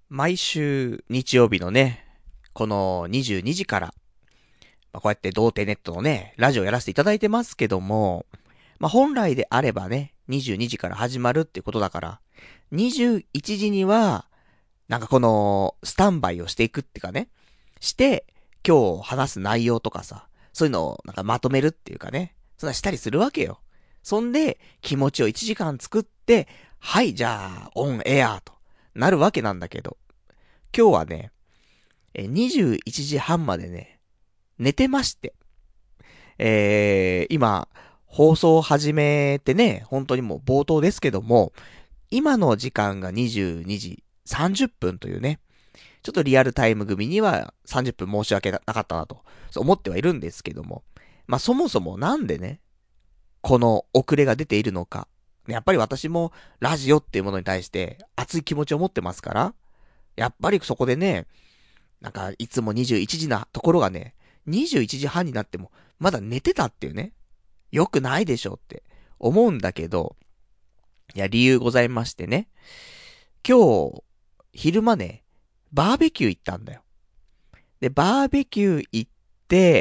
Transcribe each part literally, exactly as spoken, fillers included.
毎週日曜日のね、このにじゅうにじから、まあ、こうやって童貞ネットのね、ラジオやらせていただいてますけども、まあ、本来であればね、にじゅうにじから始まるってことだから、にじゅういちじには、なんかこの、スタンバイをしていくっていうかね、して、今日話す内容とかさ、そういうのをなんかまとめるっていうかね、そんなしたりするわけよ。そんで、気持ちをいちじかん作って、はい、じゃあ、オンエアとなるわけなんだけど、今日はね、えにじゅういちじはんまでね、寝てまして。えー、今、放送を始めてね、本当にもう冒頭ですけども、今の時間がにじゅうにじさんじゅっぷんというね、ちょっとリアルタイム組にはさんじゅっぷん申し訳なかったなと、そう思ってはいるんですけども、まあそもそもなんでね、この遅れが出ているのか、やっぱり私もラジオっていうものに対して熱い気持ちを持ってますから、やっぱりそこでね、なんか、いつもにじゅういちじなところがね、にじゅういちじはんになっても、まだ寝てたっていうね、よくないでしょって思うんだけど、いや、理由ございましてね、今日、昼間ね、バーベキュー行ったんだよ。で、バーベキュー行って、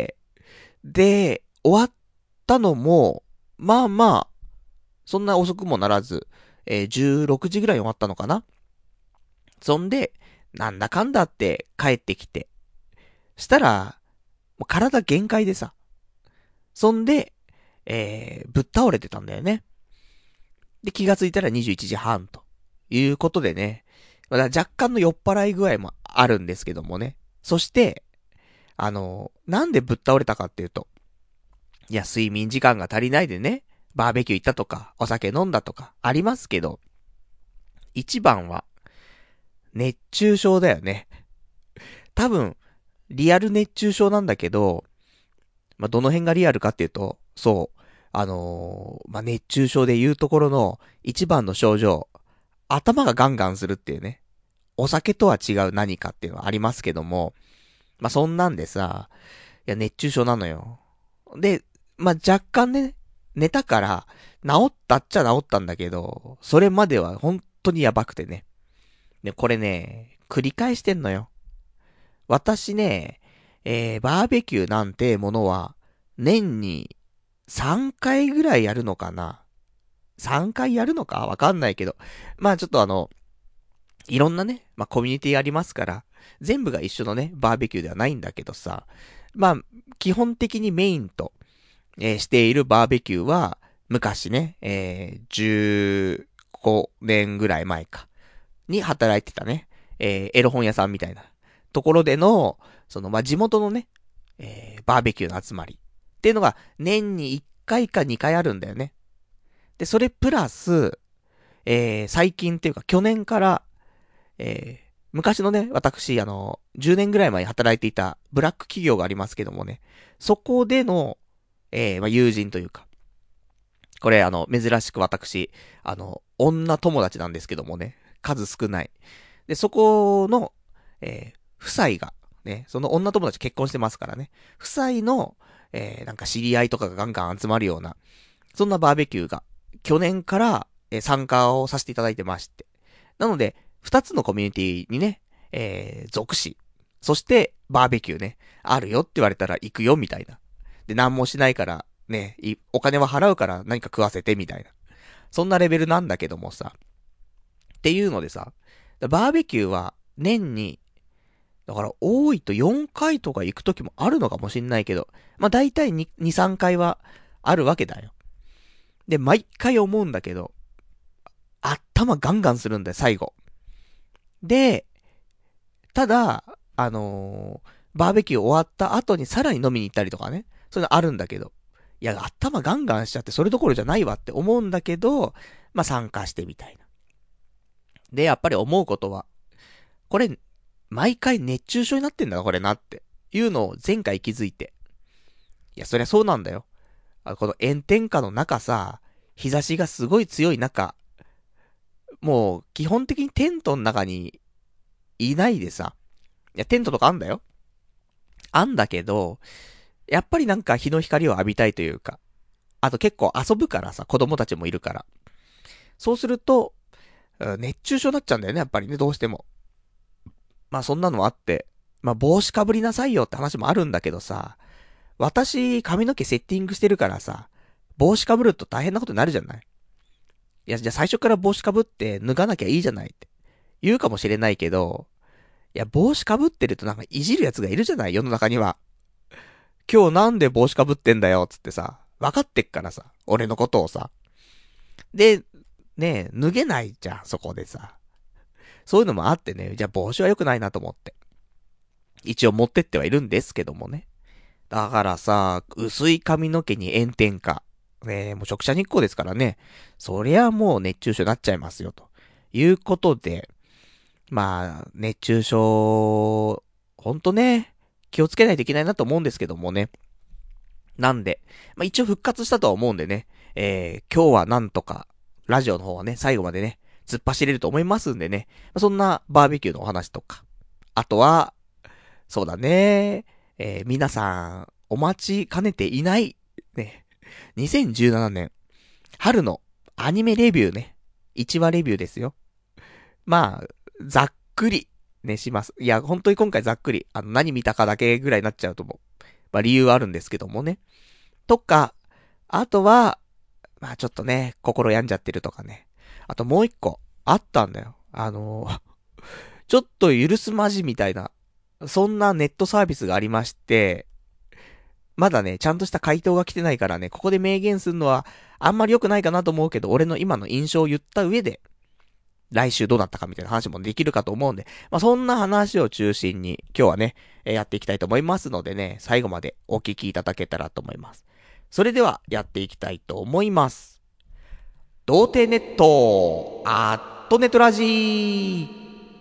で、終わったのも、まあまあ、そんな遅くもならず、えー、じゅうろくじぐらいに終わったのかな。そんで、なんだかんだって帰ってきて、したら、もう体限界でさ。そんで、えー、ぶっ倒れてたんだよね。で、気がついたらにじゅういちじはんということでね。まあ若干の酔っ払い具合もあるんですけどもね。そして、あの、なんでぶっ倒れたかっていうと、いや、睡眠時間が足りないでね、バーベキュー行ったとか、お酒飲んだとか、ありますけど、一番は、熱中症だよね。多分、リアル熱中症なんだけど、まあ、どの辺がリアルかっていうと、そう、あのー、まあ、熱中症で言うところの一番の症状、頭がガンガンするっていうね、お酒とは違う何かっていうのはありますけども、まあ、そんなんでさ、いや、熱中症なのよ。で、まあ、若干ね、寝たから、治ったっちゃ治ったんだけど、それまでは本当にやばくてね。で、これね、繰り返してんのよ。私ね、えー、バーベキューなんてものは、年にさんかいぐらいやるのかな？ さん 回やるのかわかんないけど。まあちょっとあの、いろんなね、まあコミュニティありますから、全部が一緒のね、バーベキューではないんだけどさ、まあ、基本的にメインと、えーしているバーベキューは、昔ね、えー、じゅうごねんぐらい前か、に働いてたね、えー、エロ本屋さんみたいなところでの、その、まあ、地元のね、えー、バーベキューの集まりっていうのが年にいっかいかにかいあるんだよね。で、それプラス、えー、最近っていうか去年から、えー、昔のね、私、あの、じゅうねんぐらい前に働いていたブラック企業がありますけどもね、そこでの、えー、まあ、友人というか、これあの、珍しく私、あの、女友達なんですけどもね、数少ない。で、そこの、えー、夫妻が、ね、その女友達結婚してますからね、夫妻の、えー、なんか知り合いとかがガンガン集まるような、そんなバーベキューが、去年から、えー参加をさせていただいてまして。なので、二つのコミュニティにね、えー、属し、そして、バーベキューね、あるよって言われたら行くよ、みたいな。で、何もしないから、ね、いお金は払うから何か食わせて、みたいな。そんなレベルなんだけどもさ。っていうのでさ、バーベキューは年に、だから多いとよんかいとか行くときもあるのかもしんないけど、まあ大体に、に、さんかいはあるわけだよ。で、毎回思うんだけど、頭ガンガンするんだよ、最後。で、ただ、あのーバーベキュー終わった後にさらに飲みに行ったりとかね、そういうのあるんだけど、いや、頭ガンガンしちゃってそれどころじゃないわって思うんだけど、まあ参加してみたいな。で、やっぱり思うことは、これ、毎回熱中症になってんだな、これなって。いうのを前回気づいて。いや、そりゃそうなんだよ。あこの炎天下の中さ、日差しがすごい強い中、もう基本的にテントの中にいないでさ、いや、テントとかあんだよ。あんだけど、やっぱりなんか日の光を浴びたいというか、あと結構遊ぶからさ、子供たちもいるから。そうすると、熱中症になっちゃうんだよね、やっぱりね、どうしても。 まあそんなのもあって、まあ帽子かぶりなさいよって話もあるんだけどさ、私髪の毛セッティングしてるからさ、帽子かぶると大変なことになるじゃない。いや、じゃあ最初から帽子かぶって脱がなきゃいいじゃないって言うかもしれないけど、いや、帽子かぶってるとなんかいじるやつがいるじゃない、世の中には。今日なんで帽子かぶってんだよ、つってさ、分かってっからさ、俺のことをさ。で、ねえ、脱げないじゃん、そこでさ。そういうのもあってね、じゃあ帽子は良くないなと思って。一応持ってってはいるんですけどもね。だからさ、薄い髪の毛に炎天下。ねえ、もう直射日光ですからね。そりゃもう熱中症になっちゃいますよ、ということで、まあ、熱中症、ほんとね、気をつけないといけないなと思うんですけどもね。なんで、まあ一応復活したとは思うんでね、えー、今日はなんとか、ラジオの方はね、最後までね、突っ走れると思いますんでね、まあ、そんなバーベキューのお話とか、あとは、そうだね、えー、皆さん、お待ちかねていない、ね、にせんじゅうななねん、春のアニメレビューね、いちわレビューですよ。まあ、ざっくり、ね、します。いや、本当に今回ざっくり、あの、何見たかだけぐらいになっちゃうと思う。まあ、理由はあるんですけどもね。とか、あとは、まあちょっとね、心病んじゃってるとかね。あともう一個、あったんだよ。あのー、ちょっと許すまじみたいな、そんなネットサービスがありまして、まだね、ちゃんとした回答が来てないからね、ここで明言するのは、あんまり良くないかなと思うけど、俺の今の印象を言った上で、来週どうなったかみたいな話もできるかと思うんで、まあそんな話を中心に、今日はね、やっていきたいと思いますのでね、最後までお聞きいただけたらと思います。それでは、やっていきたいと思います。童貞ネット、アットネトラジー。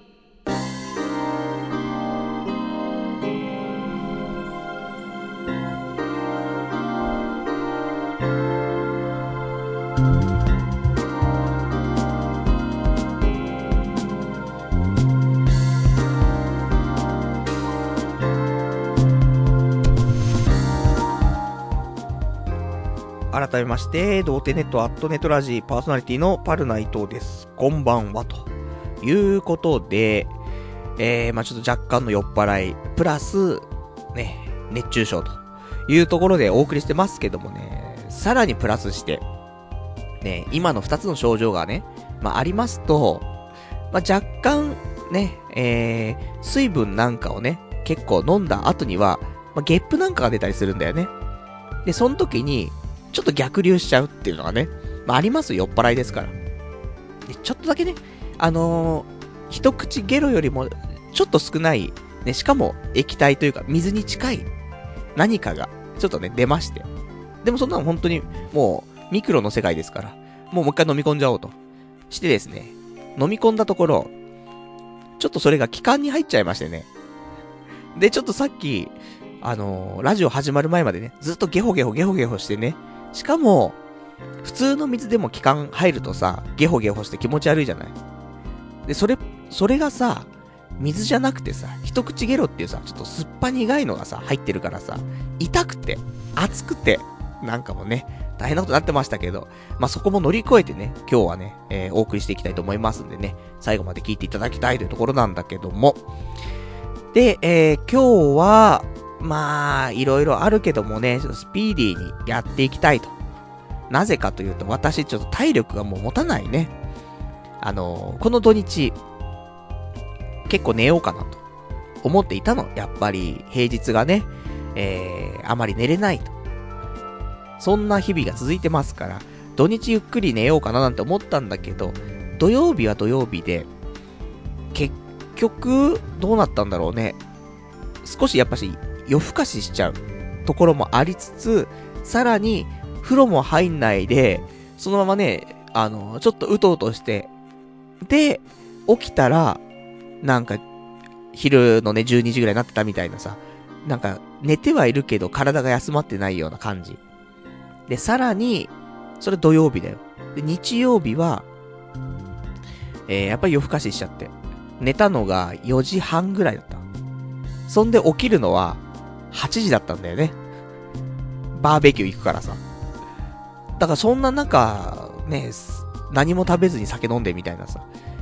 改めまして、童貞ネットアットネトラジーパーソナリティのパルナイトです。こんばんは、ということで、えー、まあちょっと若干の酔っ払い、プラス、ね、熱中症というところでお送りしてますけどもね、さらにプラスして、ね、今の二つの症状がね、まあありますと、まあ若干、ね、えー、水分なんかをね、結構飲んだ後には、まあゲップなんかが出たりするんだよね。で、その時に、ちょっと逆流しちゃうっていうのがね、まあありますよ、酔っ払いですから。で、ちょっとだけね、あのー、一口ゲロよりも、ちょっと少ない、ね、しかも液体というか、水に近い何かが、ちょっとね、出まして。でもそんなの本当に、もう、ミクロの世界ですから、もうもう一回飲み込んじゃおうと。してですね、飲み込んだところ、ちょっとそれが気管に入っちゃいましてね。で、ちょっとさっき、あのー、ラジオ始まる前までね、ずっとゲホゲホゲホゲホしてね、しかも、普通の水でも気管入るとさ、ゲホゲホして気持ち悪いじゃない。で、それ、それがさ、水じゃなくてさ、一口ゲロっていうさ、ちょっと酸っぱ苦いのがさ、入ってるからさ、痛くて、熱くて、なんかもね、大変なことになってましたけど、まあ、そこも乗り越えてね、今日はね、えー、お送りしていきたいと思いますんでね、最後まで聞いていただきたいというところなんだけども。で、えー、今日は、まあ、いろいろあるけどもね、ちょっとスピーディーにやっていきたいと。なぜかというと、私ちょっと体力がもう持たないね。あのー、この土日、結構寝ようかなと思っていたの。やっぱり平日がね、えー、あまり寝れないと。そんな日々が続いてますから、土日ゆっくり寝ようかななんて思ったんだけど、土曜日は土曜日で、結局、どうなったんだろうね。少しやっぱし夜更かししちゃうところもありつつ、さらに風呂も入んないで、そのままね、あの、ちょっとうとうとして、で、起きたら、なんか、昼のね、じゅうにじぐらいになってたみたいなさ、なんか、寝てはいるけど体が休まってないような感じ。で、さらに、それ土曜日だよ。で、日曜日は、えー、やっぱり夜更かししちゃって。寝たのがよじはんぐらいだった。そんで起きるのははちじだったんだよね。バーベキュー行くからさ。だからそんな中、ね、何も食べずに酒飲んでみたいなさ、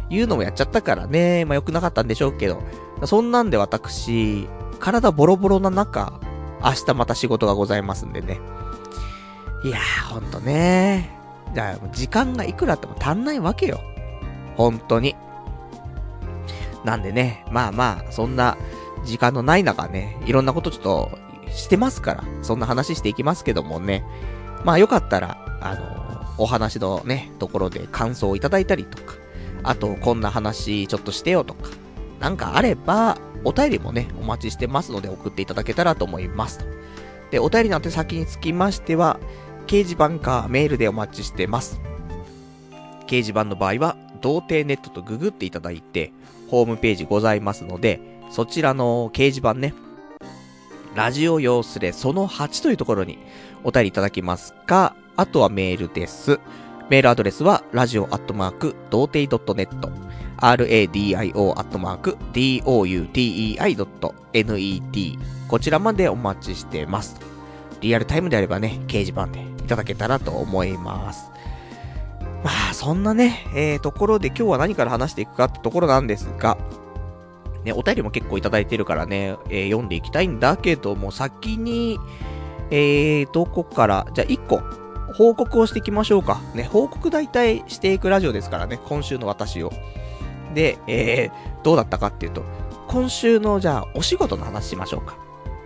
いうのもやっちゃったからね、まあ良くなかったんでしょうけど、そんなんで私、体ボロボロな中、明日また仕事がございますんでね。いやー、ほんとね。じゃあ、時間がいくらあっても足んないわけよ。本当に。なんでね、まあまあ、そんな時間のない中ね、いろんなことちょっとしてますから、そんな話していきますけどもね。まあよかったら、あの、お話のね、ところで感想をいただいたりとか、あと、こんな話ちょっとしてよとか、なんかあれば、お便りもね、お待ちしてますので送っていただけたらと思いますと。で、お便りの宛先につきましては、掲示板かメールでお待ちしてます。掲示板の場合は、童貞ネットとググっていただいて、ホームページございますので、そちらの掲示板ね、ラジオ用スレそのはちというところにお便りいただきますか、あとはメールです。メールアドレスは、ラジオアットマーク、童貞ドットネット、ラディオ アットマーク、ドゥテイドットネット、こちらまでお待ちしてます。リアルタイムであればね、掲示板でいただけたらと思います。まあ、そんなね、えー、ところで今日は何から話していくかってところなんですが、ね、お便りも結構いただいてるからね、えー、読んでいきたいんだけども、先に、えー、どこから、じゃあいっこ、報告をしていきましょうか。ね、報告大体していくラジオですからね、今週の私を。で、えー、どうだったかっていうと、今週のじゃあお仕事の話しましょうか。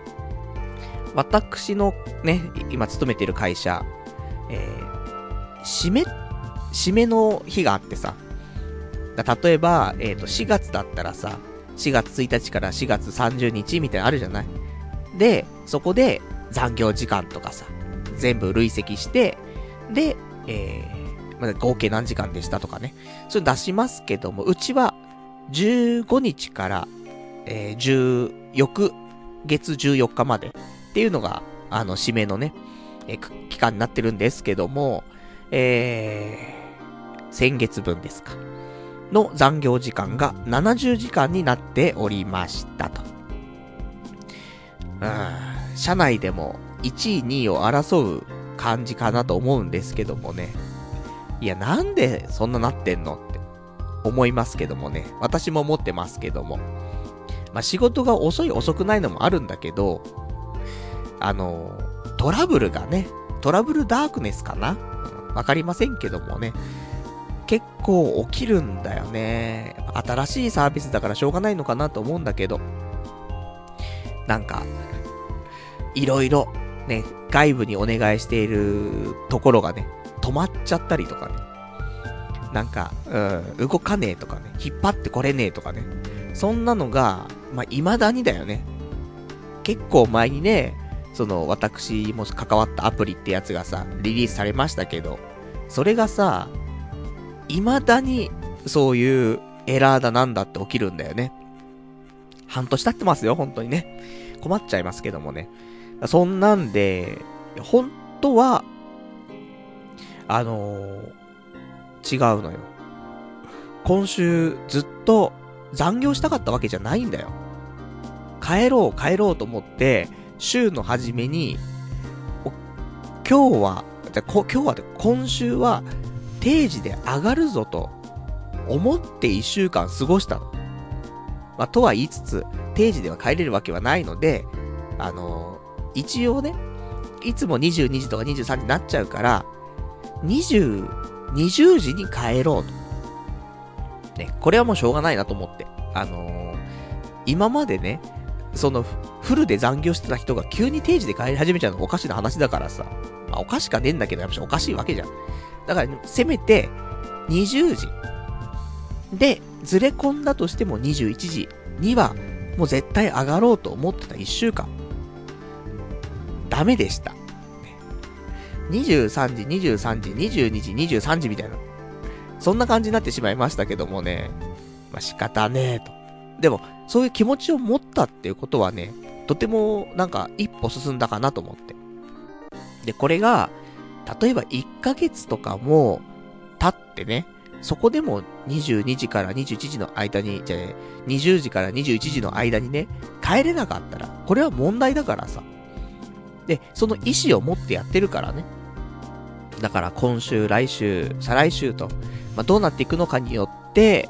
私のね、今勤めてる会社、えー、締め、締めの日があってさ、例えば、えっと、しがつだったらさ、しがつついたちからしがつさんじゅうにちみたいなのあるじゃない？で、そこで残業時間とかさ、全部累積して、で、えー、まあ、合計何時間でしたとかね、それ出しますけども、うちはじゅうごにちから、えー、じゅう、翌月じゅうよっかまでっていうのが、あの、締めのね、えー、期間になってるんですけども、えー、先月分ですか。の残業時間がななじゅうじかんになっておりましたと。うーん、社内でもいちいにいを争う感じかなと思うんですけどもね。いや、なんでそんななってんのって思いますけどもね。私も思ってますけども。まあ、仕事が遅い遅くないのもあるんだけど、あの、トラブルがね、トラブルダークネスかな？わかりませんけどもね。結構起きるんだよね。やっぱ新しいサービスだからしょうがないのかなと思うんだけど。なんか、いろいろね、外部にお願いしているところがね、止まっちゃったりとかね。なんか、うん、動かねえとかね、引っ張ってこれねえとかね。そんなのが、まあ、未だにだよね。結構前にね、その、私も関わったアプリってやつがさ、リリースされましたけど、それがさ、未だに、そういうエラーだなんだって起きるんだよね。半年経ってますよ、本当にね。困っちゃいますけどもね。そんなんで、本当は、あのー、違うのよ。今週ずっと残業したかったわけじゃないんだよ。帰ろう帰ろうと思って、週の初めに、今日は、じゃこ今日はで今週は定時で上がるぞと思って一週間過ごしたの。まあ、とは言いつつ、定時では帰れるわけはないので、あのー、一応ね、いつもにじゅうにじとかにじゅうさんじになっちゃうから、にじゅう、にじゅうじに帰ろうと。ね、これはもうしょうがないなと思って。あのー、今までね、その、フルで残業してた人が急に定時で帰り始めちゃうのおかしな話だからさ。まあ、おかしかねえんだけど、やっぱおかしいわけじゃん。だから、せめて、にじゅうじ。で、ずれ込んだとしてもにじゅういちじには、もう絶対上がろうと思ってたいっしゅうかん。ダメでした。にじゅうさんじ、にじゅうさんじ、にじゅうにじ、にじゅうさんじみたいな。そんな感じになってしまいましたけどもね。まあ、仕方ねえと。でも、そういう気持ちを持ったっていうことはね、とてもなんか一歩進んだかなと思って。で、これが、例えばいっかげつとかも経ってね、そこでもにじゅうにじからにじゅういちじの間に、じゃあにじゅうじからにじゅういちじの間にね、帰れなかったら、これは問題だからさ。で、その意思を持ってやってるからね。だから今週、来週、再来週と、まあ、どうなっていくのかによって、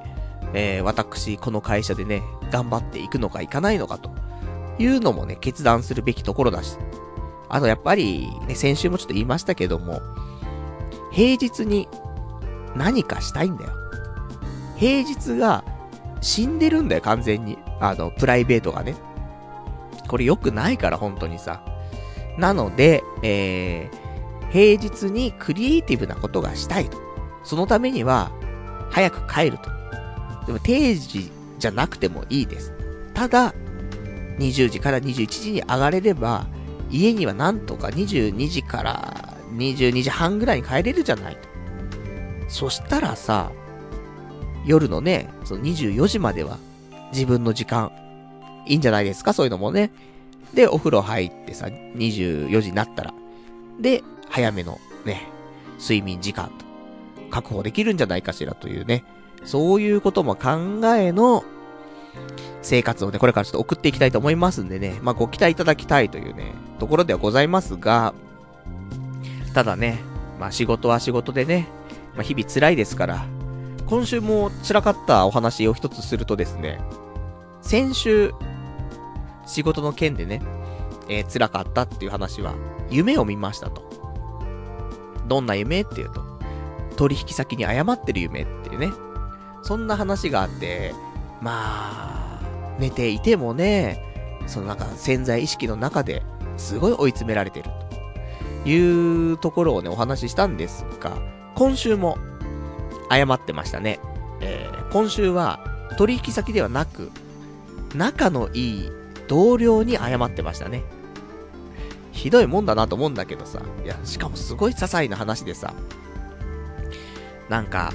えー、私、この会社でね、頑張っていくのかいかないのかというのもね、決断するべきところだし。あとやっぱり、ね、先週もちょっと言いましたけども、平日に何かしたいんだよ。平日が死んでるんだよ、完全に。あの、プライベートがね。これ良くないから、本当にさ。なので、えー、平日にクリエイティブなことがしたいと。そのためには、早く帰ると。でも定時じゃなくてもいいです。ただ、にじゅうじからにじゅういちじに上がれれば、家にはなんとかにじゅうにじからにじゅうにじはんぐらいに帰れるじゃないと。そしたらさ、夜のね、そのにじゅうよじまでは自分の時間、いいんじゃないですか、そういうのもね。で、お風呂入ってさ、にじゅうよじになったら、で、早めのね、睡眠時間と確保できるんじゃないかしらというね、そういうことも考えの生活をね、これからちょっと送っていきたいと思いますんでね、まあご期待いただきたいというね、ところではございますが、ただね、まあ仕事は仕事でね、まあ日々辛いですから、今週も辛かったお話を一つするとですね、先週、仕事の件でね、えー、辛かったっていう話は、夢を見ましたと。どんな夢っていうと、取引先に謝ってる夢っていうね、そんな話があって、まあ、寝ていてもね、そのなんか潜在意識の中ですごい追い詰められてるというところをね、お話ししたんですが、今週も謝ってましたね。えー、今週は取引先ではなく、仲のいい同僚に謝ってましたね。ひどいもんだなと思うんだけどさ、いや、しかもすごい些細な話でさ、なんか、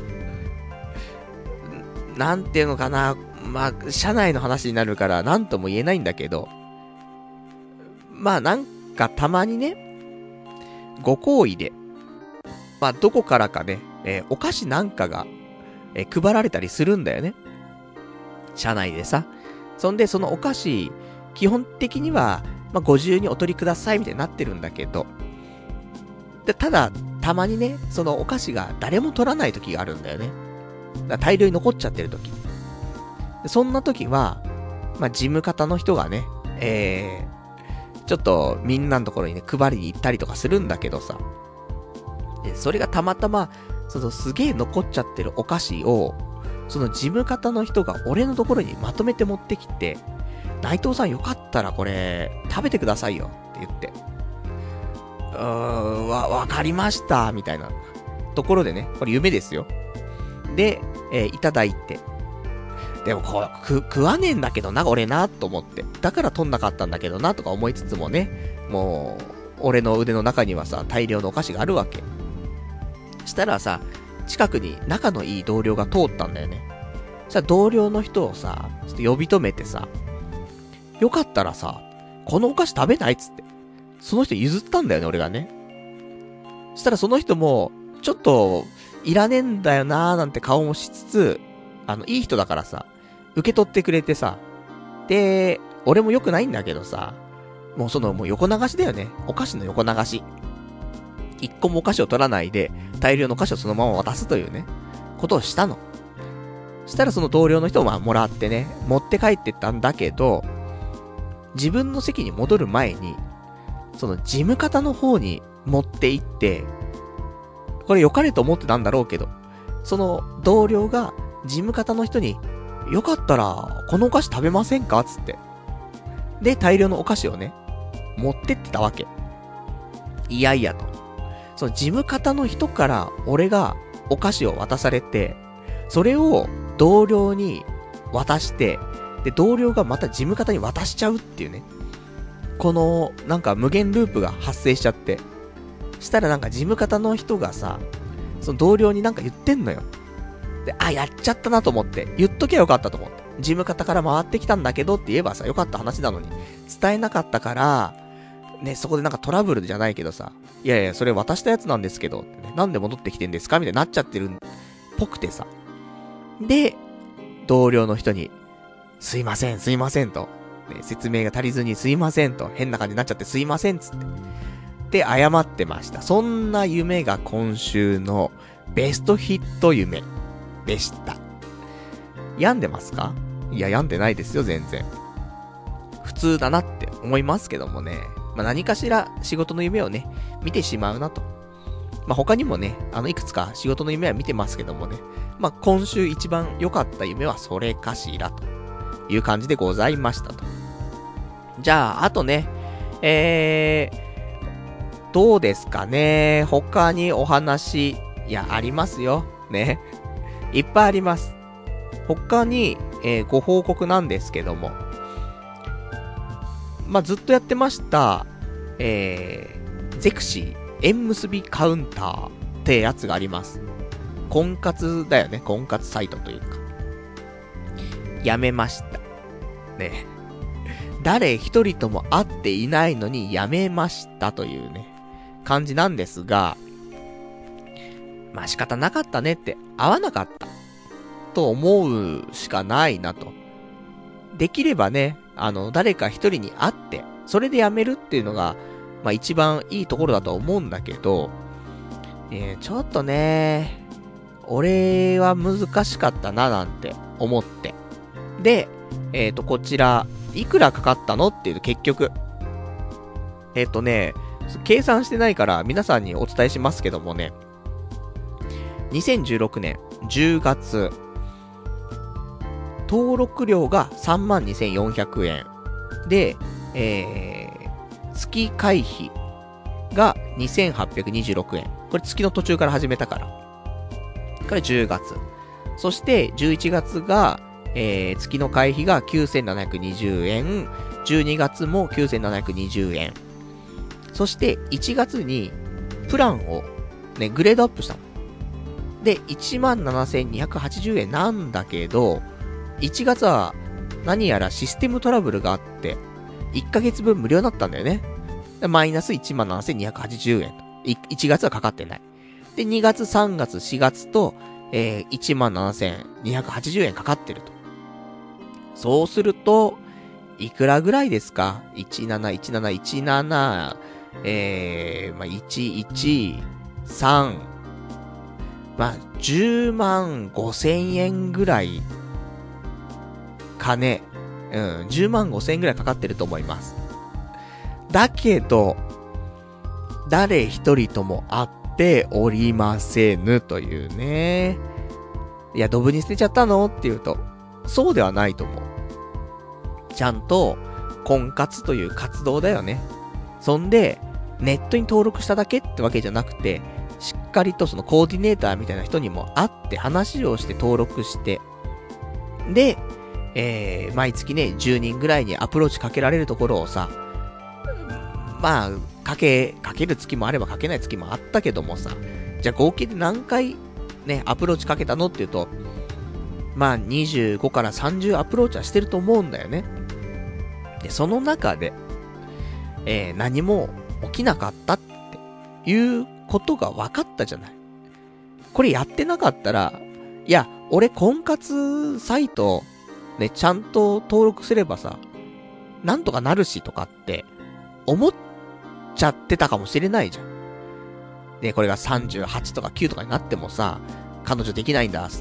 なんていうのかな、まあ、社内の話になるからなんとも言えないんだけど、まあなんかたまにね、ご好意で、まあどこからかね、えー、お菓子なんかが、えー、配られたりするんだよね。社内でさ。そんでそのお菓子、基本的には、まあご自由にお取りくださいみたいになってるんだけど、でただ、たまにね、そのお菓子が誰も取らない時があるんだよね。だ大量に残っちゃってる時。そんな時は、まあ、事務方の人がね、えー、ちょっとみんなのところにね、配りに行ったりとかするんだけどさ。でそれがたまたま、そのすげえ残っちゃってるお菓子を、その事務方の人が俺のところにまとめて持ってきて、内藤さんよかったらこれ、食べてくださいよって言って。うーん、わ、わかりました、みたいなところでね、これ夢ですよ。で、えー、いただいて。でもこう、く、食わねえんだけどな、俺な、と思って。だから取んなかったんだけどな、とか思いつつもね、もう、俺の腕の中にはさ、大量のお菓子があるわけ。したらさ、近くに仲のいい同僚が通ったんだよね。そしたら同僚の人をさ、ちょっと呼び止めてさ、よかったらさ、このお菓子食べないっつって。その人譲ったんだよね、俺がね。そしたらその人も、ちょっと、いらねえんだよなーなんて顔もしつつ、あの、いい人だからさ、受け取ってくれてさ、で、俺も良くないんだけどさ、もうその、もう横流しだよね。お菓子の横流し。一個もお菓子を取らないで、大量のお菓子をそのまま渡すというね、ことをしたの。したらその同僚の人をまあもらってね、持って帰ってったんだけど、自分の席に戻る前に、その事務方の方に持って行って、これ良かれと思ってたんだろうけど、その同僚が事務方の人に、よかったら、このお菓子食べませんかつって。で、大量のお菓子をね、持ってってたわけ。いやいやと。その事務方の人から俺がお菓子を渡されて、それを同僚に渡して、で、同僚がまた事務方に渡しちゃうっていうね。この、なんか無限ループが発生しちゃって。したらなんか事務方の人がさ、その同僚になんか言ってんのよ。で、あ、やっちゃったなと思って。言っときゃよかったと思って。事務方から回ってきたんだけどって言えばさ、よかった話なのに。伝えなかったから、ね、そこでなんかトラブルじゃないけどさ、いやいや、それ渡したやつなんですけど、ってね、なんで戻ってきてんですかみたいになっちゃってるっぽくてさ。で、同僚の人に、すいません、すいませんと。ね、説明が足りずにすいませんと。変な感じになっちゃってすいませんつって。で、謝ってました。そんな夢が今週のベストヒット夢でした。 病んでますか？いや、病んでないですよ、全然。普通だなって思いますけどもね。まあ、何かしら仕事の夢をね、見てしまうなと。まあ、他にもね、あの、いくつか仕事の夢は見てますけどもね。まあ、今週一番良かった夢はそれかしらという感じでございましたと。じゃあ、あとね、えー、どうですかね。他にお話、いや、ありますよ。ね。いっぱいあります。他に、えー、ご報告なんですけども。まあ、ずっとやってました、えー、ゼクシー、縁結びカウンターってやつがあります。婚活だよね。婚活サイトというか。やめました。ね。誰一人とも会っていないのにやめましたというね、感じなんですが、まあ仕方なかったねって、会わなかった。と思うしかないなと。できればね、あの、誰か一人に会って、それでやめるっていうのが、まあ一番いいところだと思うんだけど、えー、ちょっとね、俺は難しかったななんて思って。で、えっと、こちら、いくらかかったのっていうと結局、えっとね、計算してないから皆さんにお伝えしますけどもね、にせんじゅうろくねんじゅうがつ、登録料が さんまんにせんよんひゃくえんで、えー、月会費がにせんはっぴゃくにじゅうろくえん。これ月の途中から始めたから。これじゅうがつ。そしてじゅういちがつが、えー、月の会費がきゅうせんななひゃくにじゅうえん。じゅうにがつもきゅうせんななひゃくにじゅうえん。そしていちがつにプランをね、グレードアップしたの。で、いちまんななせんにひゃくはちじゅうえんなんだけど、いちがつは何やらシステムトラブルがあって、いっかげつぶん無料だったんだよね。マイナスいちまんななせんにひゃくはちじゅうえんと。いちがつはかかってない。で、にがつ、さんがつ、しがつと、えー、いちまんななせんにひゃくはちじゅうえんかかってると。そうすると、いくらぐらいですか ?いちなな、いちなな、いちなな、えー、まあ、いちいち、さん、まあ、じゅうまんごせんえんぐらい、かね。うん、じゅうまんごせんえんぐらいかかってると思います。だけど、誰一人とも会っておりませぬというね。いや、ドブに捨てちゃったのって言うと、そうではないと思う。ちゃんと、婚活という活動だよね。そんで、ネットに登録しただけってわけじゃなくて、しっかりとそのコーディネーターみたいな人にも会って話をして登録して、で、えー、毎月ね、じゅうにんぐらいにアプローチかけられるところをさ、まあ、かけ、かける月もあればかけない月もあったけどもさ、じゃあ合計で何回ね、アプローチかけたのっていうと、まあにじゅうごからさんじゅうアプローチはしてると思うんだよね。で、その中で、えー、何も起きなかったっていうことが分かったじゃない。これやってなかったら、いや、俺婚活サイト、ね、ちゃんと登録すればさ、なんとかなるしとかって、思っちゃってたかもしれないじゃん。で、これがさんじゅうはちとかきゅうとかになってもさ、彼女できないんだ、つって。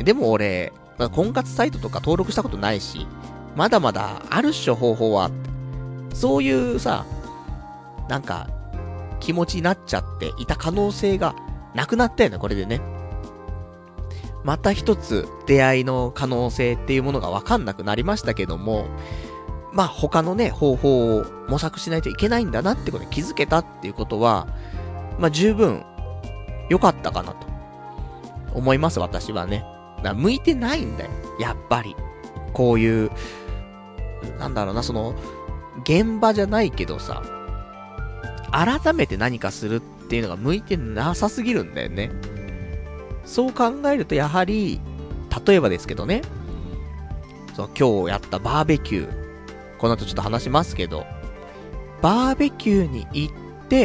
でも俺、婚活サイトとか登録したことないし、まだまだあるっしょ方法は、って。そういうさ、なんか、気持ちになっちゃっていた可能性がなくなったよね、これでね。また一つ出会いの可能性っていうものがわかんなくなりましたけども、まあ他のね、方法を模索しないといけないんだなってことに気づけたっていうことは、まあ十分良かったかなと思います、私はね。だから向いてないんだよ、やっぱり。こういう、なんだろうな、その、現場じゃないけどさ、改めて何かするっていうのが向いてなさすぎるんだよね。そう考えるとやはり、例えばですけどね、そう今日やったバーベキュー、この後ちょっと話しますけど、バーベキューに行って、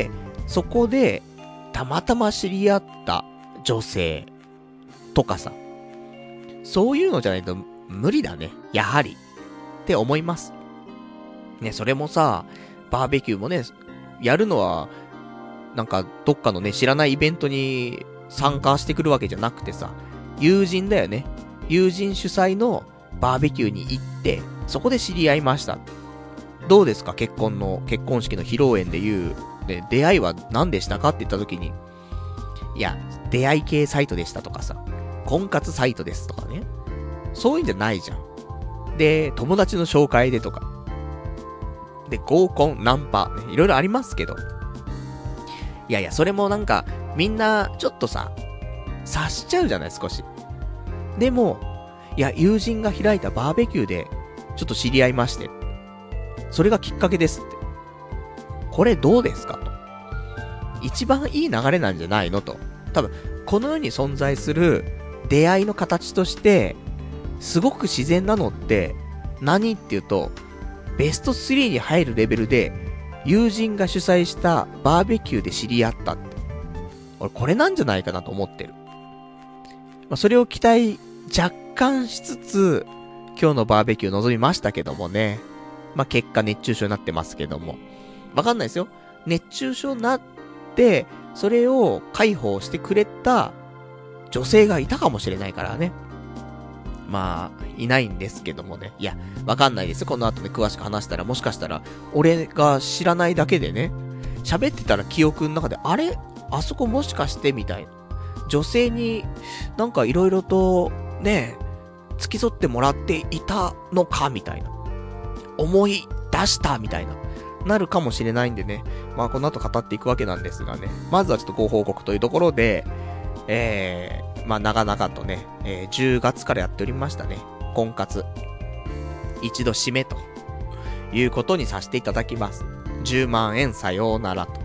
そこでたまたま知り合った女性とかさ、そういうのじゃないと無理だね、やはりって思います。ね、それもさ、バーベキューもね、やるのはなんかどっかのね知らないイベントに参加してくるわけじゃなくてさ、友人だよね。 友人主催のバーベキューに行って、そこで知り合いました。どうですか、結婚の、結婚式の披露宴で言う、ね、出会いは何でしたかって言った時に、いや、出会い系サイトでしたとかさ、婚活サイトですとかね。そういうんじゃないじゃん。で、友達の紹介でとか。で、合コン、ナンパ、ね、いろいろありますけど。いやいや、それもなんか、みんな、ちょっとさ、察しちゃうじゃない、少し。でも、いや、友人が開いたバーベキューで、ちょっと知り合いまして。それがきっかけですって。これどうですかと。一番いい流れなんじゃないのと。多分、この世に存在する出会いの形として、すごく自然なのって、何っていうと、ベストスリーに入るレベルで、友人が主催したバーベキューで知り合ったって。俺、これなんじゃないかなと思ってる。まあ、それを期待、若干しつつ、今日のバーベキュー臨みましたけどもね。まあ、結果熱中症になってますけども。わかんないですよ。熱中症になって、それを介抱してくれた女性がいたかもしれないからね。まあ、いないんですけどもね。いや、わかんないですよ。この後ね、詳しく話したら、もしかしたら、俺が知らないだけでね、喋ってたら記憶の中で、あれあそこもしかしてみたいな。女性になんか色々と、ね、付き添ってもらっていたのかみたいな。思い出したみたいな。なるかもしれないんでね。まあ、この後語っていくわけなんですがね。まずはちょっとご報告というところで、えー、まあ、長々とね、えー、じゅうがつからやっておりましたね。婚活。一度締めということにさせていただきます。じゅうまんえんさようならと。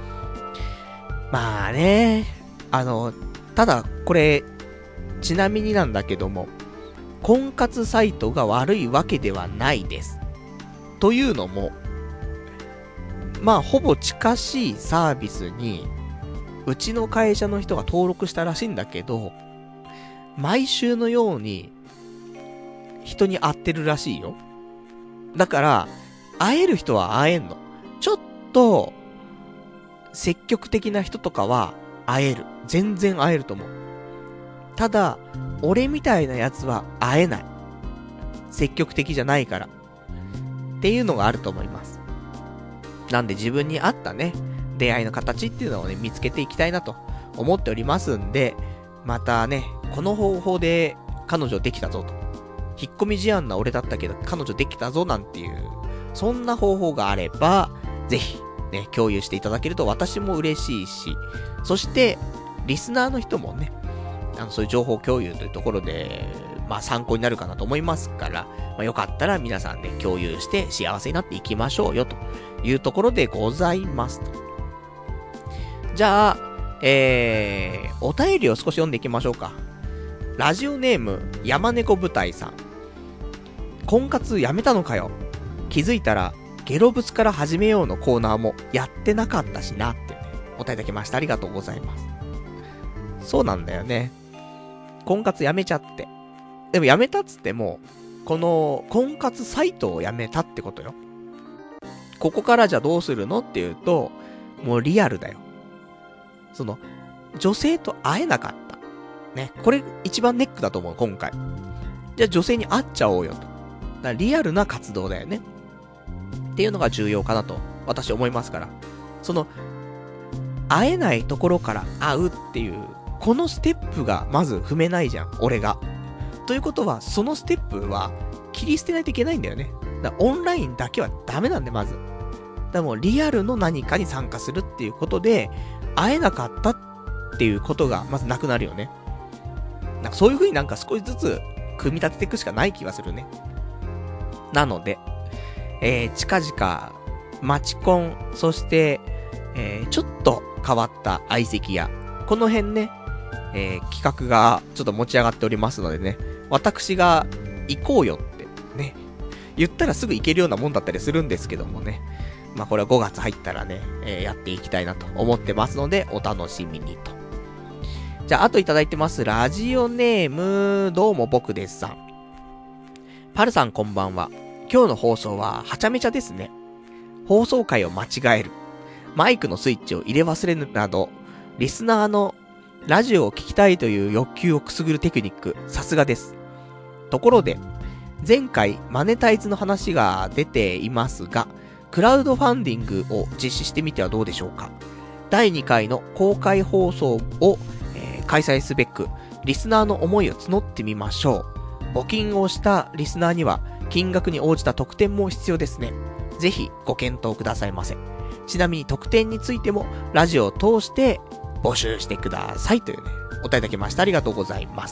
まあね、あの、ただこれ、ちなみになんだけども、婚活サイトが悪いわけではないです。というのも、まあほぼ近しいサービスに、うちの会社の人が登録したらしいんだけど、毎週のように人に会ってるらしいよ。だから、会える人は会えんの。ちょっと、積極的な人とかは会える。全然会えると思う。ただ、俺みたいなやつは会えない。積極的じゃないから。っていうのがあると思います。なんで自分に合ったね、出会いの形っていうのをね、見つけていきたいなと思っておりますんで、またね、この方法で彼女できたぞと。引っ込み思案な俺だったけど、彼女できたぞなんていう、そんな方法があれば、ぜひ、ね、共有していただけると私も嬉しいし、そして、リスナーの人もね、あの、そういう情報共有というところで、まあ参考になるかなと思いますから、まあよかったら皆さんね、共有して幸せになっていきましょうよ、というところでございますと。じゃあ、えー、お便りを少し読んでいきましょうか。ラジオネーム、山猫舞台さん。婚活やめたのかよ。気づいたら、ゲロブツから始めようのコーナーもやってなかったしな、ってね、お便りいただきました。ありがとうございます。そうなんだよね。婚活やめちゃって。でもやめたっつっても、この婚活サイトをやめたってことよ。ここからじゃどうするのっていうと、もうリアルだよ。その、女性と会えなかった。ね。これ一番ネックだと思う、今回。じゃあ女性に会っちゃおうよと。だからリアルな活動だよね。っていうのが重要かなと、私思いますから。その、会えないところから会うっていう、このステップがまず踏めないじゃん、俺が。ということは、そのステップは切り捨てないといけないんだよね。だからオンラインだけはダメなんで、まず。だからもうリアルの何かに参加するっていうことで、会えなかったっていうことがまずなくなるよね。なんかそういう風になんか少しずつ組み立てていくしかない気がするね。なので、えー、近々、マチコン、そして、えー、ちょっと変わった相席屋。この辺ね、えー、企画がちょっと持ち上がっておりますのでね、私が行こうよってね、言ったらすぐ行けるようなもんだったりするんですけどもね、まあこれはごがつ入ったらね、えー、やっていきたいなと思ってますので、お楽しみにと。じゃあ、あといただいてます。ラジオネーム、どうも僕ですさん。パルさんこんばんは。今日の放送ははちゃめちゃですね。放送回を間違える。マイクのスイッチを入れ忘れるなど、リスナーのラジオを聞きたいという欲求をくすぐるテクニック、さすがです。 ところで、前回マネタイズの話が出ていますが、クラウドファンディングを実施してみてはどうでしょうか。だいにかいの公開放送を、えー、開催すべく、リスナーの思いを募ってみましょう。募金をしたリスナーには、金額に応じた特典も必要ですね。ぜひご検討くださいませ。ちなみに特典についても、ラジオを通して募集してくださいというね、お答えいただきました。ありがとうございます。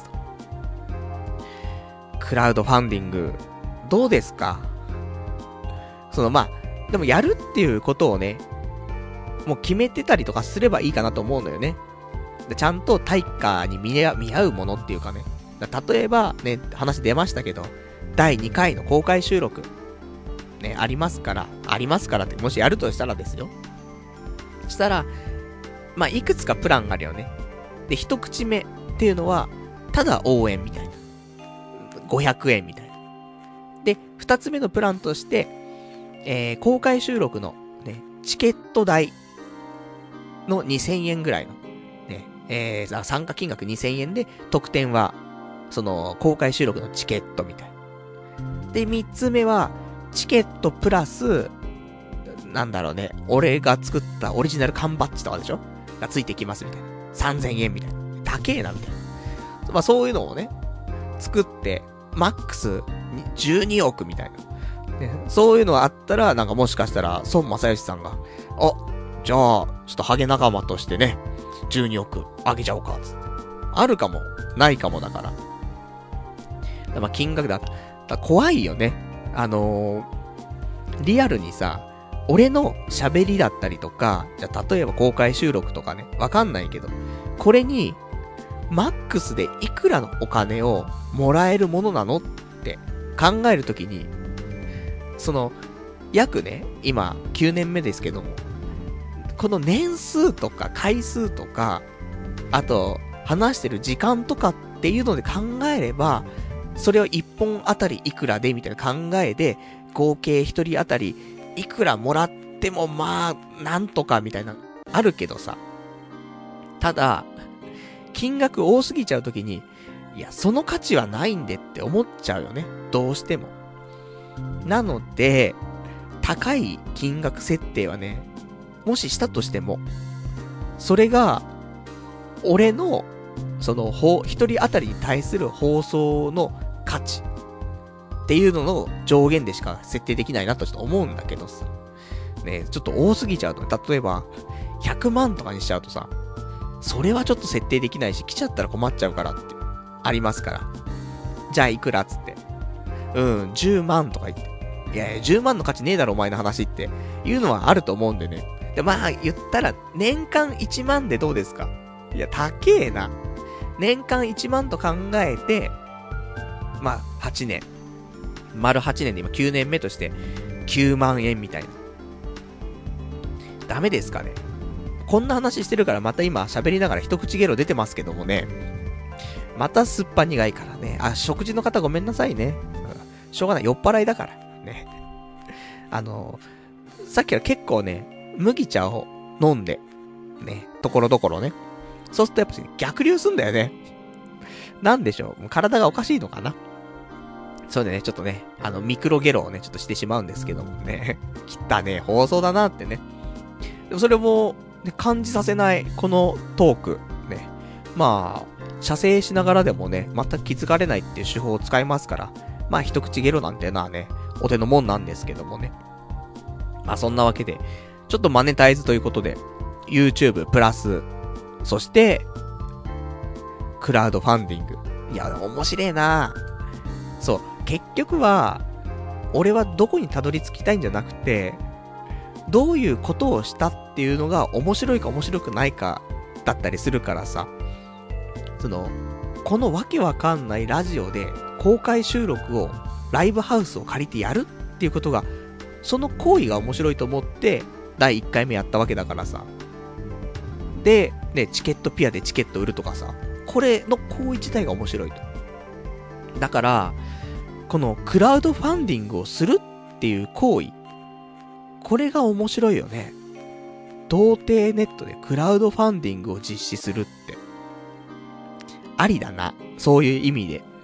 クラウドファンディング、どうですか？そのまあ、でもやるっていうことをね、もう決めてたりとかすればいいかなと思うのよね。でちゃんと対価に見合うものっていうかね。だ例えばね、話出ましたけど、だいにかいの公開収録、ね、ありますから、ありますからって、もしやるとしたらですよ。したら、まあ、いくつかプランがあるよね。で、一口目っていうのは、ただ応援みたいな。ごひゃくえんみたいな。で、二つ目のプランとして、えー、公開収録の、ね、チケット代のにせんえんぐらいの、ね、えー、参加金額にせんえんで、特典は、その、公開収録のチケットみたいな。で、三つ目は、チケットプラス、なんだろうね、俺が作ったオリジナル缶バッジとかでしょがついてきますみたいな。さんぜんえんみたいな。高えなみたいな。まあそういうのをね、作って、マックスじゅうにおくみたいな。ね、そういうのがあったら、なんかもしかしたら、孫正義さんが、あ、じゃあ、ちょっとハゲ仲間としてね、じゅうにおくあげちゃおうか、つって。あるかも、ないかもだから。まあ金額だった。だ怖いよね。あのー、リアルにさ、俺の喋りだったりとか、じゃあ例えば公開収録とかね、わかんないけど、これに、マックスでいくらのお金をもらえるものなのって考えるときに、その、約ね、今きゅうねんめですけども、この年数とか回数とか、あと、話してる時間とかっていうので考えれば、それをいっぽんあたりいくらでみたいな考えで、合計ひとりあたりいくらもらってもまあ、なんとかみたいな、あるけどさ。ただ、金額多すぎちゃうときに、いや、その価値はないんでって思っちゃうよね。どうしても。なので、高い金額設定はね、もししたとしても、それが、俺の、その、一人当たりに対する放送の価値っていうのの上限でしか設定できないなとちょっと思うんだけどさ。ね、ちょっと多すぎちゃうと、例えば、ひゃくまんとかにしちゃうとさ、それはちょっと設定できないし、来ちゃったら困っちゃうからって、ありますから。じゃあいくらっつって。うん、じゅうまんとか言って。いやいや、じゅうまんの価値ねえだろお前の話っていうのはあると思うんでね。で、まあ言ったら、年間いちまんでどうですか？いや、高えな。年間いちまんと考えて、まあ、はちねん。丸はちねんで今きゅうねんめとしてきゅうまんえんみたいな。ダメですかね。こんな話してるからまた今喋りながら一口ゲロ出てますけどもね。また酸っぱ苦いからね。あ、食事の方ごめんなさいね。しょうがない。酔っ払いだから。ね。あの、さっきは結構ね、麦茶を飲んで、ね、ところどころね。そうするとやっぱ逆流すんだよね。なんでしょう。体がおかしいのかな。そうでね、ちょっとね、あの、ミクロゲロをね、ちょっとしてしまうんですけどもね。汚ね、放送だなってね。でもそれも、ね、感じさせない、このトーク。ね。まあ、射精しながらでもね、全く気づかれないっていう手法を使いますから、まあ、一口ゲロなんていうのはね、お手のもんなんですけどもね。まあ、そんなわけで、ちょっとマネタイズということで、YouTube プラス、そして、クラウドファンディング。いや、面白いなそう、結局は、俺はどこにたどり着きたいんじゃなくて、どういうことをしたっていうのが面白いか面白くないかだったりするからさ、その、このわけわかんないラジオで公開収録を、ライブハウスを借りてやるっていうことが、その行為が面白いと思って、だいいっかいめやったわけだからさ。で、ね、チケットピアでチケット売るとかさ、これの行為自体が面白いと。だから、このクラウドファンディングをするっていう行為、これが面白いよね。童貞ネットでクラウドファンディングを実施するって。ありだな。そういう意味で。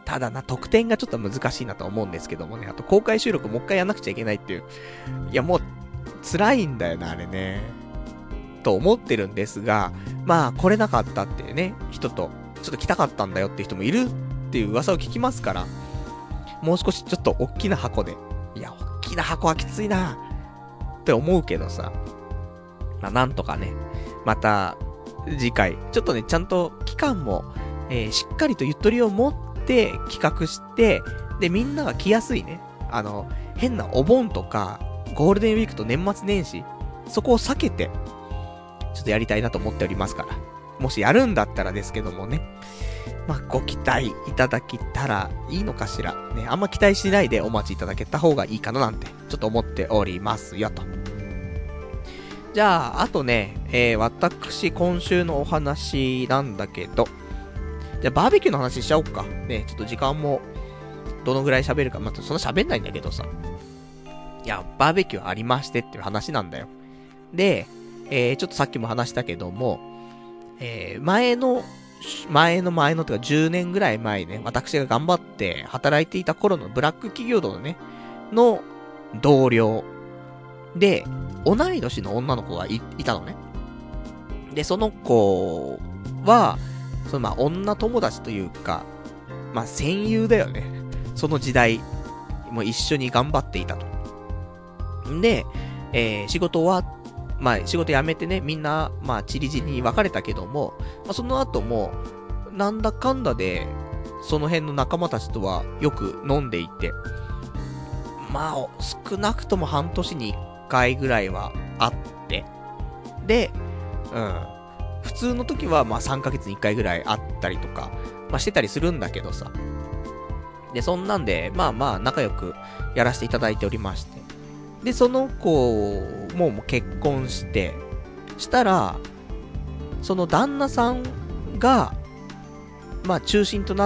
ただな、得点がちょっと難しいなと思うんですけどもね。あと公開収録もう一回やんなくちゃいけないっていう。いや、もう、辛いんだよな、あれね。と思ってるんですが、まあ、来れなかったっていうね、人と、ちょっと来たかったんだよっていう人もいるっていう噂を聞きますから、もう少しちょっと大きな箱で、いや、大きな箱はきついなって思うけどさ、まあ、なんとかね、また、次回、ちょっとね、ちゃんと期間も、えー、しっかりとゆとりを持って企画して、で、みんなが来やすいね、あの、変なお盆とか、ゴールデンウィークと年末年始、そこを避けて、ちょっとやりたいなと思っておりますから。もしやるんだったらですけどもね。まあ、ご期待いただけたらいいのかしら。ね、あんま期待しないでお待ちいただけた方がいいかななんて、ちょっと思っておりますよと。じゃあ、あとね、えー、私、今週のお話なんだけど、じゃあ、バーベキューの話しちゃおうか。ね、ちょっと時間も、どのぐらい喋るか、まあ、そんな喋んないんだけどさ。いや、バーベキューありましてっていう話なんだよ。で、えー、ちょっとさっきも話したけども、えー、前の、前の前のとかじゅうねんぐらい前ね、私が頑張って働いていた頃のブラック企業のね、の同僚で、同い年の女の子が い, いたのね。で、その子は、そのまあ女友達というか、まあ戦友だよね。その時代、もう一緒に頑張っていたと。で、えー、仕事は、まあ仕事辞めてね、みんな、まあチリチリに別れたけども、まあ、その後も、なんだかんだで、その辺の仲間たちとはよく飲んでいて、まあ、少なくとも半年にいっかいぐらいはあって、で、うん、普通の時はまあさんかげつにいっかいぐらいあったりとか、まあしてたりするんだけどさ。で、そんなんで、まあまあ仲良くやらせていただいておりまして。で、その子ももう結婚して、したら、その旦那さんが、まあ中心となって、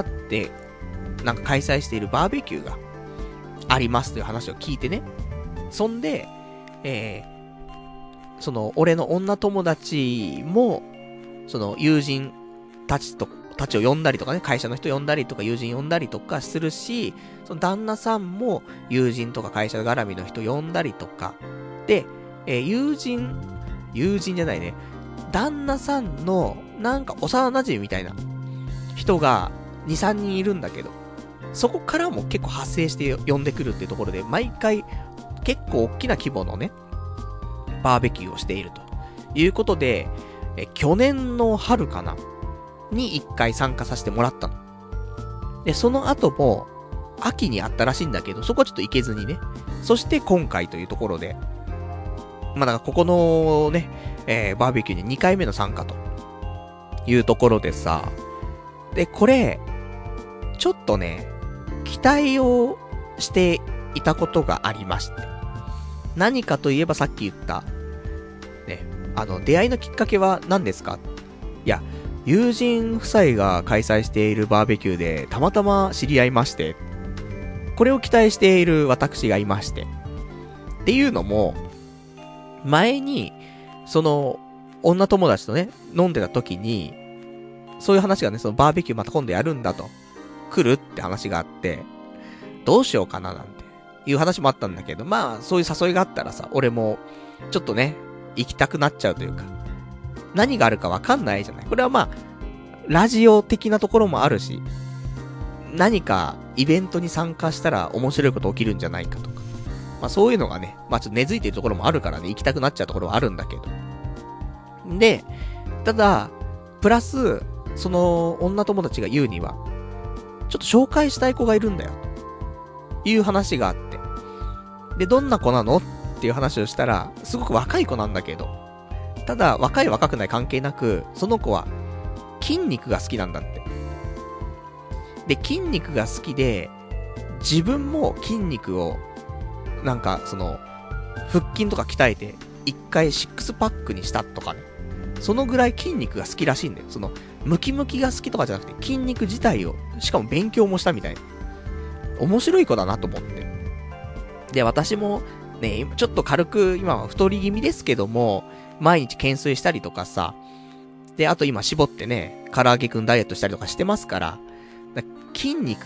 なんか開催しているバーベキューがありますという話を聞いてね。そんで、えー、その俺の女友達も、その友人たちと、たちを呼んだりとかね、会社の人呼んだりとか友人呼んだりとかするし、その旦那さんも友人とか会社絡みの人呼んだりとか、で、えー、友人、友人じゃないね、旦那さんのなんか幼馴染みたいな人がに、さんにんいるんだけど、そこからも結構発生して呼んでくるっていうところで、毎回結構大きな規模のね、バーベキューをしているということで、え去年の春かなにいっかい参加させてもらったの。で、その後も秋にあったらしいんだけど、そこはちょっと行けずにね。そして今回というところで、まあだからここのね、えー、バーベキューににかいめの参加というところでさ、で、これ、ちょっとね、期待をしていたことがありまして。何かといえばさっき言った、ね、あの、出会いのきっかけは何ですか？いや、友人夫妻が開催しているバーベキューでたまたま知り合いまして、これを期待している私がいまして。っていうのも、前に、その、女友達とね、飲んでた時に、そういう話がね、そのバーベキューまた今度やるんだと、来るって話があって、どうしようかななんて、いう話もあったんだけど、まあ、そういう誘いがあったらさ、俺も、ちょっとね、行きたくなっちゃうというか、何があるかわかんないじゃない。これはまあ、ラジオ的なところもあるし、何かイベントに参加したら面白いこと起きるんじゃないかとか、まあそういうのがね、まあちょっと根付いてるところもあるからね、行きたくなっちゃうところはあるんだけど。で、ただ、プラス、その女友達が言うには、ちょっと紹介したい子がいるんだよ、という話があって。で、どんな子なのっていう話をしたら、すごく若い子なんだけど、ただ、若い若くない関係なく、その子は、筋肉が好きなんだって。で、筋肉が好きで、自分も筋肉を、なんか、その、腹筋とか鍛えて、一回シックスパックにしたとかね。そのぐらい筋肉が好きらしいんだよ。その、ムキムキが好きとかじゃなくて、筋肉自体を、しかも勉強もしたみたいな。面白い子だなと思って。で、私も、ね、ちょっと軽く、今は太り気味ですけども、毎日懸垂したりとかさ、で、あと今絞ってね、唐揚げくんダイエットしたりとかしてますから、だから筋肉っ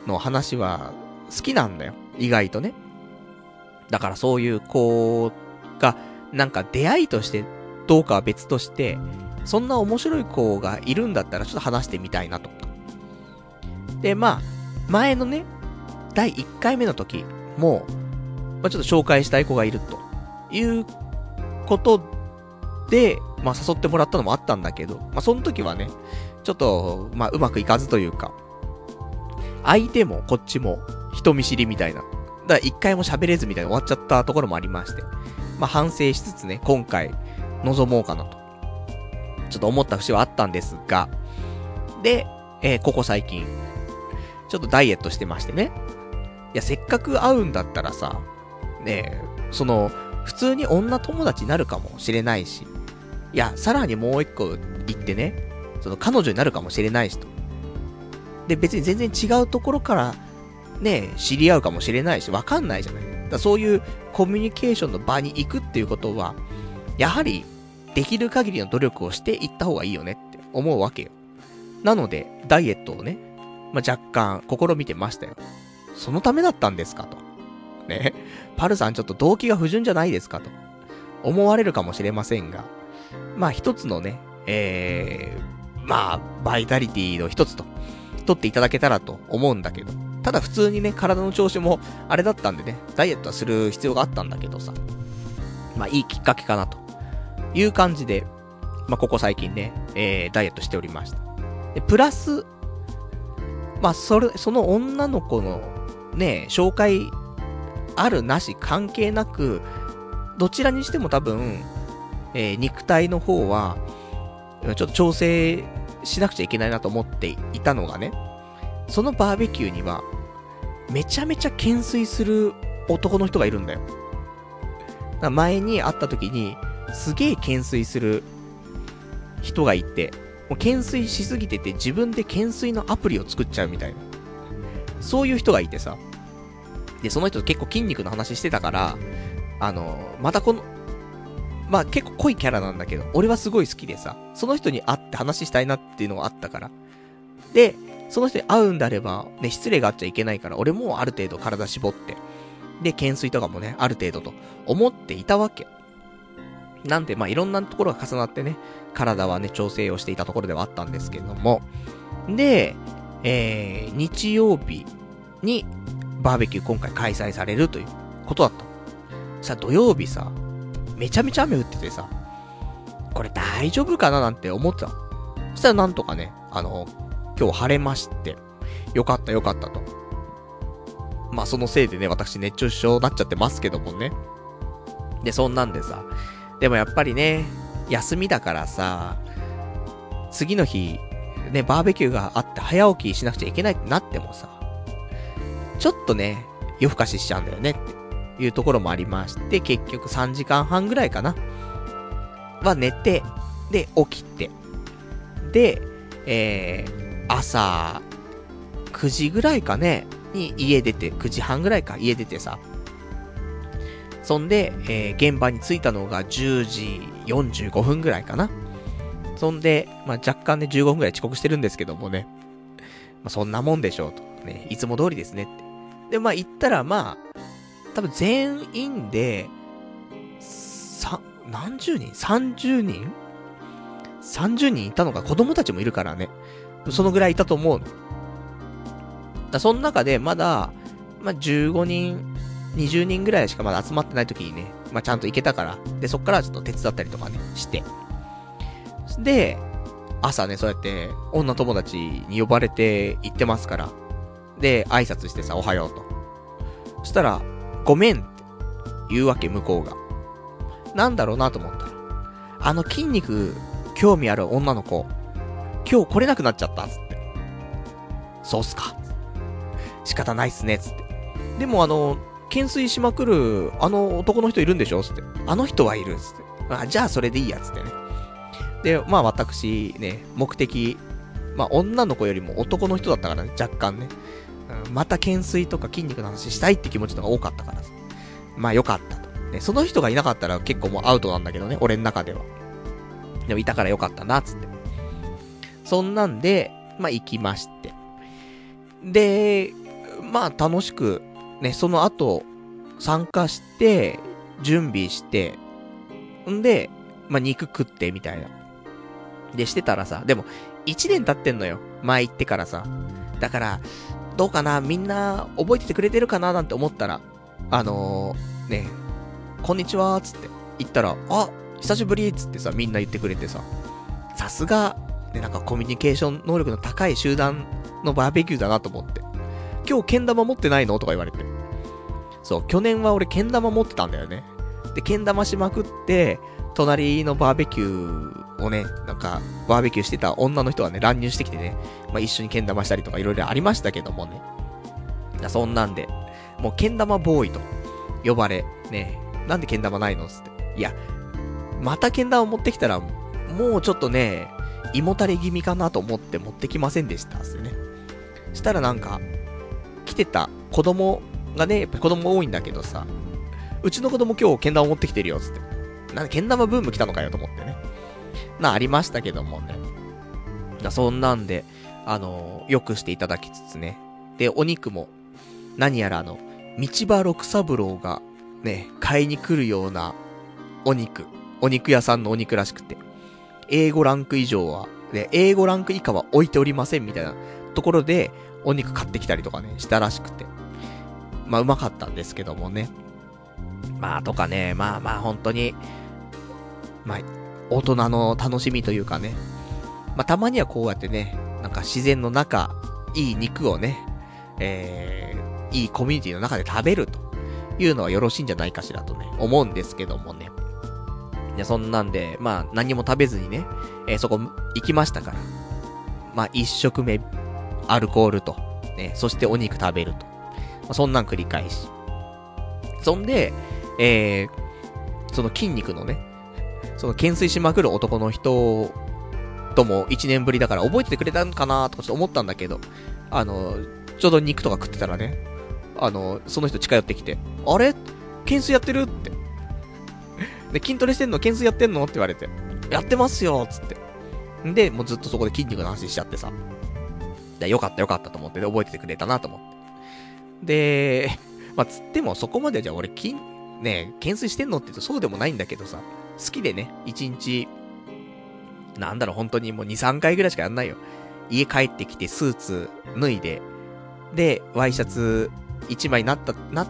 の話は好きなんだよ。意外とね。だからそういう子が、なんか出会いとしてどうかは別として、そんな面白い子がいるんだったらちょっと話してみたいなとか。で、まあ、前のね、だいいっかいめの時も、まあ、ちょっと紹介したい子がいるということで、まあ誘ってもらったのもあったんだけど、まあその時はね、ちょっと、まあうまくいかずというか、相手もこっちも人見知りみたいな。だから一回も喋れずみたいに終わっちゃったところもありまして、まあ反省しつつね、今回臨もうかなと。ちょっと思った節はあったんですが、で、えー、ここ最近、ちょっとダイエットしてましてね。いや、せっかく会うんだったらさ、ねえ、その、普通に女友達になるかもしれないし、いや、さらにもう一個言ってね、その彼女になるかもしれないしと。で、別に全然違うところから、ね、知り合うかもしれないし、わかんないじゃない。だからそういうコミュニケーションの場に行くっていうことは、やはり、できる限りの努力をしていった方がいいよねって思うわけよ。なので、ダイエットをね、まあ、若干、試みてましたよ。そのためだったんですかと。ね。パルさんちょっと動機が不純じゃないですかと。思われるかもしれませんが、まあ一つのね、えー、まあ、バイタリティの一つと、取っていただけたらと思うんだけど、ただ普通にね、体の調子もあれだったんでね、ダイエットはする必要があったんだけどさ、まあいいきっかけかなという感じで、まあここ最近ね、えー、ダイエットしておりました。で、プラス、まあそれ、その女の子のね、紹介あるなし関係なく、どちらにしても多分、えー、肉体の方は、ちょっと調整しなくちゃいけないなと思っていたのがね、そのバーベキューには、めちゃめちゃ懸垂する男の人がいるんだよ。だから前に会った時に、すげえ懸垂する人がいて、もう懸垂しすぎてて自分で懸垂のアプリを作っちゃうみたいな。そういう人がいてさ。で、その人と結構筋肉の話してたから、あの、またこの、まあ結構濃いキャラなんだけど、俺はすごい好きでさ、その人に会って話したいなっていうのがあったから。で、その人に会うんであれば、ね、失礼があっちゃいけないから、俺もある程度体絞って、で、懸垂とかもね、ある程度と思っていたわけ。なんで、まあいろんなところが重なってね、体はね、調整をしていたところではあったんですけれども。で、えー、日曜日に、バーベキュー今回開催されるということだった。さ、土曜日さ、めちゃめちゃ雨降っててさ、これ大丈夫かななんて思ってた。そしたらなんとかね、あの、今日晴れまして、よかったよかったと。まあそのせいでね、私熱中症になっちゃってますけどもね。で、そんなんでさ、でもやっぱりね、休みだからさ、次の日、ね、バーベキューがあって早起きしなくちゃいけないってなってもさ、ちょっとね、夜更かししちゃうんだよねっていうところもありまして、結局さんじかんはんぐらいかな。は寝て、で、起きて、で、えー、朝、くじぐらいかね、に家出て、くじはんぐらいか家出てさ、そんで、えー、現場に着いたのがじゅうじよんじゅうごふんぐらいかな。そんで、まあ、若干ね、じゅうごふんぐらい遅刻してるんですけどもね。まあ、そんなもんでしょうと。ね、いつも通りですねって。で、まあ、行ったら、まあ、多分全員で、さ、何十人 ?さんじゅうにん ?さんじゅうにんいたのか、子供たちもいるからね。そのぐらいいたと思うの。だその中で、まだ、まあ、じゅうごにん、にじゅうにんぐらいしかまだ集まってない時にね、まあ、ちゃんと行けたから、で、そっからちょっと手伝ったりとかね、して。で、朝ね、そうやって、女友達に呼ばれて行ってますから、で、挨拶してさ、おはようと。そしたら、ごめんって言うわけ、向こうが。なんだろうなと思ったら、あの筋肉、興味ある女の子、今日来れなくなっちゃった、つって。そうっすか。仕方ないっすね、つって。でもあの、懸垂しまくる、あの男の人いるんでしょつって。あの人はいる、つって。あ、じゃあそれでいいや、つってね。で、まあ私、ね、目的、まあ女の子よりも男の人だったからね、若干ね。うん、また懸垂とか筋肉の話したいって気持ちのが多かったから。まあよかったと。ね、その人がいなかったら結構もうアウトなんだけどね、俺の中では。でもいたからよかったな、つって。そんなんで、まあ行きまして。で、 まあ楽しく、ね、その後、参加して、準備して、んで、まあ肉食ってみたいな。で、してたらさ、でも、一年経ってんのよ。前行ってからさ。だから、どうかな、みんな覚えててくれてるかななんて思ったら、あのー、ね、こんにちはーつって言ったら、あ、久しぶりーつってさ、みんな言ってくれてさ、さすが、ね、なんかコミュニケーション能力の高い集団のバーベキューだなと思って。今日けん玉持ってないのとか言われて。そう、去年は俺けん玉持ってたんだよね。で、けん玉しまくって、隣のバーベキューをね、なんか、バーベキューしてた女の人がね、乱入してきてね、まあ、一緒にけん玉したりとかいろいろありましたけどもね。そんなんで、もうけん玉ボーイと呼ばれ、ね、なんでけん玉ないのつって。いや、またけん玉持ってきたら、もうちょっとね、胃もたれ気味かなと思って持ってきませんでしたっすね。したらなんか、来てた子供がね、やっぱ子供多いんだけどさ、うちの子供今日けん玉持ってきてるよつって。なんでけん玉ブーム来たのかよと思ってね。な、ありましたけどもね。そんなんで、あのー、よくしていただきつつね。で、お肉も、何やらあの、道場六三郎が、ね、買いに来るような、お肉。お肉屋さんのお肉らしくて。エーご ランク以上は、で、エーご ランク以下は置いておりませんみたいなところで、お肉買ってきたりとかね、したらしくて。まあ、うまかったんですけどもね。まあ、とかね、まあまあ、本当に、まあ、大人の楽しみというかね。まあ、たまにはこうやってね、なんか自然の中、いい肉をね、えー、いいコミュニティの中で食べるというのはよろしいんじゃないかしらとね、思うんですけどもね。いや、そんなんで、まあ、何も食べずにね、えー、そこ行きましたから。まあ、一食目、アルコールと、ね、そしてお肉食べると。まあ、そんなん繰り返し。そんで、えー、その筋肉のね、その懸垂しまくる男の人とも一年ぶりだから覚えててくれたんかなとかちょっと思ったんだけど、あの、ちょうど肉とか食ってたらね、あの、その人近寄ってきて、あれ懸垂やってるって。で、筋トレしてんの懸垂やってんのって言われて、やってますよつって。で、もうずっとそこで筋肉の話しちゃってさ。で、よかったよかったと思って、で、覚えててくれたなと思って。で、まあ、つってもそこまでじゃあ俺筋、ね、懸垂してんのって言うとそうでもないんだけどさ、好きでね、一日、なんだろう、本当にもうに、さんかいぐらいしかやんないよ。家帰ってきてスーツ脱いで、で、ワイシャツいちまいなった、なって、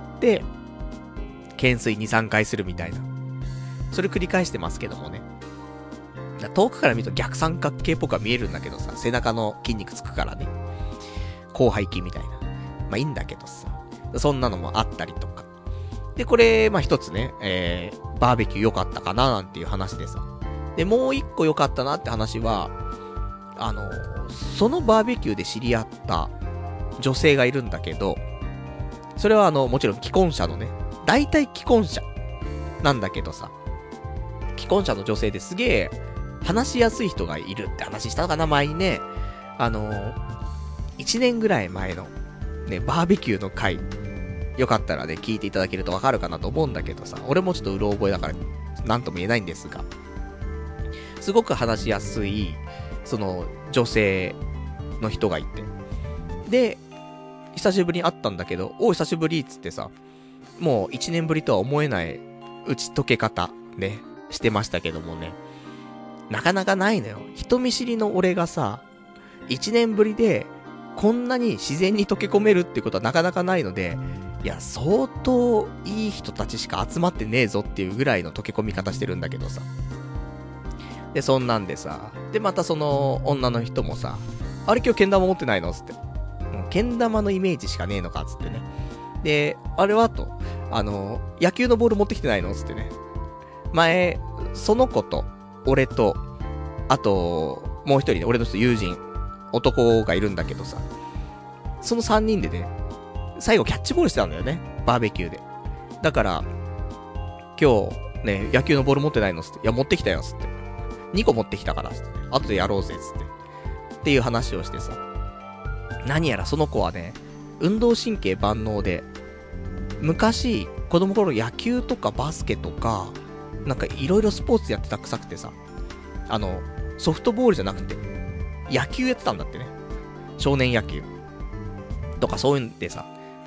懸垂に、さんかいするみたいな。それ繰り返してますけどもね。遠くから見ると逆三角形っぽくは見えるんだけどさ、背中の筋肉つくからね。広背筋みたいな。まあいいんだけどさ。そんなのもあったりとか。で、これ、まあ一つね、えー、バーベキュー良かったかななんていう話でさ。で、もう一個良かったなって話は、あの、そのバーベキューで知り合った女性がいるんだけど、それはあの、もちろん既婚者のね、大体既婚者なんだけどさ、既婚者の女性ですげえ話しやすい人がいるって話したのかな、前にね。あの、一年ぐらい前のね、バーベキューの回、よかったらね、聞いていただけるとわかるかなと思うんだけどさ、俺もちょっとうろ覚えだから、なんとも言えないんですが、すごく話しやすい、その、女性の人がいて。で、久しぶりに会ったんだけど、おう久しぶりっつってさ、もう一年ぶりとは思えない打ち解け方、ね、してましたけどもね。なかなかないのよ。人見知りの俺がさ、一年ぶりで、こんなに自然に溶け込めるってことはなかなかないので、いや、相当いい人たちしか集まってねえぞっていうぐらいの溶け込み方してるんだけどさ。で、そんなんでさ、で、またその女の人もさ、あれ今日けん玉持ってないのつって。けん玉のイメージしかねえのかつってね。で、あれはと、あの、野球のボール持ってきてないのつってね。前、その子と、俺と、あと、もう一人で、俺の人友人、男がいるんだけどさ、その三人でね、最後キャッチボールしてたんだよね。バーベキューで。だから、今日、ね、野球のボール持ってないのつって。いや、持ってきたよ、つって。にこ持ってきたから、つって。後でやろうぜ、つって。っていう話をしてさ。何やらその子はね、運動神経万能で、昔、子供の頃野球とかバスケとか、なんかいろいろスポーツやってたくさくてさ、あの、ソフトボールじゃなくて、野球やってたんだってね。少年野球。とかそういうんでさ、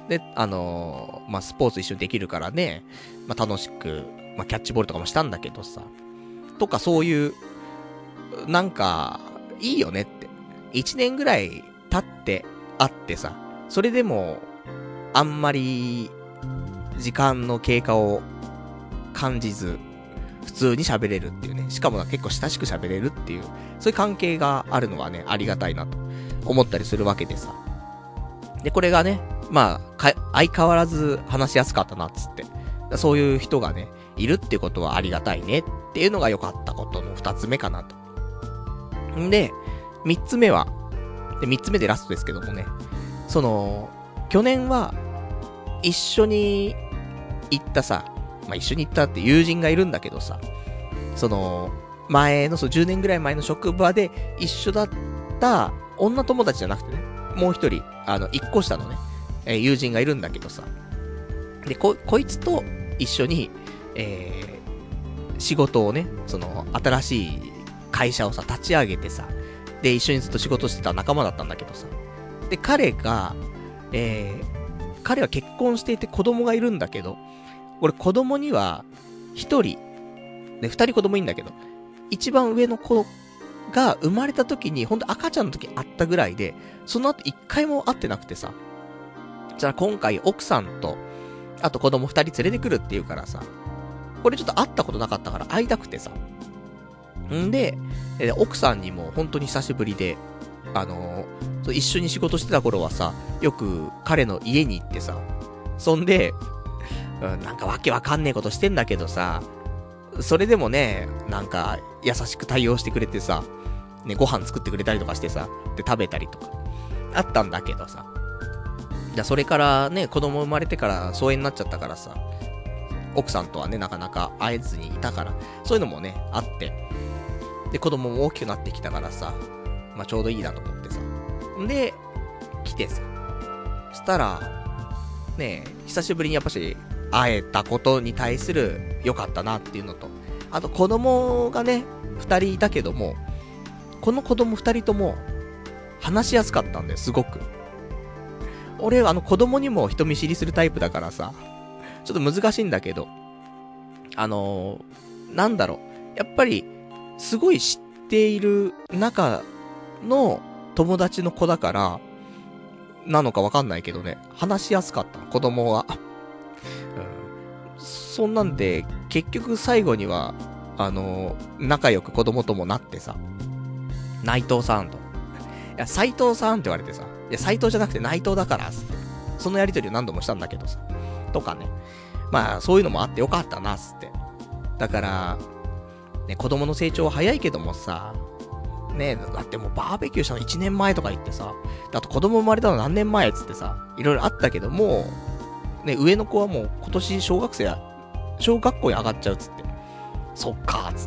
で、あのー、まあ、スポーツ一緒にできるからね、まあ、楽しく、まあ、キャッチボールとかもしたんだけどさ、とかそういう、なんか、いいよねって。一年ぐらい経ってあってさ、それでも、あんまり、時間の経過を感じず、普通に喋れるっていうね。しかも結構親しく喋れるっていう、そういう関係があるのはね、ありがたいなと思ったりするわけでさ。で、これがね、まあ、か、相変わらず話しやすかったなっつって。そういう人がね、いるってことはありがたいねっていうのが良かったことの二つ目かなと。んで、三つ目は、で、三つ目でラストですけどもね、その、去年は、一緒に行ったさ、まあ、一緒に行ったって友人がいるんだけどさ、その、前の、そう、じゅうねんぐらい前の職場で一緒だった女友達じゃなくてね、もう一人、あの、一個下のね、えー、友人がいるんだけどさ、で、こ、こいつと一緒に、えー、仕事をね、その、新しい会社をさ、立ち上げてさ、で、一緒にずっと仕事してた仲間だったんだけどさ、で、彼が、えー、彼は結婚していて子供がいるんだけど、俺子供には、一人、ね、二人子供いいんだけど、一番上の子が生まれた時に、ほんと赤ちゃんの時会ったぐらいで、その後一回も会ってなくてさ、じゃあ今回奥さんと、あと子供二人連れてくるって言うからさ、これちょっと会ったことなかったから会いたくてさ。んで、え奥さんにも本当に久しぶりで、あのー、一緒に仕事してた頃はさ、よく彼の家に行ってさ、そんで、うん、なんかわけわかんねえことしてんだけどさ、それでもね、なんか優しく対応してくれてさ、ね、ご飯作ってくれたりとかしてさ、で食べたりとか、あったんだけどさ、じゃそれからね、子供生まれてから疎遠になっちゃったからさ、奥さんとはね、なかなか会えずにいたから、そういうのもね、あって、で、子供も大きくなってきたからさ、まあ、ちょうどいいなと思ってさ。で、来てさ。そしたら、ねえ、久しぶりにやっぱし、会えたことに対する良かったなっていうのと、あと子供がね、二人いたけども、この子供二人とも、話しやすかったんだよ、すごく。俺はあの子供にも人見知りするタイプだからさ、ちょっと難しいんだけど、あのー、なんだろう、やっぱり、すごい知っている中の友達の子だから、なのかわかんないけどね、話しやすかったの、子供は。うん、そんなんで、結局最後には、あのー、仲良く子供ともなってさ、内藤さんと。いや、斎藤さんって言われてさ、いや、斎藤じゃなくて内藤だから、つって。そのやりとりを何度もしたんだけどさ。とかね。まあ、そういうのもあってよかったな、つって。だから、ね、子供の成長は早いけどもさ、ね、だってもうバーベキューしたのいちねんまえとか言ってさ、あと子供生まれたの何年前つってさ、いろいろあったけども、ね、上の子はもう今年小学生や、小学校に上がっちゃうつって。そっかーつって。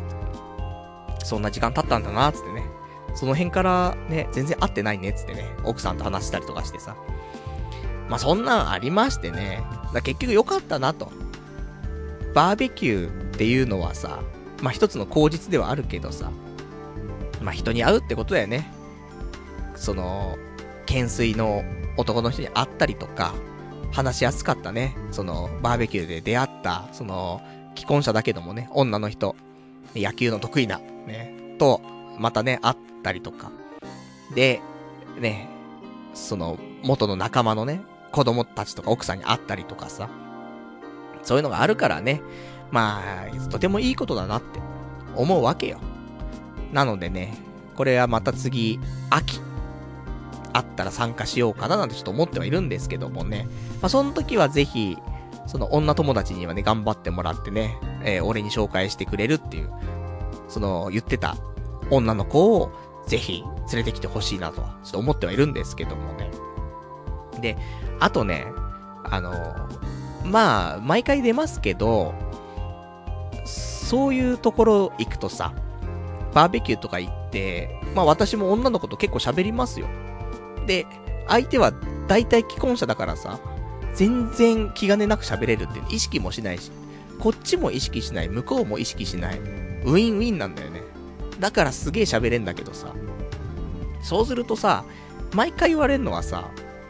そんな時間経ったんだなーつってね。その辺からね、全然会ってないねつってね、奥さんと話したりとかしてさ。まあ、そんなんありましてね。だ結局良かったなと。バーベキューっていうのはさ、まあ、一つの口実ではあるけどさ、まあ、人に会うってことだよね。その、懸垂の男の人に会ったりとか、話しやすかったね。その、バーベキューで出会った、その、既婚者だけどもね、女の人、野球の得意な、ね、と、またね、会ったりとか。で、ね、その、元の仲間のね、子供たちとか奥さんに会ったりとかさ。そういうのがあるからね、まあ、とてもいいことだなって思うわけよ。なのでね、これはまた次、秋、あったら参加しようかななんてちょっと思ってはいるんですけどもね。まあ、その時はぜひ、その女友達にはね、頑張ってもらってね、えー、俺に紹介してくれるっていう、その、言ってた女の子を、ぜひ、連れてきてほしいなとは、ちょっと思ってはいるんですけどもね。で、あとね、あのー、まあ、毎回出ますけど、そういうところ行くとさ、バーベキューとか行って、まあ私も女の子と結構喋りますよ。で、相手は大体既婚者だからさ、全然気兼ねなく喋れるって意識もしないし、こっちも意識しない、向こうも意識しない、ウィンウィンなんだよね。だからすげえ喋れんだけどさ、そうするとさ、毎回言われるのはさ、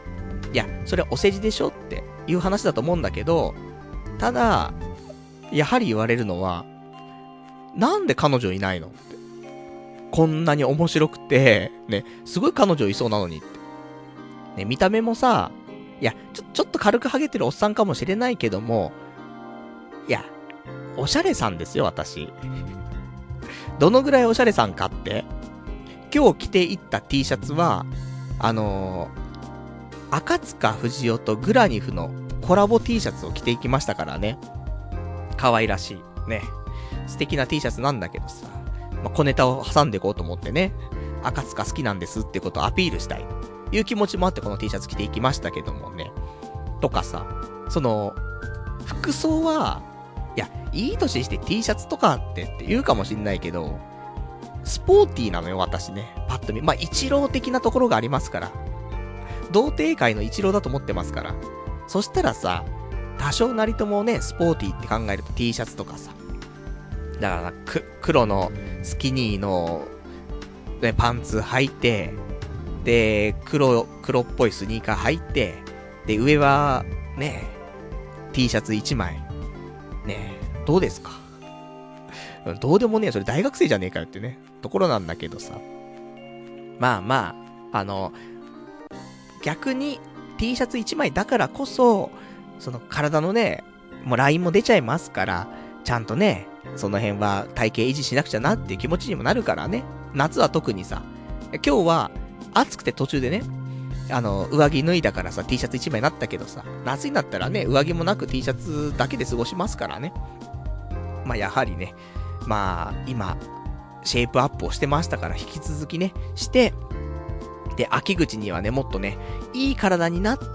いや、それお世辞でしょっていう話だと思うんだけど、ただ、やはり言われるのは、なんで彼女いないのって。こんなに面白くて、ね、すごい彼女いそうなのにって。ね、見た目もさ、いや、ちょ、ちょっと軽くハゲてるおっさんかもしれないけども、いや、おしゃれさんですよ、私。どのぐらいおしゃれさんかって、今日着ていった T シャツは、あのー、赤塚不二夫とグラニフのコラボ T シャツを着ていきましたからね。可愛らしい。ね。素敵な T シャツなんだけどさ、まあ、小ネタを挟んでいこうと思ってね、赤塚好きなんですってことをアピールしたいという気持ちもあってこの T シャツ着ていきましたけどもね。とかさ、その、服装は、いや、いい年して T シャツとかってって言うかもしんないけど、スポーティーなのよ、私ね。パッと見。まあ、一郎的なところがありますから。童貞界の一郎だと思ってますから。そしたらさ、多少なりともね、スポーティーって考えると T シャツとかさ。だからく、黒のスキニーの、ね、パンツ履いて、で、黒、黒っぽいスニーカー履いて、で、上は、ね、T シャツいちまい。ね、どうですか？どうでもねえ、それ大学生じゃねえかよってね、ところなんだけどさ。まあまあ、あの、逆に T シャツいちまいだからこそ、その体のね、もうラインも出ちゃいますから、ちゃんとね、その辺は体型維持しなくちゃなっていう気持ちにもなるからね。夏は特にさ、今日は暑くて途中でね、あの、上着脱いだからさ、T シャツいちまいになったけどさ、夏になったらね、上着もなく T シャツだけで過ごしますからね。まあやはりね、まあ今、シェイプアップをしてましたから、引き続きね、して、で、秋口にはね、もっとね、いい体になって、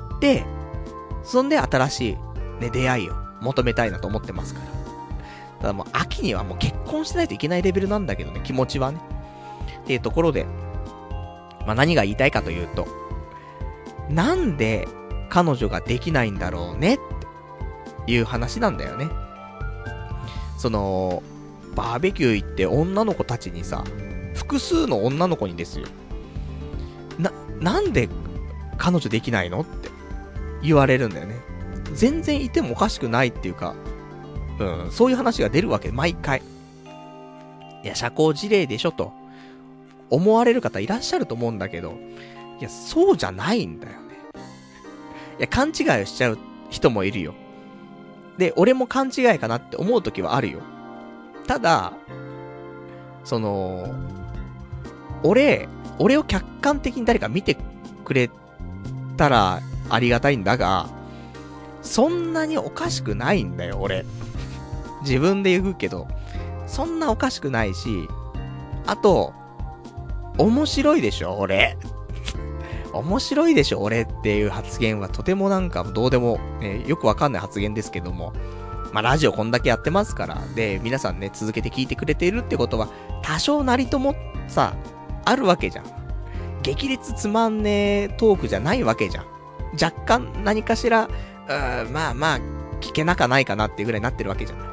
そんで新しい、ね、出会いを求めたいなと思ってますから。ただもう秋にはもう結婚しないといけないレベルなんだけどね、気持ちはね。っていうところで、まあ何が言いたいかというと、なんで彼女ができないんだろうねっていう話なんだよね。その、バーベキュー行って女の子たちにさ、複数の女の子にですよ。な、なんで彼女できないのって言われるんだよね。全然いてもおかしくないっていうか、うん、そういう話が出るわけ、毎回。いや、社交辞令でしょと思われる方いらっしゃると思うんだけど、いや、そうじゃないんだよね。いや、勘違いをしちゃう人もいるよ。で、俺も勘違いかなって思う時はあるよ。ただ、その、俺、俺を客観的に誰か見てくれたらありがたいんだが、そんなにおかしくないんだよ、俺。自分で言うけど、そんなおかしくないし、あと、面白いでしょ、俺。面白いでしょ、俺っていう発言はとてもなんかどうでも、ね、よくわかんない発言ですけども、まあラジオこんだけやってますから、で、皆さんね、続けて聞いてくれているってことは、多少なりともさ、あるわけじゃん。激烈つまんねえトークじゃないわけじゃん。若干何かしら、うーまあまあ、聞けなかないかなっていうぐらいになってるわけじゃない。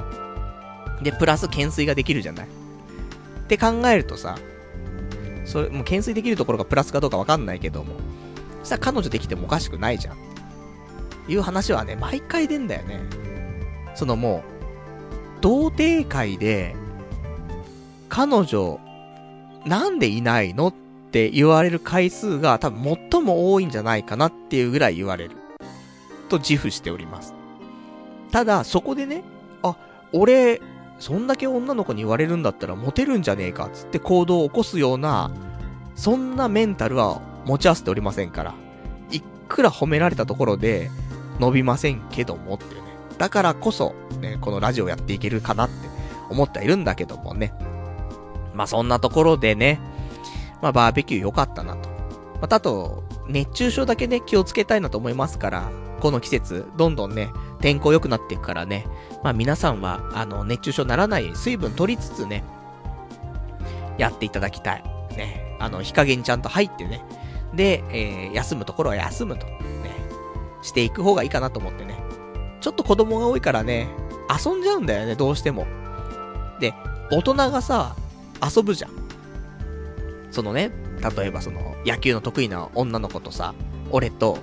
で、プラス懸垂ができるじゃない。って考えるとさ、それ、もう懸垂できるところがプラスかどうかわかんないけども、さ、彼女できてもおかしくないじゃん。いう話はね、毎回出んだよね。そのもう、童貞界で、彼女、なんでいないのって言われる回数が多分最も多いんじゃないかなっていうぐらい言われる。と自負しております。ただ、そこでね、あ、俺、そんだけ女の子に言われるんだったらモテるんじゃねえかつって行動を起こすような、そんなメンタルは持ち合わせておりませんから。いくら褒められたところで伸びませんけどもっていうね。だからこそ、ね、このラジオやっていけるかなって思ってはいるんだけどもね。まあそんなところでね、まあバーベキュー良かったなと。またあと、熱中症だけね、気をつけたいなと思いますから、この季節、どんどんね、天候良くなっていくからね、まあ皆さんは、あの、熱中症にならない水分取りつつね、やっていただきたい。ね。あの、日陰にちゃんと入ってね。で、えー、休むところは休むと。ね。していく方がいいかなと思ってね。ちょっと子供が多いからね、遊んじゃうんだよね、どうしても。で、大人がさ、遊ぶじゃん。そのね、例えばその、野球の得意な女の子とさ、俺と、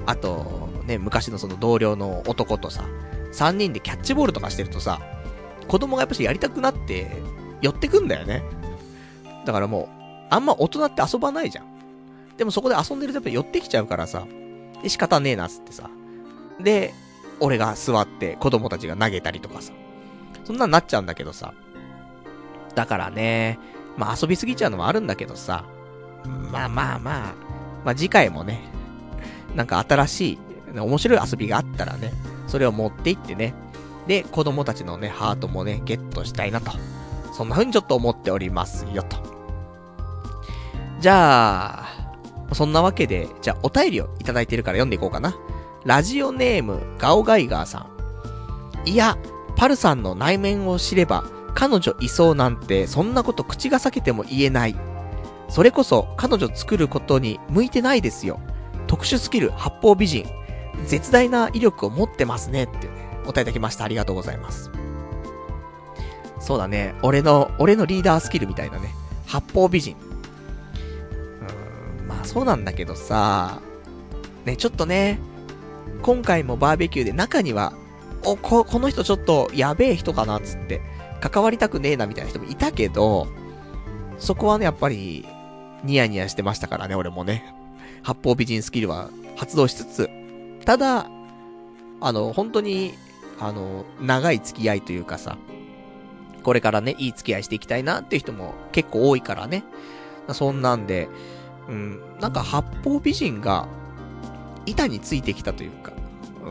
あと、ね、昔のその同僚の男とさ、三人でキャッチボールとかしてるとさ、子供がやっぱしやりたくなって、寄ってくんだよね。だからもう、あんま大人って遊ばないじゃん。でもそこで遊んでるとやっぱ寄ってきちゃうからさ、で仕方ねえなっつってさ。で、俺が座って子供たちが投げたりとかさ。そんなんなっちゃうんだけどさ。だからね、まあ遊びすぎちゃうのもあるんだけどさ。まあまあまあ、まあ次回もね、なんか新しい、面白い遊びがあったらね、それを持っていってね、で、子供たちのね、ハートもね、ゲットしたいなと。そんな風にちょっと思っておりますよと。じゃあ、そんなわけで、じゃあお便りをいただいてるから読んでいこうかな。ラジオネーム、ガオガイガーさん。いや、パルさんの内面を知れば、彼女いそうなんて、そんなこと口が裂けても言えない。それこそ、彼女作ることに向いてないですよ。特殊スキル、八方美人。絶大な威力を持ってますね。ってね、お答えいただきました。ありがとうございます。そうだね。俺の、俺のリーダースキルみたいなね。八方美人。うーん、まあそうなんだけどさ、ね、ちょっとね、今回もバーベキューで中には、お、こ、この人ちょっとやべえ人かなっつって、関わりたくねえなみたいな人もいたけど、そこはね、やっぱり、ニヤニヤしてましたからね、俺もね。八方美人スキルは発動しつつ、ただ、あの、本当に、あの、長い付き合いというかさ、これからね、いい付き合いしていきたいなっていう人も結構多いからね。そんなんで、うん、なんか八方美人が、板についてきたというか、うん、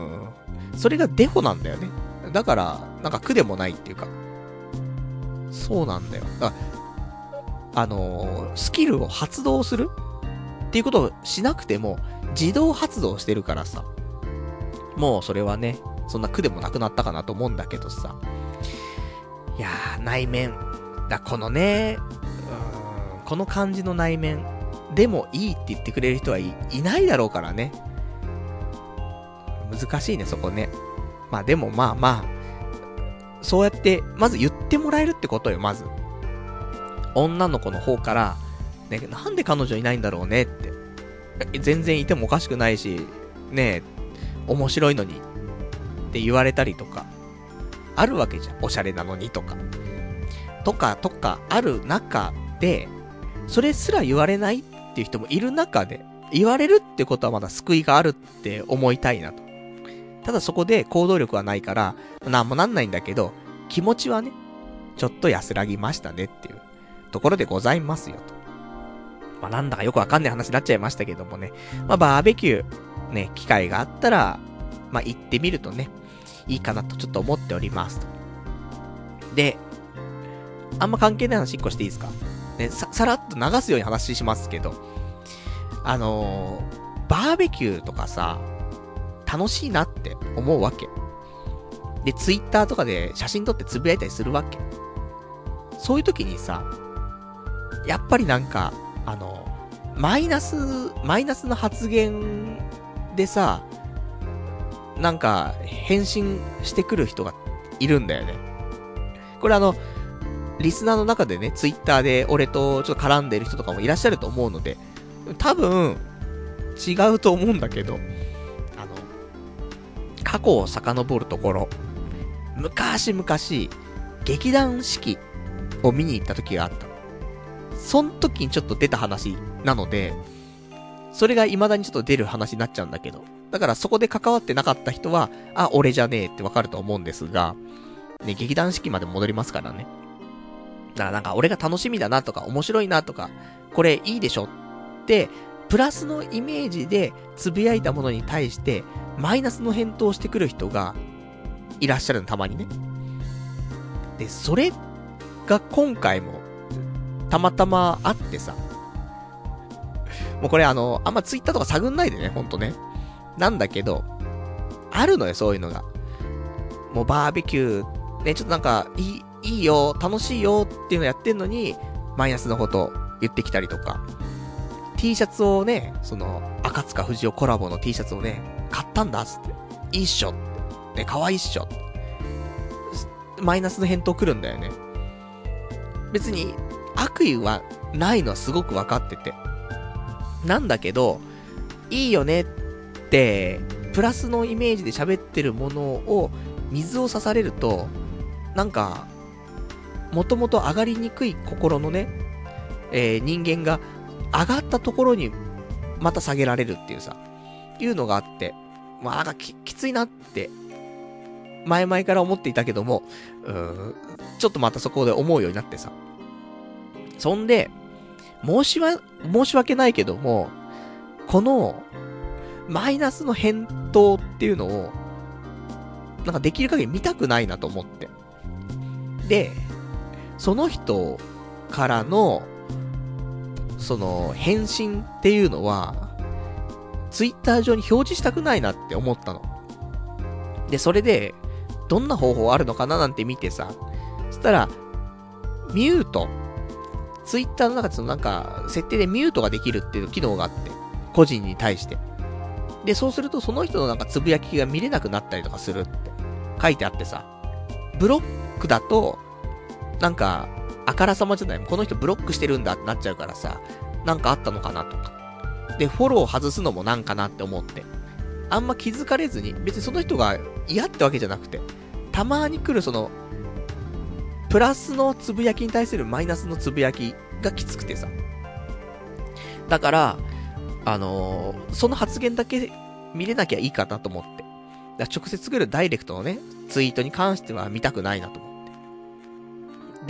それがデフォなんだよね。だから、なんか苦でもないっていうか、そうなんだよ。だから、あのー、スキルを発動するっていうことをしなくても、自動発動してるからさ、もうそれはね、そんな苦でもなくなったかなと思うんだけどさ。いやー、内面。だ、このね、うーん、この感じの内面でもいいって言ってくれる人はい、いないだろうからね。難しいね、そこね。まあでもまあまあ、そうやって、まず言ってもらえるってことよ、まず。女の子の方から、ね、なんで彼女いないんだろうねって。全然いてもおかしくないし、ねえ、面白いのにって言われたりとか、あるわけじゃん。おしゃれなのにとか。とか、とか、ある中で、それすら言われないっていう人もいる中で、言われるってことはまだ救いがあるって思いたいなと。ただそこで行動力はないから、なんもなんないんだけど、気持ちはね、ちょっと安らぎましたねっていうところでございますよと。まあなんだかよくわかんない話になっちゃいましたけどもね。まあバーベキュー、ね、機会があったら、まあ行ってみるとね、いいかなとちょっと思っておりますと。で、あんま関係ない話一個していいですかね、さ、さらっと流すように話しますけど、あのー、バーベキューとかさ、楽しいなって思うわけ。で、ツイッターとかで写真撮ってつぶやいたりするわけ。そういう時にさ、やっぱりなんか、あの、マイナス、マイナスの発言でさ、なんか、返信してくる人がいるんだよね。これあの、リスナーの中でね、ツイッターで俺とちょっと絡んでる人とかもいらっしゃると思うので、多分、違うと思うんだけど、あの、過去を遡るところ、昔々、劇団四季を見に行った時があった。その時にちょっと出た話なので、それが未だにちょっと出る話になっちゃうんだけど、だからそこで関わってなかった人は、あ、俺じゃねえってわかると思うんですが、ね、劇団四季まで戻りますからね。だからなんか俺が楽しみだなとか面白いなとか、これいいでしょって、プラスのイメージでつぶやいたものに対して、マイナスの返答をしてくる人がいらっしゃるの、たまにね。で、それが今回も、たまたまあってさ、もうこれあの、あんまツイッターとか探んないでね、ほんとね。なんだけど、あるのよ、そういうのが。もうバーベキュー、ね、ちょっとなんか、いい、いいよ、楽しいよっていうのやってんのに、マイナスのこと言ってきたりとか、T シャツをね、その、赤塚不二夫コラボの T シャツをね、買ったんだ、つって。いいっしょって。ね、可愛いっしょ。マイナスの返答来るんだよね。別に、悪意はないのはすごくわかってて。なんだけど、いいよねっで、プラスのイメージで喋ってるものを水を刺されると、なんか、もともと上がりにくい心のね、えー、人間が上がったところにまた下げられるっていうさ、いうのがあって、まあ、なんかき、きついなって、前々から思っていたけども、うーん、ちょっとまたそこで思うようになってさ。そんで、申しわ、申し訳ないけども、この、マイナスの返答っていうのを、なんかできる限り見たくないなと思って。で、その人からの、その、返信っていうのは、ツイッター上に表示したくないなって思ったの。で、それで、どんな方法あるのかななんて見てさ、そしたら、ミュート。ツイッターの中でそのなんか、設定でミュートができるっていう機能があって、個人に対して。で、そうするとその人のなんかつぶやきが見れなくなったりとかするって書いてあってさ、ブロックだと、なんか、あからさまじゃない、この人ブロックしてるんだってなっちゃうからさ、なんかあったのかなとか。で、フォロー外すのもなんかなって思って。あんま気づかれずに、別にその人が嫌ってわけじゃなくて、たまに来るその、プラスのつぶやきに対するマイナスのつぶやきがきつくてさ。だから、あのー、その発言だけ見れなきゃいいかなと思って。だ直接来るダイレクトのね、ツイートに関しては見たくないなと思って。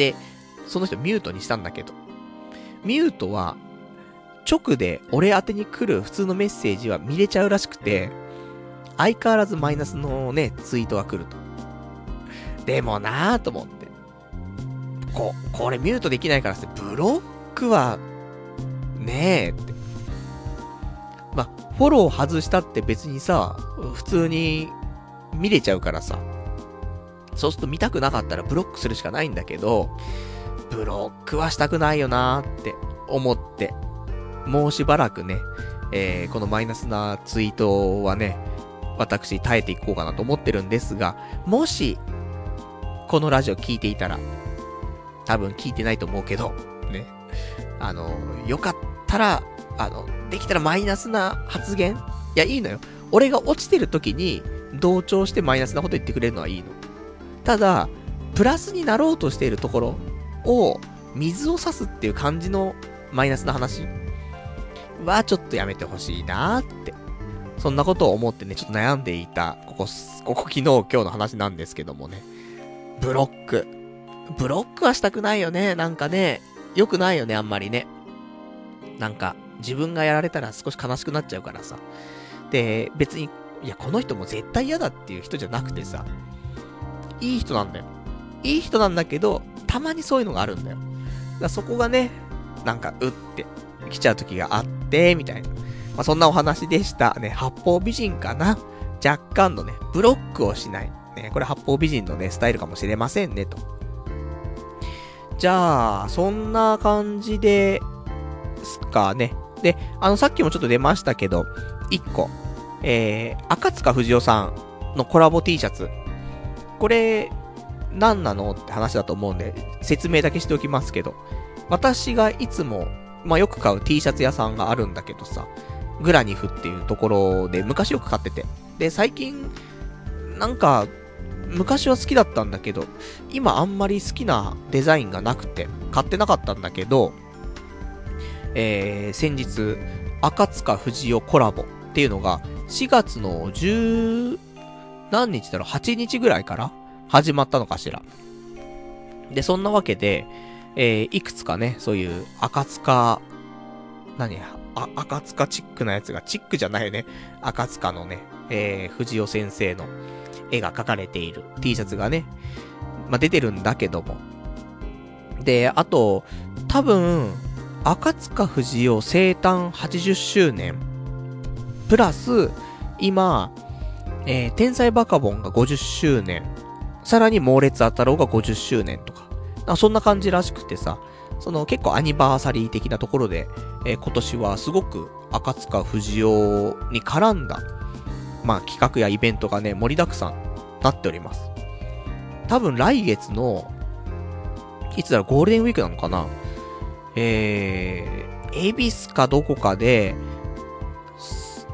で、その人ミュートにしたんだけど、ミュートは、直で俺宛てに来る普通のメッセージは見れちゃうらしくて、相変わらずマイナスのね、ツイートが来ると。でもなぁと思って。こ、これミュートできないからって、ブロックは、ねえって。まあ、フォロー外したって別にさ、普通に見れちゃうからさ。そうすると見たくなかったらブロックするしかないんだけど、ブロックはしたくないよなーって思って、もうしばらくね、えー、このマイナスなツイートはね、私耐えていこうかなと思ってるんですが、もし、このラジオ聞いていたら、多分聞いてないと思うけど、ね。あの、よかったら、あの、できたらマイナスな発言？いや、いいのよ。俺が落ちてる時に、同調してマイナスなこと言ってくれるのはいいの。ただ、プラスになろうとしているところを、水を差すっていう感じのマイナスな話は、ちょっとやめてほしいなーって。そんなことを思ってね、ちょっと悩んでいた、ここ、ここ昨日、今日の話なんですけどもね。ブロック。ブロックはしたくないよね。なんかね、良くないよね、あんまりね。なんか、自分がやられたら少し悲しくなっちゃうからさ。で、別に、いや、この人も絶対嫌だっていう人じゃなくてさ、いい人なんだよ。いい人なんだけど、たまにそういうのがあるんだよ。だからそこがね、なんか、うって来ちゃう時があって、みたいな。まあ、そんなお話でした。ね、八方美人かな。若干のね、ブロックをしない。ね、これ八方美人のね、スタイルかもしれませんね、と。じゃあ、そんな感じで、すかね。で、あの、さっきもちょっと出ましたけど、一個。えー、赤塚不二夫さんのコラボ T シャツ。これ、何なのって話だと思うんで、説明だけしておきますけど、私がいつも、まあ、よく買う T シャツ屋さんがあるんだけどさ、グラニフっていうところで昔よく買ってて。で、最近、なんか、昔は好きだったんだけど、今あんまり好きなデザインがなくて、買ってなかったんだけど、えー、先日、赤塚不二夫コラボっていうのが、しがつのじゅう、何日だろう、はちにちぐらいから始まったのかしら。で、そんなわけで、えー、いくつかね、そういう赤塚、何あ、赤塚チックなやつが、チックじゃないよね。赤塚のね、えー、藤尾先生の絵が描かれている T シャツがね、まあ、出てるんだけども。で、あと、多分、赤塚不二夫生誕はちじゅっしゅうねん。プラス、今、えー、天才バカボンがごじゅっしゅうねん。さらに猛烈あたろうがごじゅっしゅうねんとか。あ、そんな感じらしくてさ、その結構アニバーサリー的なところで、えー、今年はすごく赤塚不二夫に絡んだ、まあ企画やイベントがね、盛りだくさんなっております。多分来月の、いつだろう、ゴールデンウィークなのかな？えー、恵比寿かどこかで、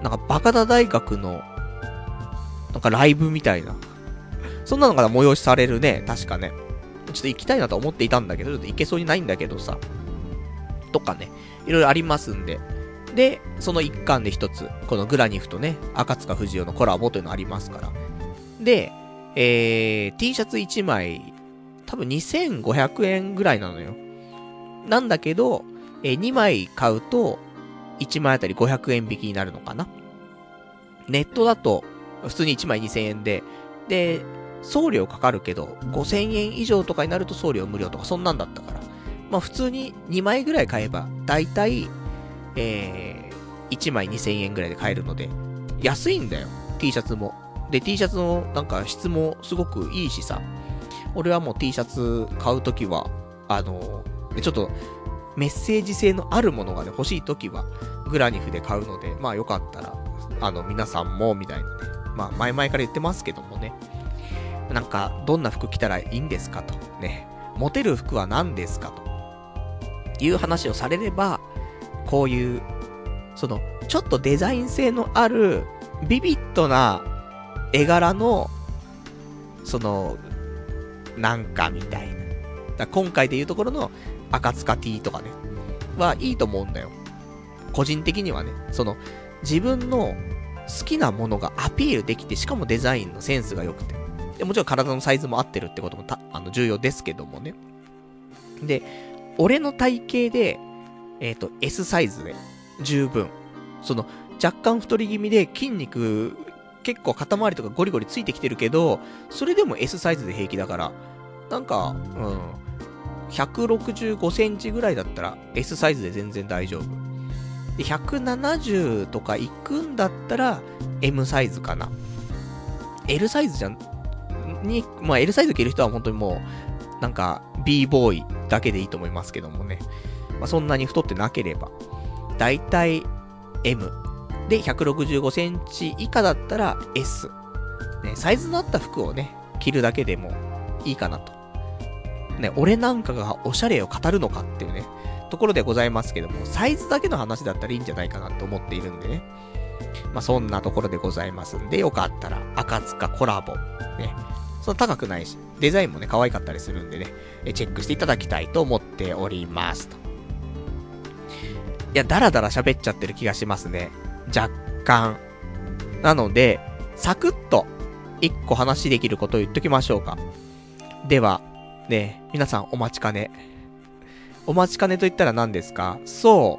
なんかバカダ大学の、なんかライブみたいな。そんなのが催しされるね、確かね。ちょっと行きたいなと思っていたんだけど、ちょっと行けそうにないんだけどさ。とかね、いろいろありますんで。で、その一環で一つ、このグラニフとね、赤塚不二夫のコラボというのありますから。で、えー、T シャツいちまい、多分にせんごひゃくえんぐらいなのよ。なんだけど、えー、にまい買うと、いちまいあたりごひゃくえん引きになるのかな。ネットだと、普通にいちまいにせんえんで、で、送料かかるけど、ごせんえん以上とかになると送料無料とか、そんなんだったから。まあ普通ににまいぐらい買えば、だいたい、えー、いちまいにせんえんぐらいで買えるので、安いんだよ、T シャツも。で、T シャツのなんか質もすごくいいしさ、俺はもう T シャツ買うときは、あのー、ちょっと、メッセージ性のあるものがね、欲しいときは、グラニフで買うので、まあよかったら、あの、皆さんも、みたいなね。まあ、前々から言ってますけどもね。なんか、どんな服着たらいいんですかと。ね。モテる服は何ですかと。いう話をされれば、こういう、その、ちょっとデザイン性のある、ビビッドな絵柄の、その、なんかみたいな。だ今回でいうところの、赤塚 T とかね、はいいと思うんだよ。個人的にはね、その、自分の好きなものがアピールできて、しかもデザインのセンスが良くて。でもちろん体のサイズも合ってるってこともたあの重要ですけどもね。で、俺の体型で、えっと、S サイズで十分。その、若干太り気味で筋肉、結構肩周りとかゴリゴリついてきてるけど、それでも S サイズで平気だから、なんか、うん、ひゃくろくじゅうごセンチぐらいだったら S サイズで全然大丈夫。で、ひゃくななじゅうとか行くんだったら M サイズかな。L サイズじゃん、に、まあ L サイズ着る人は本当にもう、なんか B ボーイだけでいいと思いますけどもね。まあそんなに太ってなければ、だいたい M。で、ひゃくろくじゅうごセンチ以下だったら S。ね、サイズのあった服をね、着るだけでもいいかなと。ね、俺なんかがおしゃれを語るのかっていうね、ところでございますけども、サイズだけの話だったらいいんじゃないかなと思っているんでね。まあ、そんなところでございますんで、よかったら、赤塚コラボ。ね。その高くないし、デザインもね、可愛かったりするんでね、チェックしていただきたいと思っておりますと。いや、だらだら喋っちゃってる気がしますね。若干。なので、サクッと、一個話できることを言っときましょうか。では、ね、皆さんお待ちかね。お待ちかねと言ったら何ですか？そう、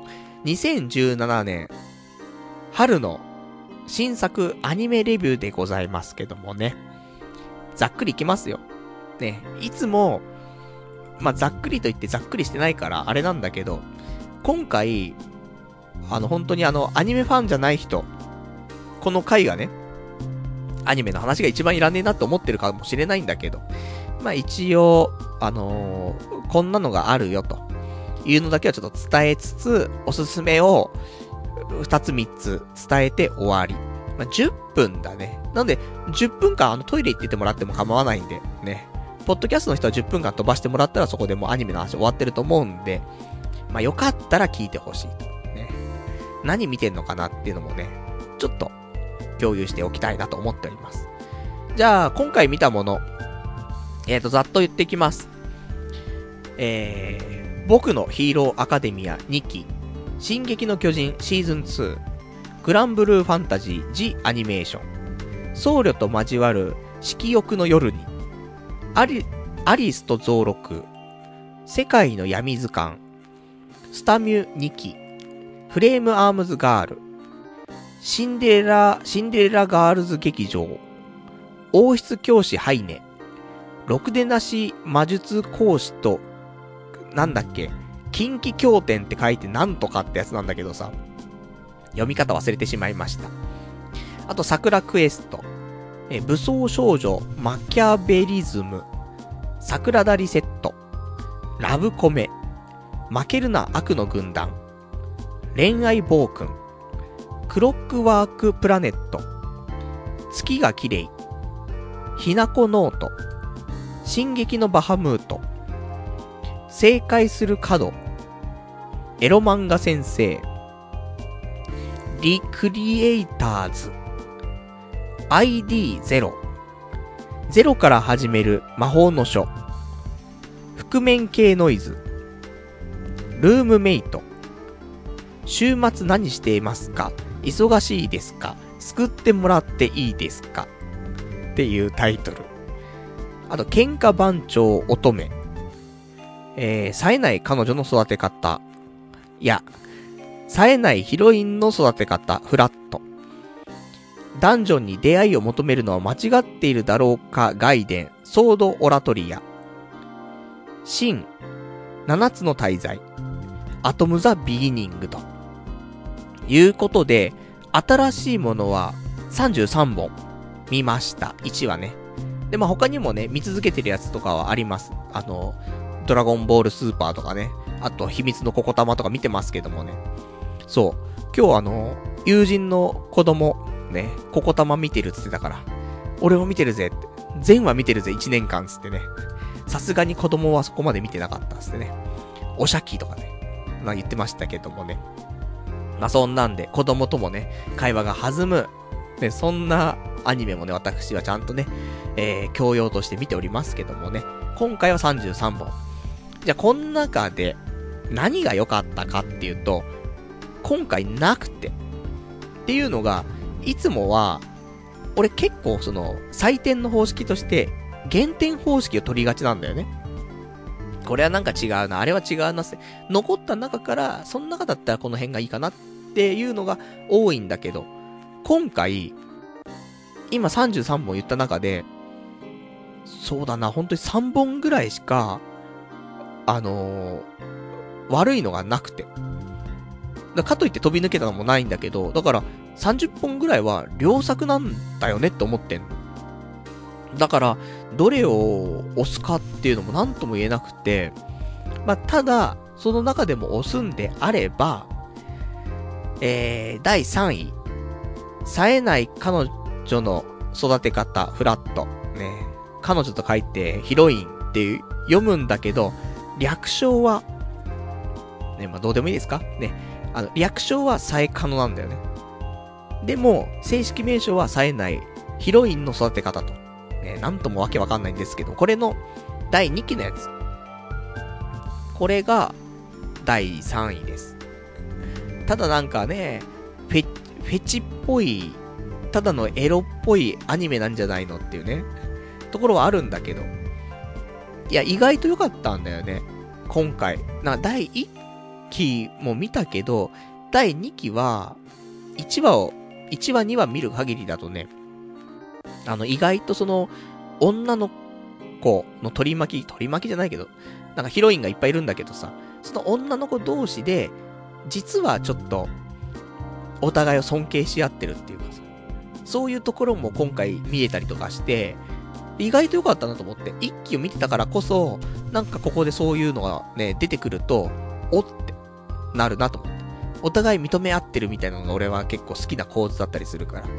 にせんじゅうななねん、春の新作アニメレビューでございますけどもね。ざっくりいきますよ。ね、いつも、まあ、ざっくりと言ってざっくりしてないからあれなんだけど、今回、あの本当にあのアニメファンじゃない人、この回がね、アニメの話が一番いらねえなと思ってるかもしれないんだけど、まあ一応、あのー、こんなのがあるよというのだけはちょっと伝えつつ、おすすめをふたつみっつ伝えて終わり。まあ、じゅっぷんだね。なので、じゅっぷんかんあのトイレ行っててもらっても構わないんで、ね。ポッドキャストの人はじゅっぷんかん飛ばしてもらったらそこでもうアニメの話終わってると思うんで、まあよかったら聞いてほしいと。ね。何見てんのかなっていうのもね、ちょっと共有しておきたいなと思っております。じゃあ、今回見たもの、えーと、ざっと言ってきます。えー、僕のヒーローアカデミアにき、進撃の巨人シーズンツー、グランブルーファンタジー ジ・アニメーション、僧侶と交わる色欲の夜に、アリ、アリスと増録、世界の闇図鑑、スタミュにき、フレームアームズガール、シンデレラ、シンデレラガールズ劇場、王室教師ハイネ、ろくでなし魔術講師と、なんだっけ、近畿経典って書いてなんとかってやつなんだけどさ、読み方忘れてしまいました。あと、桜クエスト、え武装少女マキャベリズム、桜田リセット、ラブコメ、負けるな悪の軍団、恋愛暴君、クロックワークプラネット、月が綺麗、ひなこノート、進撃のバハムート、正解する角、エロ漫画先生、 リクリエイターズ アイディーゼロ ゼロから始める魔法の書覆面系ノイズルームメイト週末何していますか忙しいですか救ってもらっていいですかっていうタイトル。あと喧嘩番長乙女えー、冴えない彼女の育て方いや冴えないヒロインの育て方フラットダンジョンに出会いを求めるのは間違っているだろうか外伝ソードオラトリア新七つの大罪アトムザビギニングということで新しいものはさんじゅうさんぼん見ました。いちわね。でまあ他にもね見続けてるやつとかはあります。あのドラゴンボールスーパーとかね、あと秘密のココタマとか見てますけどもね。そう。今日あの、友人の子供、ね、ココタマ見てるっつってたから、俺も見てるぜって、全話見てるぜいちねんかんつってね。さすがに子供はそこまで見てなかったっつってね。おしゃきとかね、まあ言ってましたけどもね。まあそんなんで、子供ともね、会話が弾む。ね、そんなアニメもね、私はちゃんとね、えー、教養として見ておりますけどもね。今回はさんじゅうさんぼん。じゃあこの中で何が良かったかっていうと今回なくてっていうのがいつもは俺結構その採点の方式として減点方式を取りがちなんだよね。これはなんか違うなあれは違うなって残った中からその中だったらこの辺がいいかなっていうのが多いんだけど今回今さんじゅうさんぼん言った中でそうだな本当にさんぼんぐらいしかあのー、悪いのがなくて。だかといって飛び抜けたのもないんだけど、だからさんじゅっぽんぐらいは良作なんだよねって思ってんの。だから、どれを押すかっていうのも何とも言えなくて、まあ、ただ、その中でも押すんであれば、えー、だいさんい。冴えない彼女の育て方、フラット。ね。彼女と書いてヒロインっていう読むんだけど、略称は、ね、まあ、どうでもいいですかね。あの、略称は冴え可能なんだよね。でも、正式名称は冴えないヒロインの育て方と。ね、なんともわけわかんないんですけど、これのだいにきのやつ。これがだいさんいです。ただなんかね、フェ、フェチっぽい、ただのエロっぽいアニメなんじゃないのっていうね、ところはあるんだけど、いや、意外と良かったんだよね。今回。な、だいいっきも見たけど、だいにきは、いちわを、いちわにわ見る限りだとね、あの、意外とその、女の子の取り巻き、取り巻きじゃないけど、なんかヒロインがいっぱいいるんだけどさ、その女の子同士で、実はちょっと、お互いを尊敬し合ってるっていうかさ、そういうところも今回見えたりとかして、意外と良かったなと思って、一期を見てたからこそ、なんかここでそういうのがね、出てくると、おってなるなと思って。お互い認め合ってるみたいなのが俺は結構好きな構図だったりするから、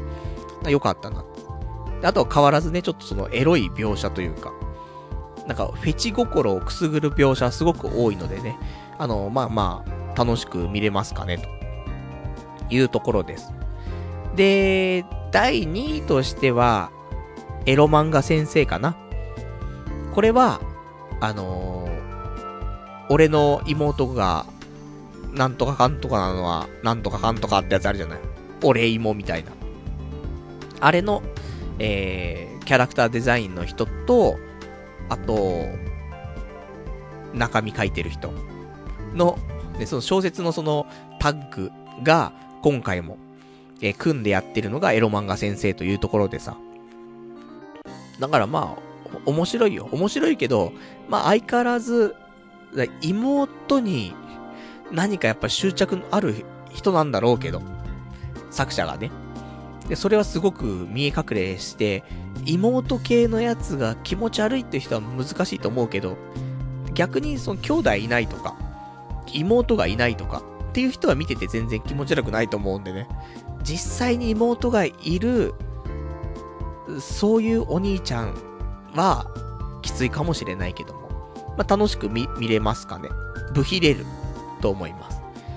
良かったな。あとは変わらずね、ちょっとそのエロい描写というか、なんかフェチ心をくすぐる描写すごく多いのでね、あの、まあまあ、楽しく見れますかね、というところです。で、だいにいとしては、エロ漫画先生かな。これは、あのー、俺の妹が、なんとかかんとかなのは、なんとかかんとかってやつあるじゃない。俺妹みたいな。あれの、えー、キャラクターデザインの人と、あと、中身書いてる人の、で、その小説のそのタッグが、今回も、えー、組んでやってるのがエロ漫画先生というところでさ。だからまあ、面白いよ。面白いけど、まあ相変わらず、妹に何かやっぱ執着のある人なんだろうけど、作者がね。で、それはすごく見え隠れして、妹系のやつが気持ち悪いっていう人は難しいと思うけど、逆にその兄弟いないとか、妹がいないとかっていう人は見てて全然気持ち悪くないと思うんでね。実際に妹がいる、そういうお兄ちゃんはきついかもしれないけども、まあ、楽しく見、見れますかね。ブヒれると思います。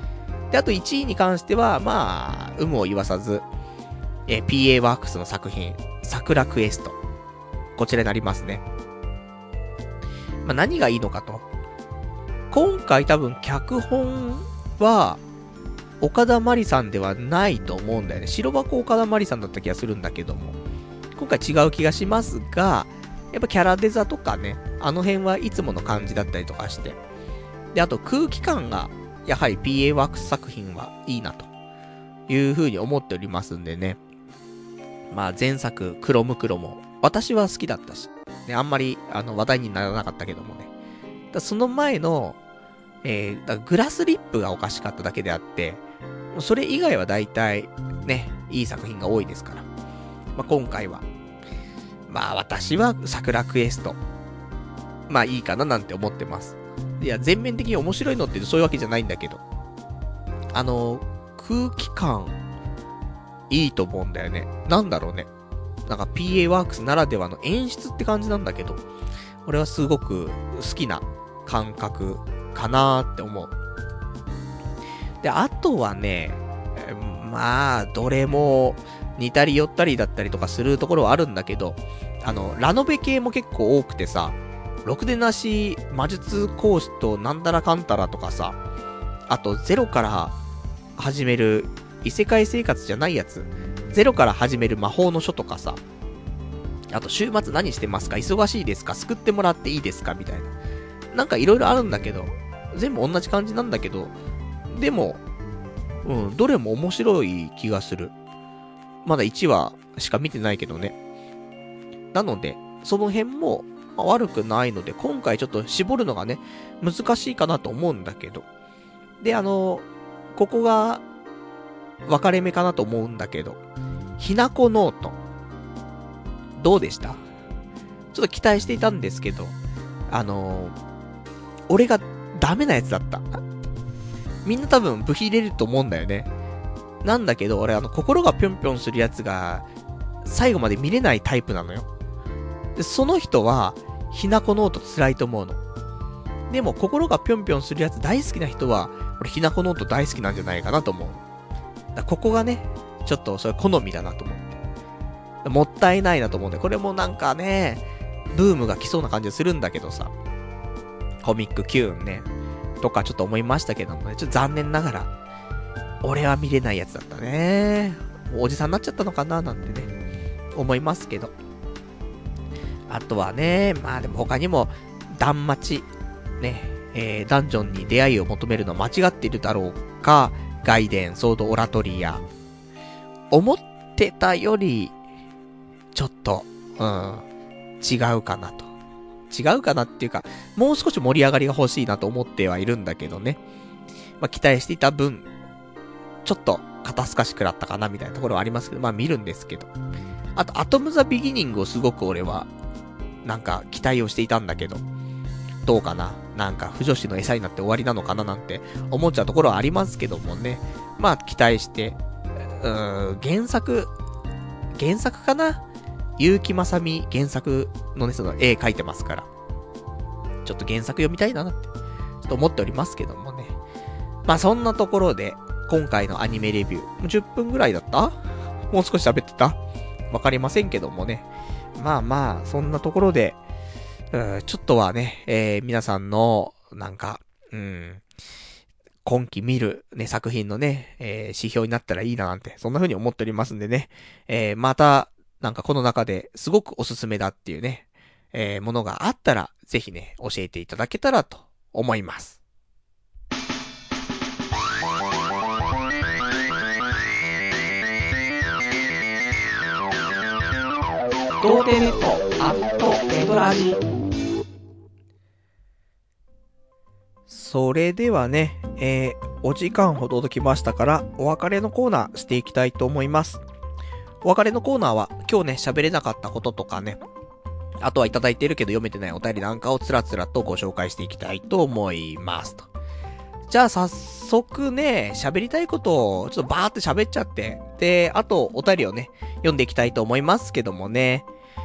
で、あといちいに関しては、まあ、有無を言わさず、えー、ピーエー ワークスの作品、桜クエスト。こちらになりますね。まあ、何がいいのかと。今回多分脚本は、岡田真理さんではないと思うんだよね。白箱岡田真理さんだった気がするんだけども。今回違う気がしますが、やっぱキャラデザとかね、あの辺はいつもの感じだったりとかして。で、あと空気感が、やはり ピーエー ワークス作品はいいなという風に思っておりますんでね。まあ前作、クロムクロも、私は好きだったし、ね、あんまりあの話題にならなかったけどもね。だその前の、えー、だグラスリップがおかしかっただけであって、それ以外は大体、ね、いい作品が多いですから。まあ今回は、まあ私は桜クエスト、まあいいかななんて思ってます。いや、全面的に面白いのってそういうわけじゃないんだけど、あの、空気感、いいと思うんだよね。なんだろうね。なんか ピーエー ワークスならではの演出って感じなんだけど、俺はすごく好きな感覚かなーって思う。で、あとはね、まあ、どれも似たり寄ったりだったりとかするところはあるんだけど、あの、ラノベ系も結構多くてさ、ろくでなし魔術講師となんだらかんたらとかさ、あとゼロから始める異世界生活じゃないやつ、ゼロから始める魔法の書とかさ、あと週末何してますか、忙しいですか、救ってもらっていいですかみたいな。なんかいろいろあるんだけど、全部同じ感じなんだけど、でも、うん、どれも面白い気がする。まだいちわしか見てないけどね。なので、その辺も、まあ、悪くないので、今回ちょっと絞るのがね、難しいかなと思うんだけど。で、あの、ここが、分かれ目かなと思うんだけど、ひなこノート。どうでした？ちょっと期待していたんですけど、あのー、俺がダメなやつだった。みんな多分部費入れると思うんだよね。なんだけど、俺あの、心がぴょんぴょんするやつが、最後まで見れないタイプなのよ。で、その人は、ひなこノート辛いと思うの。でも、心がぴょんぴょんするやつ大好きな人は、俺ひなこノート大好きなんじゃないかなと思う。だここがね、ちょっとそれ好みだなと思って。もったいないなと思うんで、これもなんかね、ブームが来そうな感じがするんだけどさ。コミックキューンね。とかちょっと思いましたけどもね、ちょっと残念ながら、俺は見れないやつだったね。もうおじさんになっちゃったのかななんてね、思いますけど。あとはね、まあでも他にも、断末、ね、えー、ダンジョンに出会いを求めるのは間違っているだろうか、ガイデン、ソードオラトリア。思ってたより、ちょっと、うん、違うかなと。違うかなっていうか、もう少し盛り上がりが欲しいなと思ってはいるんだけどね。まあ、期待していた分、ちょっと肩透かしくらったかなみたいなところはありますけど、まあ見るんですけど。あと、アトム・ザ・ビギニングをすごく俺は、なんか期待をしていたんだけど、どうかな、なんか不女子の餌になって終わりなのかななんて思っちゃうところはありますけどもね。まあ期待して、うーん、原作、原作かな、結城まさみ原作のね、その絵描いてますから。ちょっと原作読みたいなって、ちょっと思っておりますけどもね。まあそんなところで、今回のアニメレビュー、じゅっぷんぐらいだった？もう少し喋ってた？わかりませんけどもね。まあまあ、そんなところで、うちょっとはね、えー、皆さんの、なんか、うん、今期見るね、作品のね、えー、指標になったらいいななんて、そんな風に思っておりますんでね。えー、また、なんかこの中ですごくおすすめだっていうね、えー、ものがあったら、ぜひね、教えていただけたらと思います。童貞ネットアットネトラジ。それではね、えー、お時間ほどときましたから、お別れのコーナーしていきたいと思います。お別れのコーナーは、今日ね、喋れなかったこととかね、あとはいただいてるけど読めてないお便りなんかをつらつらとご紹介していきたいと思いますと。じゃあ早速ね、喋りたいことをちょっとバーって喋っちゃって、で、あとお便りをね、読んでいきたいと思いますけどもね。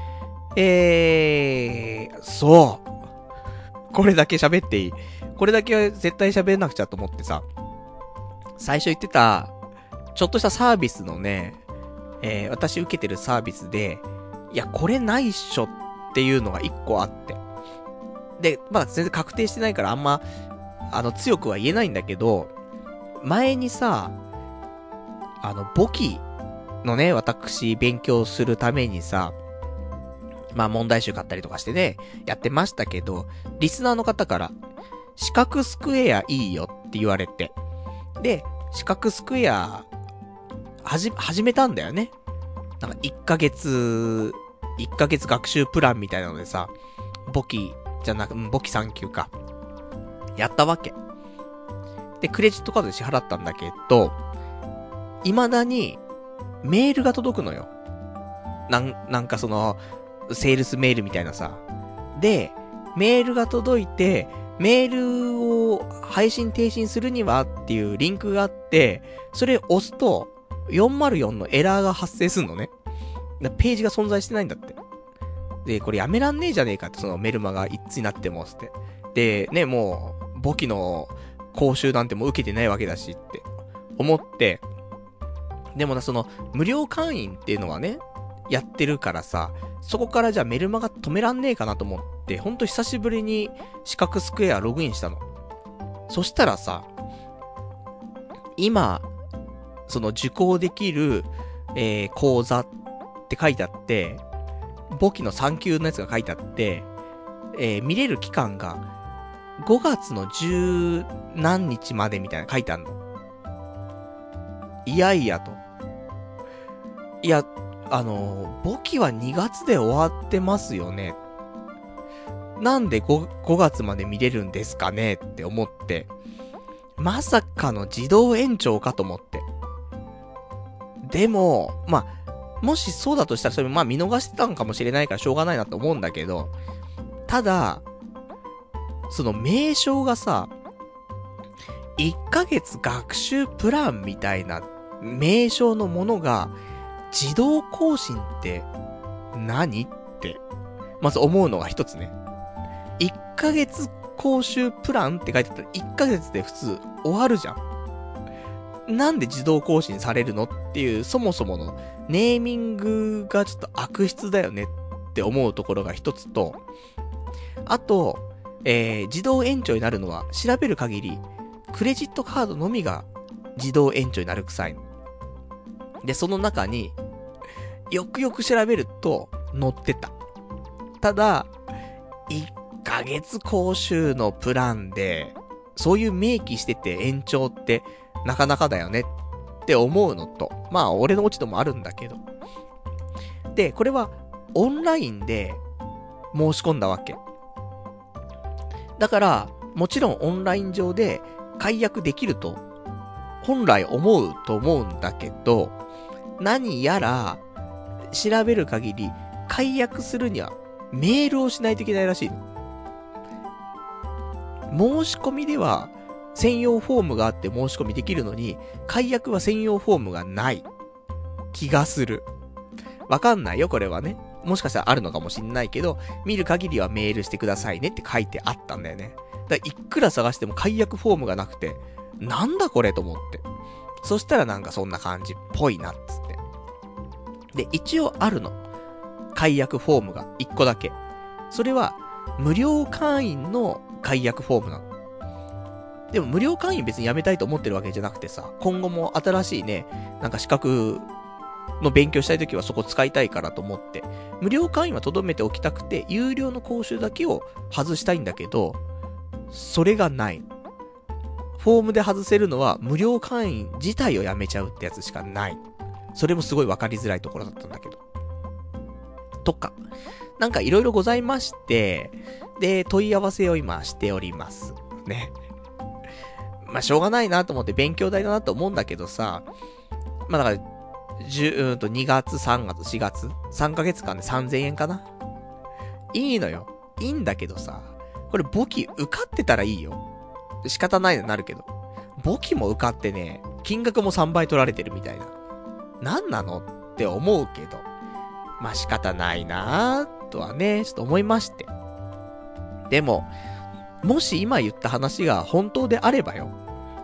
えー、そう。これだけ喋っていい。これだけは絶対喋んなくちゃと思ってさ。 最初言ってた、ちょっとしたサービスのね、えー、私受けてるサービスで、いや、これないっしょっていうのが一個あって。で、まだ全然確定してないからあんま、あの、強くは言えないんだけど、前にさ、あの、簿記のね、私、勉強するためにさ、まあ問題集買ったりとかしてね、やってましたけど、リスナーの方から、四角スクエアいいよって言われて、で、四角スクエア、はじ、始めたんだよね。なんかいっかげつ、いっかげつ学習プランみたいなのでさ、簿記じゃなく、簿記さん級か。やったわけ。で、クレジットカードで支払ったんだけど、未だに、メールが届くのよ。なん、なんかその、セールスメールみたいなさ。で、メールが届いて、メールを配信停止するにはっていうリンクがあって、それ押すと、よんまるよんのエラーが発生すんのね。ページが存在してないんだって。で、これやめらんねえじゃねえかって、そのメルマが一つになってもって。で、ね、もう、簿記の講習なんてもう受けてないわけだしって思って、でもな、その、無料会員っていうのはね、やってるからさ、そこからじゃあメルマが止めらんねえかなと思って、ほんと久しぶりに四角スクエアログインしたの。そしたらさ、今、その受講できる、えー、講座って書いてあって、簿記のさん級のやつが書いてあって、えー、見れる期間がごがつの十何日までみたいな書いてあるの。いやいやと。いや、あの、簿記はにがつで終わってますよね。なんで 5, 5月まで見れるんですかねって思って、まさかの自動延長かと思って。でも、まあ、もしそうだとしたらそれまあ見逃してたんかもしれないからしょうがないなと思うんだけど、ただ、その名称がさ、いっかげつ学習プランみたいな名称のものが自動更新って何って、まず思うのが一つね。いっかげつ講習プランって書いてあったらいっかげつで普通終わるじゃん。なんで自動更新されるのっていうそもそものネーミングがちょっと悪質だよねって思うところが一つと、あと、えー、自動延長になるのは調べる限りクレジットカードのみが自動延長になるくさいの。で、その中によくよく調べると載ってた。ただ、いっかげつ講習のプランでそういう明記してて延長ってなかなかだよねって思うのと、まあ俺の落ち度もあるんだけど。で、これはオンラインで申し込んだわけ。だから、もちろんオンライン上で解約できると、本来思うと思うんだけど、何やら、調べる限り、解約するにはメールをしないといけないらしいの。申し込みでは、専用フォームがあって申し込みできるのに、解約は専用フォームがない気がする。わかんないよ、これはね。もしかしたらあるのかもしんないけど、見る限りはメールしてくださいねって書いてあったんだよね。だからいくら探しても解約フォームがなくて、なんだこれと思って。そしたらなんかそんな感じっぽいなっつって。で、一応あるの。解約フォームがいっこだけ。それは、無料会員の解約フォームなの。でも無料会員別にやめたいと思ってるわけじゃなくてさ、今後も新しいね、なんか資格の勉強したいときはそこ使いたいからと思って、無料会員は留めておきたくて、有料の講習だけを外したいんだけど、それがない。フォームで外せるのは無料会員自体をやめちゃうってやつしかない。それもすごいわかりづらいところだったんだけど。とか、なんかいろいろございまして、で、問い合わせを今しております。ね。まあ、しょうがないなと思って勉強代だなと思うんだけどさ、まあだから、じゅう、うんとにがつ、さんがつ、しがつ、さんかげつかんでさんぜんえんかな。いいのよ。いいんだけどさ、これ簿記受かってたらいいよ。仕方ないのになるけど。簿記も受かってね、金額もさんばい取られてるみたいな。なんなのって思うけど。まあ仕方ないなーとはね、ちょっと思いまして。でも、もし今言った話が本当であればよ。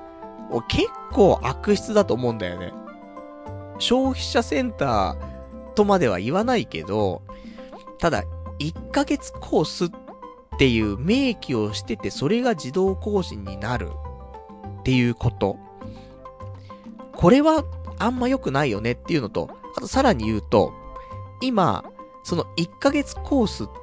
俺結構悪質だと思うんだよね。消費者センターとまでは言わないけど、ただ、いっかげつコースっていう明記をしてて、それが自動更新になるっていうこと。これはあんま良くないよねっていうのと、あとさらに言うと、今、そのいっかげつコースって、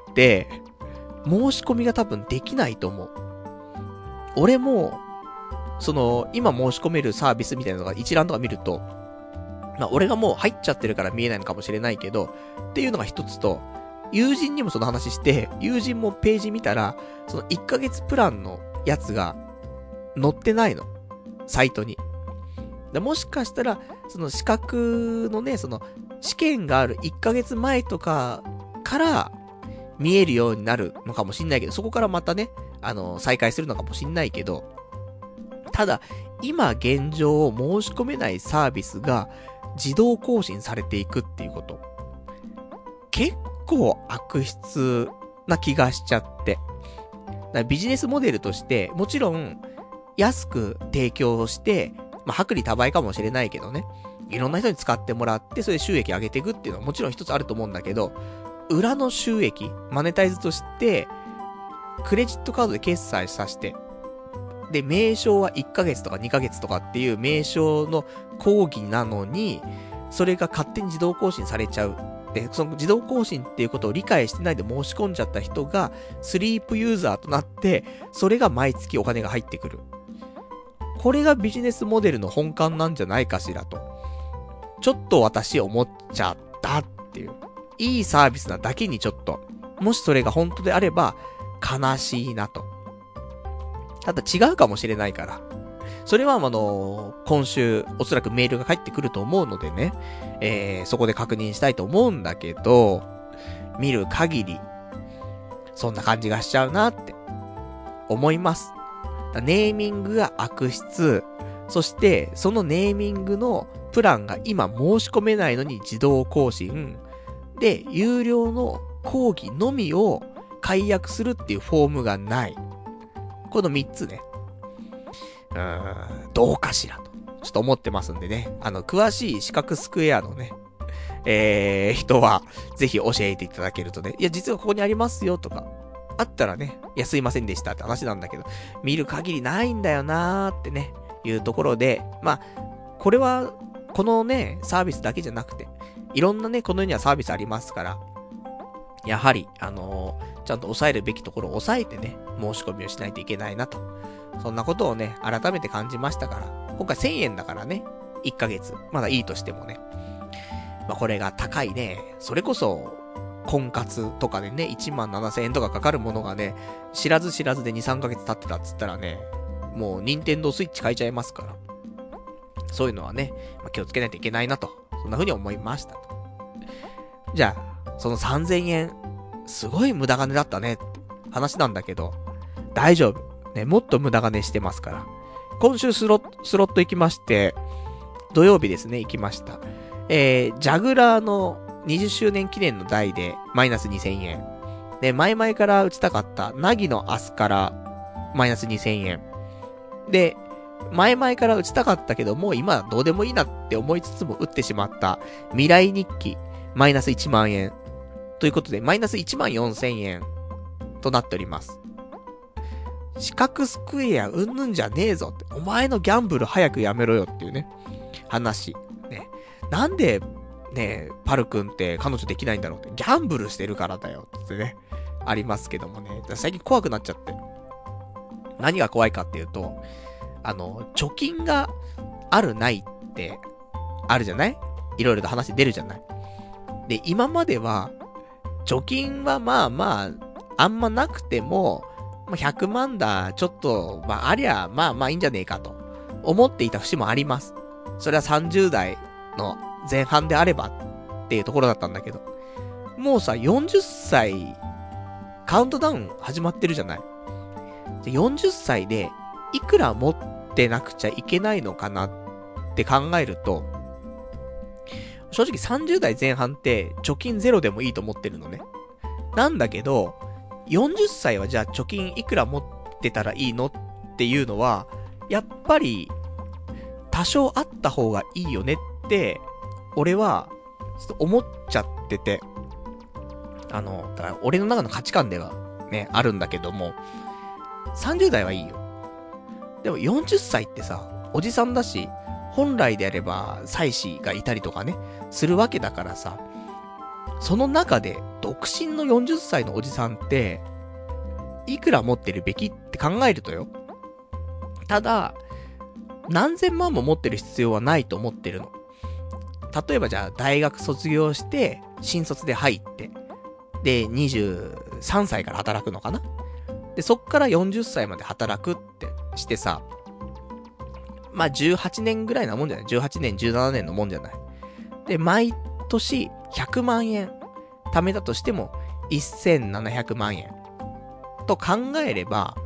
申し込みが多分できないと思う。俺も、その、今申し込めるサービスみたいなのが一覧とか見ると、まあ俺がもう入っちゃってるから見えないのかもしれないけど、っていうのが一つと、友人にもその話して、友人もページ見たら、そのいっかげつプランのやつが載ってないの。サイトに。でもしかしたら、その資格のね、その試験があるいっかげつまえとかから見えるようになるのかもしんないけど、そこからまたね、あの、再開するのかもしんないけど、ただ、今現状申し込めないサービスが自動更新されていくっていうこと。結構悪質な気がしちゃって。だからビジネスモデルとして、もちろん安く提供して、まあ、薄利多売かもしれないけどね。いろんな人に使ってもらって、それで収益上げていくっていうのはもちろん一つあると思うんだけど、裏の収益、マネタイズとして、クレジットカードで決済させて、で、名称はいっかげつとかにかげつとかっていう名称の講義なのに、それが勝手に自動更新されちゃう。で、その自動更新っていうことを理解してないで申し込んじゃった人が、スリープユーザーとなって、それが毎月お金が入ってくる。これがビジネスモデルの本幹なんじゃないかしらと。ちょっと私思っちゃったっていう。いいサービスなだけにちょっと。もしそれが本当であれば、悲しいなと。ただ違うかもしれないから。それはあの、今週おそらくメールが返ってくると思うのでね、えー、そこで確認したいと思うんだけど、見る限り、そんな感じがしちゃうなって思います。ネーミングが悪質、そしてそのネーミングのプランが今申し込めないのに自動更新で、有料の講義のみを解約するっていうフォームがない。このみっつね。うーん、どうかしらと。ちょっと思ってますんでね。あの、詳しい四角スクエアのね、えー、人は、ぜひ教えていただけるとね。いや、実はここにありますよとか、あったらね、いや、すいませんでしたって話なんだけど、見る限りないんだよなーってね、いうところで、まあ、これは、このね、サービスだけじゃなくて、いろんなね、この世にはサービスありますから、やはり、あのー、ちゃんと抑えるべきところを抑えてね、申し込みをしないといけないなと。そんなことをね、改めて感じましたから。今回せんえんだからね、いっかげつ。まだいいとしてもね。まあ、これが高いね。それこそ、婚活とかでね、いちまんななせんえんとかかかるものがね、知らず知らずでに、さんかげつ経ってたっつったらね、もう、ニンテンドースイッチ買えちゃいますから。そういうのはね、まあ、気をつけないといけないなと。そんな風に思いましたと。じゃあ、そのさんぜんえん、すごい無駄金だったねって話なんだけど、大丈夫。ね、もっと無駄金してますから。今週スロット、スロット行きまして、土曜日ですね、行きました。えー、ジャグラーのにじゅっしゅうねん記念の台で、マイナスにせんえん。で、前々から打ちたかった、ナギのアスから、マイナスにせんえん。で、前々から打ちたかったけど、もう今どうでもいいなって思いつつも打ってしまった、未来日記、マイナスいちまんえん。ということで、マイナスいちまんよんせんえんとなっております。四角スクエアうんぬんじゃねえぞって。お前のギャンブル早くやめろよっていうね。話。ね。なんで、ね、パル君って彼女できないんだろうって。ギャンブルしてるからだよってね。ありますけどもね。最近怖くなっちゃって。何が怖いかっていうと、あの、貯金があるないって、あるじゃない？いろいろと話出るじゃない？で、今までは、貯金はまあまあ、あんまなくても、ひゃくまんだ、ちょっと、まあ、ありゃ、まあまあいいんじゃねえかと、思っていた節もあります。それはさんじゅう代の前半であれば、っていうところだったんだけど。もうさ、よんじゅっさい、カウントダウン始まってるじゃない。でよんじゅっさいで、いくら持ってなくちゃいけないのかなって考えると、正直さんじゅう代前半って貯金ゼロでもいいと思ってるのね。なんだけど、よんじゅっさいはじゃあ貯金いくら持ってたらいいのっていうのは、やっぱり多少あった方がいいよねって、俺は、ちょっと思っちゃってて、あの、だから俺の中の価値観ではね、あるんだけども、さんじゅう代はいいよ。でもよんじゅっさいってさ、おじさんだし、本来であれば、妻子がいたりとかね、するわけだからさ、その中で、独身のよんじゅっさいのおじさんって、いくら持ってるべきって考えるとよ。ただ、何千万も持ってる必要はないと思ってるの。例えばじゃあ、大学卒業して、新卒で入って、で、にじゅうさんさいから働くのかな？で、そっからよんじゅっさいまで働くってしてさ、まあ、じゅうはちねんぐらいなもんじゃない？ じゅうはち 年、じゅうななねんのもんじゃない？で、毎年ひゃくまんえん貯めたとしてもせんななひゃくまんえんと考えれば、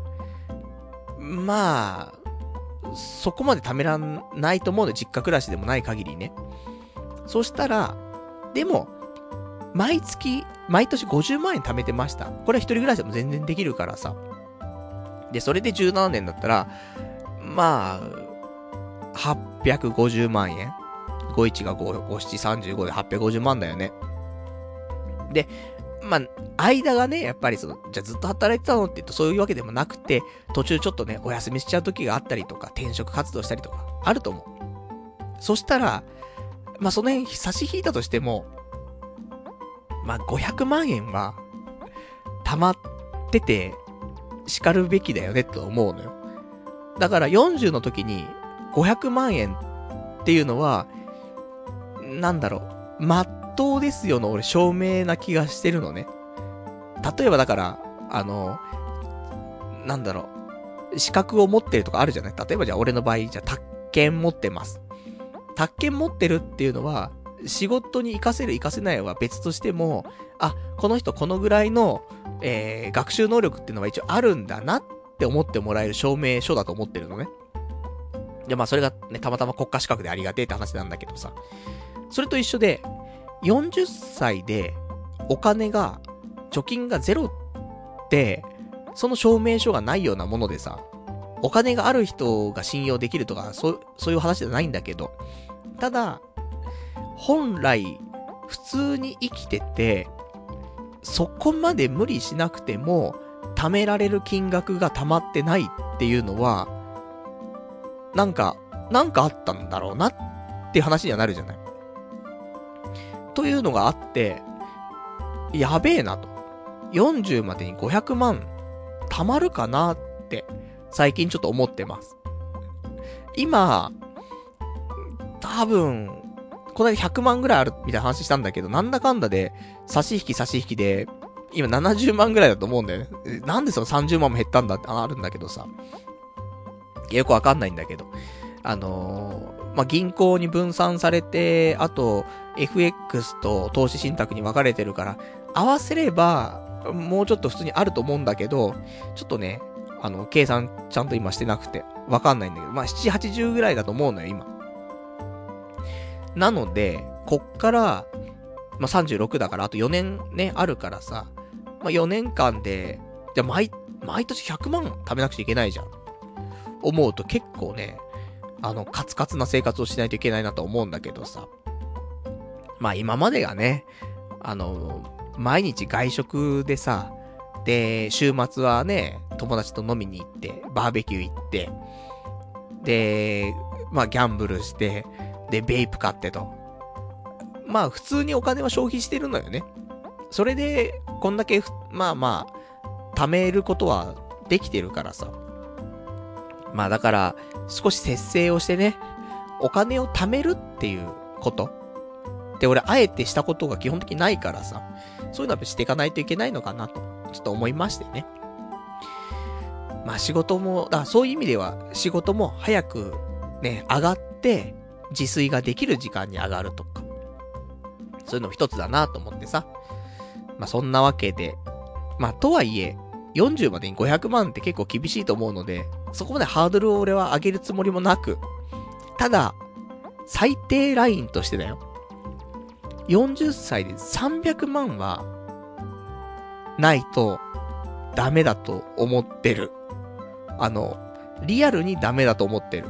まあ、そこまで貯めらんないと思うの、実家暮らしでもない限りね。そしたら、でも、毎月、毎年ごじゅうまんえん貯めてました。これは一人暮らしでも全然できるからさ。で、それでじゅうななねんだったら、まあ、はっぴゃくごじゅうまんえん。ごいちがご、ごしちさんじゅうごではっぴゃくごじゅうまんだよね。で、まあ、間がね、やっぱりその、じゃあずっと働いてたのって言うとそういうわけでもなくて、途中ちょっとね、お休みしちゃう時があったりとか、転職活動したりとか、あると思う。そしたら、まあ、その辺差し引いたとしても、まあ、ごひゃくまんえんは、溜まってて、叱るべきだよね、と思うのよ。だからよんじゅうの時に、ごひゃくまんえんっていうのは、なんだろう、まっとうですよの俺証明な気がしてるのね。例えばだから、あの、なんだろう、資格を持ってるとかあるじゃない？例えばじゃあ俺の場合、じゃあ宅建持ってます。宅建持ってるっていうのは、仕事に活かせる活かせないは別としても、あ、この人このぐらいの、えー、学習能力っていうのは一応あるんだなって思ってもらえる証明書だと思ってるのね。で、まあそれがね、たまたま国家資格でありがてえって話なんだけどさ。それと一緒で、よんじゅっさいでお金が、貯金がゼロって、その証明書がないようなものでさ、お金がある人が信用できるとか、そう、そういう話じゃないんだけど、ただ、本来、普通に生きてて、そこまで無理しなくても、貯められる金額が貯まってないっていうのは、なんか、なんかあったんだろうなっていう話にはなるじゃない。というのがあって、やべえなと。よんじゅうまでにごひゃくまん貯まるかなって、最近ちょっと思ってます。今、多分、この間ひゃくまんぐらいあるみたいな話したんだけど、なんだかんだで、差し引き差し引きで、今ななじゅうまんぐらいだと思うんだよね。なんでそのさんじゅうまんも減ったんだってあるんだけどさ。よくわかんないんだけど。あのー、まあ、銀行に分散されて、あと、エフエックス と投資信託に分かれてるから、合わせれば、もうちょっと普通にあると思うんだけど、ちょっとね、あの、計算ちゃんと今してなくて、わかんないんだけど、まあ、ななじゅう、はちじゅうぐらいだと思うのよ、今。なので、こっから、まあ、さんじゅうろくだから、あとよねんね、あるからさ、まあ、よねんかんで、じゃ、毎、毎年ひゃくまん貯めなくちゃいけないじゃん。思うと結構ね、あの、カツカツな生活をしないといけないなと思うんだけどさ。まあ、今までがね、あの、毎日外食でさ、で、週末はね、友達と飲みに行って、バーベキュー行って、で、まあ、ギャンブルして、で、ベイプ買ってと。まあ、普通にお金は消費してるのよね。それで、こんだけ、まあまあ、貯めることはできてるからさ。まあだから、少し節制をしてね、お金を貯めるっていうこと。で、俺、あえてしたことが基本的にないからさ、そういうのはしていかないといけないのかなと、ちょっと思いましてね。まあ仕事も、だそういう意味では、仕事も早くね、上がって、自炊ができる時間に上がるとか。そういうのも一つだなと思ってさ。まあそんなわけで、まあとはいえ、よんじゅうまでにごひゃくまんって結構厳しいと思うので、そこまでハードルを俺は上げるつもりもなく、ただ、最低ラインとしてだよ。よんじゅっさいでさんびゃくまんは、ないと、ダメだと思ってる。あの、リアルにダメだと思ってる。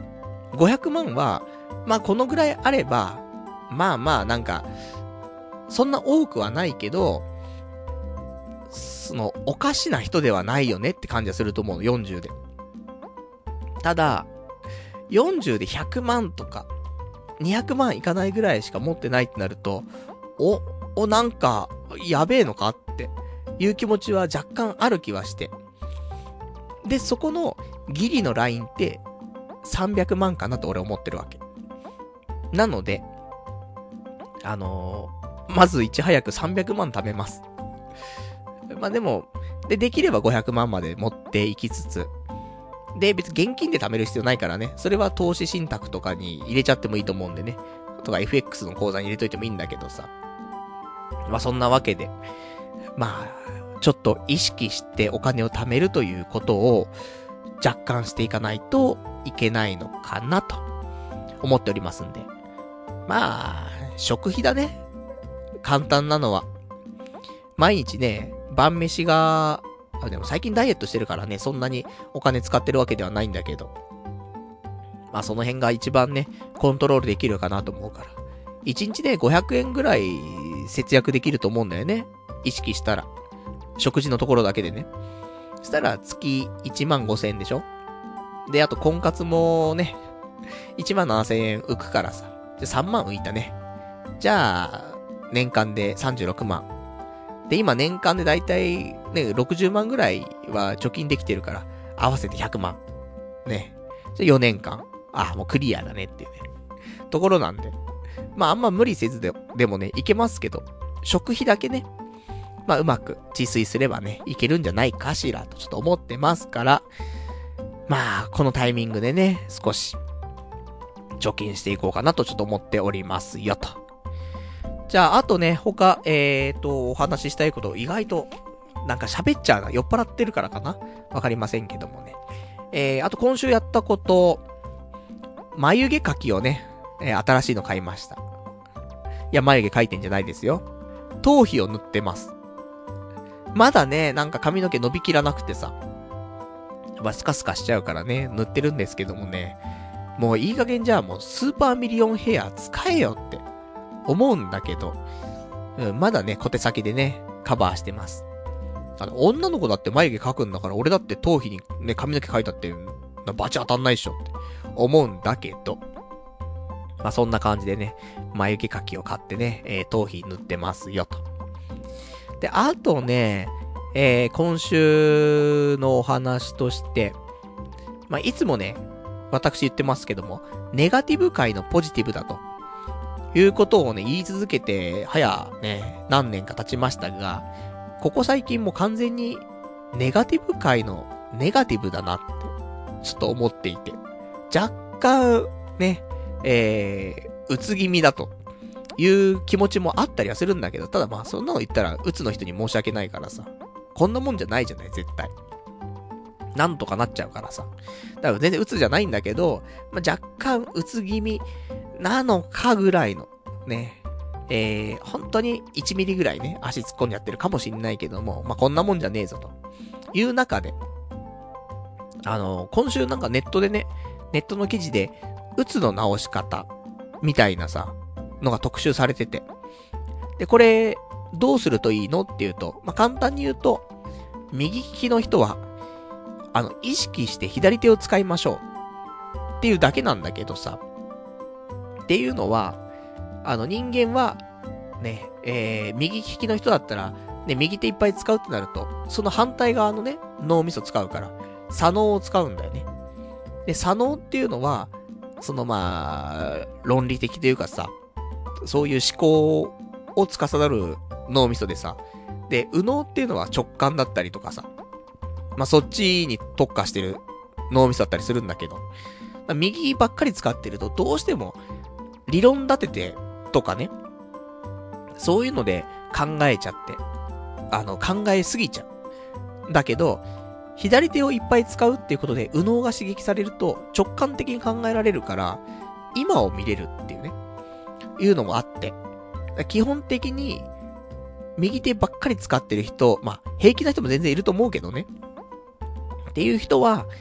ごひゃくまんは、まあこのぐらいあれば、まあまあなんか、そんな多くはないけど、その、おかしな人ではないよねって感じはすると思う、よんじゅうで。ただ、よんじゅうでひゃくまんとか、にひゃくまんいかないぐらいしか持ってないってなると、お、お、なんか、やべえのかっていう気持ちは若干ある気はして。で、そこのギリのラインってさんびゃくまんかなと俺思ってるわけ。なので、あのー、まずいち早くさんびゃくまん貯めます。まあでも、で、できればごひゃくまんまで持っていきつつ、で、別に現金で貯める必要ないからね。それは投資信託とかに入れちゃってもいいと思うんでね。とか エフエックス の口座に入れといてもいいんだけどさ。まあそんなわけで。まあ、ちょっと意識してお金を貯めるということを若干していかないといけないのかなと思っておりますんで。まあ、食費だね。簡単なのは。毎日ね、晩飯が、あ、でも最近ダイエットしてるからね、そんなにお金使ってるわけではないんだけど。まあその辺が一番ね、コントロールできるかなと思うから。いちにちでごひゃくえんぐらい節約できると思うんだよね。意識したら。食事のところだけでね。そしたら月いちまんごせんえんでしょ？で、あと婚活もね、いちまんななせんえん浮くからさ。じゃさんまん浮いたね。じゃあ、年間でさんじゅうろくまん。で、今年間でだいたいね、ろくじゅうまんぐらいは貯金できてるから、合わせてひゃくまん。ね。じゃよねんかん。あ、もうクリアだねっていうね。ところなんで。まああんま無理せずで、でもね、いけますけど、食費だけね、まあうまく自炊すればね、いけるんじゃないかしらとちょっと思ってますから、まあこのタイミングでね、少し、貯金していこうかなとちょっと思っておりますよと。じゃあ、あとね、他、えーと、お話ししたいこと意外と、なんか喋っちゃうな。酔っ払ってるからかな？わかりませんけどもね。えー、あと今週やったこと、眉毛描きをね、えー、新しいの買いました。いや、眉毛描いてんじゃないですよ。頭皮を塗ってます。まだね、なんか髪の毛伸びきらなくてさ。まあ、スカスカしちゃうからね、塗ってるんですけどもね。もういい加減じゃあもうスーパーミリオンヘア使えよって思うんだけど、うん、まだね、小手先でね、カバーしてます。あの、女の子だって眉毛描くんだから、俺だって頭皮にね、髪の毛描いたって、バチ当たんないっしょって思うんだけど、まあ、そんな感じでね、眉毛描きを買ってね、えー、頭皮塗ってますよと。で、あとね、えー、今週のお話として、まあ、いつもね、私言ってますけども、ネガティブ界のポジティブだと。いうことをね、言い続けて、早ね、何年か経ちましたが、ここ最近も完全に、ネガティブ界のネガティブだなって、ちょっと思っていて。若干、ね、えー、うつ気味だという気持ちもあったりはするんだけど、ただまあそんなの言ったら、うつの人に申し訳ないからさ、こんなもんじゃないじゃない、絶対。なんとかなっちゃうからさ。だから全然うつじゃないんだけど、まあ、若干うつ気味なのかぐらいの、ね、えー、本当にいちミリぐらいね、足突っ込んじゃってるかもしんないけども、まあ、こんなもんじゃねえぞという中で、あのー、今週なんかネットでね、ネットの記事で、うつの治し方、みたいなさ、のが特集されてて。で、これ、どうするといいのっていうと、まあ、簡単に言うと、右利きの人は、あの、意識して左手を使いましょう。っていうだけなんだけどさ。っていうのは、あの人間は、ね、えー、右利きの人だったら、ね、右手いっぱい使うってなると、その反対側のね、脳みそ使うから、左脳を使うんだよね。で、左脳っていうのは、そのまあ、論理的というかさ、そういう思考を司る脳みそでさ、で、右脳っていうのは直感だったりとかさ、まあ、そっちに特化してる脳みそだったりするんだけど、右ばっかり使ってるとどうしても理論立ててとかね、そういうので考えちゃって、あの考えすぎちゃう。だけど、左手をいっぱい使うっていうことで右脳が刺激されると直感的に考えられるから、今を見れるっていうね、いうのもあって、基本的に右手ばっかり使ってる人、まあ平気な人も全然いると思うけどね。っていう人は、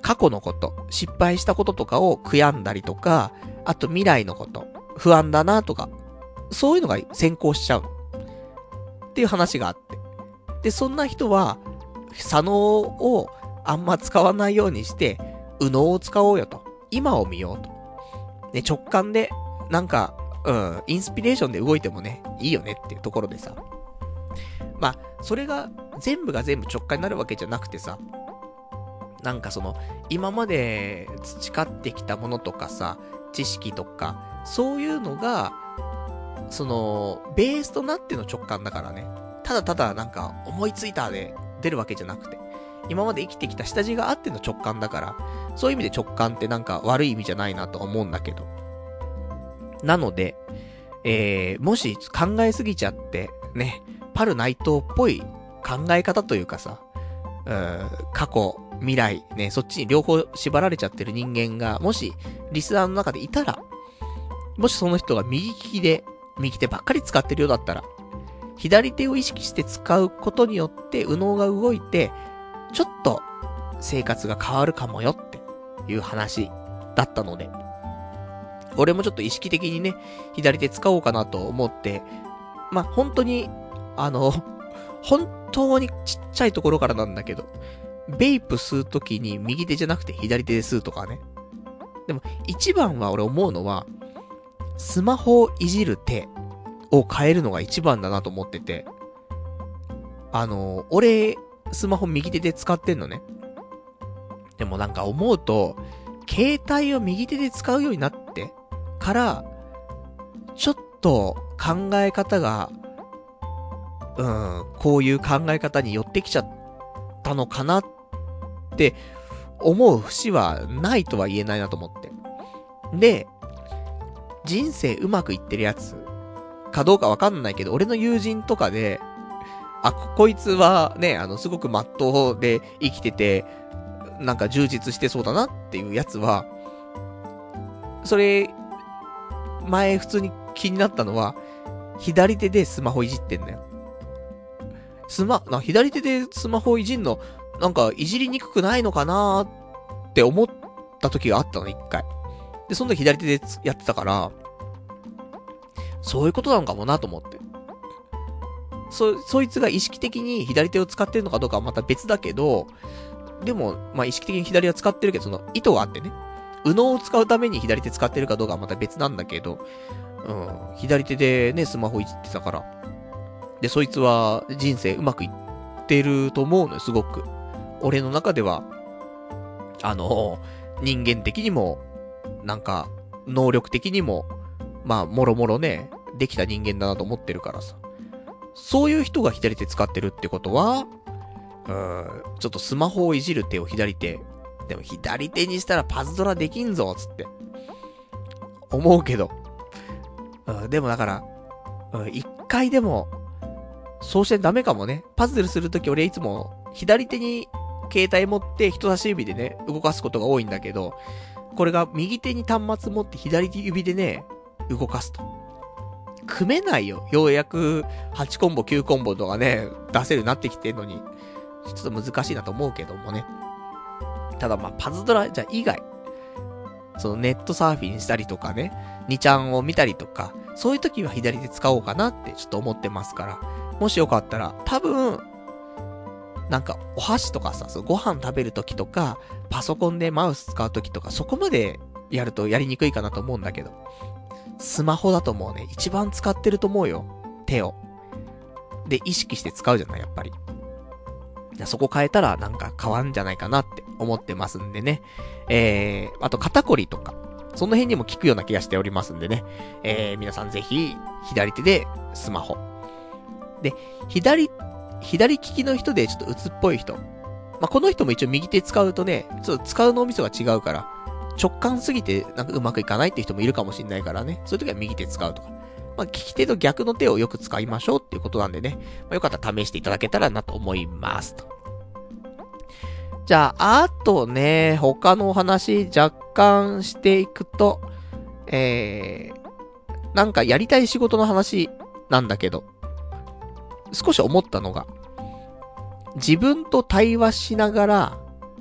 過去のこと、失敗したこととかを悔やんだりとか、あと未来のこと、不安だなとか、そういうのが先行しちゃう。っていう話があって。で、そんな人は、左脳をあんま使わないようにして、右脳を使おうよと。今を見ようと。ね、直感で、なんか、うん、インスピレーションで動いてもね、いいよねっていうところでさ。まあ、それが、全部が全部直感になるわけじゃなくてさ、なんかその、今まで培ってきたものとかさ、知識とか、そういうのが、その、ベースとなっての直感だからね。ただただなんか、思いついたで出るわけじゃなくて、今まで生きてきた下地があっての直感だから、そういう意味で直感ってなんか悪い意味じゃないなと思うんだけど。なので、えー、もし考えすぎちゃって、ね、パル内藤っぽい考え方というかさ、うーん、過去、未来、ね、そっちに両方縛られちゃってる人間が、もし、リスナーの中でいたら、もしその人が右利きで、右手ばっかり使ってるようだったら、左手を意識して使うことによって、右脳が動いて、ちょっと、生活が変わるかもよっていう話だったので、俺もちょっと意識的にね、左手使おうかなと思って、まあ、本当に、あの、本当にちっちゃいところからなんだけど、ベイプ吸うときに右手じゃなくて左手で吸うとかね。でも、一番は俺思うのは、スマホをいじる手を変えるのが一番だなと思ってて、あの、俺、スマホ右手で使ってんのね。でもなんか思うと、携帯を右手で使うようになってから、ちょっと考え方が、うん、こういう考え方に寄ってきちゃったのかなって思う節はないとは言えないなと思って。で、人生うまくいってるやつかどうかわかんないけど、俺の友人とかで、あ、こいつはね、あの、すごくまっとうで生きてて、なんか充実してそうだなっていうやつは、それ、前普通に気になったのは、左手でスマホいじってんだよ。スマ、な、左手でスマホいじんの、なんかいじりにくくないのかなーって思った時があったの、一回。で、その時左手でやってたから、そういうことなのかもなと思って。そ、そいつが意識的に左手を使ってるのかどうかはまた別だけど、でも、まあ、意識的に左は使ってるけど、その意図があってね。右脳を使うために左手使ってるかどうかはまた別なんだけど、うん、左手でね、スマホいじってたから。で、そいつは人生うまくいってると思うのよ、すごく。俺の中では、あの、人間的にも、なんか、能力的にも、まあ、もろもろね、できた人間だなと思ってるからさ。そういう人が左手使ってるってことは、うーん、ちょっとスマホをいじる手を左手。でも左手にしたらパズドラできんぞ、つって。思うけど。うん、でもだから、うん、一回でも、そうしてダメかもね。パズルするとき俺いつも、左手に携帯持って人差し指でね、動かすことが多いんだけど、これが右手に端末持って左指でね、動かすと。組めないよ。ようやくはちコンボきゅうコンボとかね、出せるようになってきてんのに、ちょっと難しいなと思うけどもね。ただまあパズドラじゃ以外、そのネットサーフィンしたりとかね、にちゃんを見たりとか、そういう時は左手使おうかなってちょっと思ってますから、もしよかったら、多分、なんかお箸とかさ、そうご飯食べる時とか、パソコンでマウス使う時とか、そこまでやるとやりにくいかなと思うんだけど、スマホだともうね、一番使ってると思うよ。手を。で、意識して使うじゃない、やっぱり。そこ変えたらなんか変わんじゃないかなって思ってますんでね。えー、あと肩こりとか、その辺にも効くような気がしておりますんでね。えー、皆さんぜひ、左手でスマホ。で、左、左利きの人でちょっと鬱っぽい人。まあ、この人も一応右手使うとね、ちょっと使う脳みそが違うから、直感すぎてなんかうまくいかないって人もいるかもしれないからね。そういう時は右手使うとか。まあ、利き手と逆の手をよく使いましょうっていうことなんでね。まあ、よかったら試していただけたらなと思いますと。じゃあ、あとね、他のお話若干していくと、えー、なんかやりたい仕事の話なんだけど、少し思ったのが、自分と対話しながら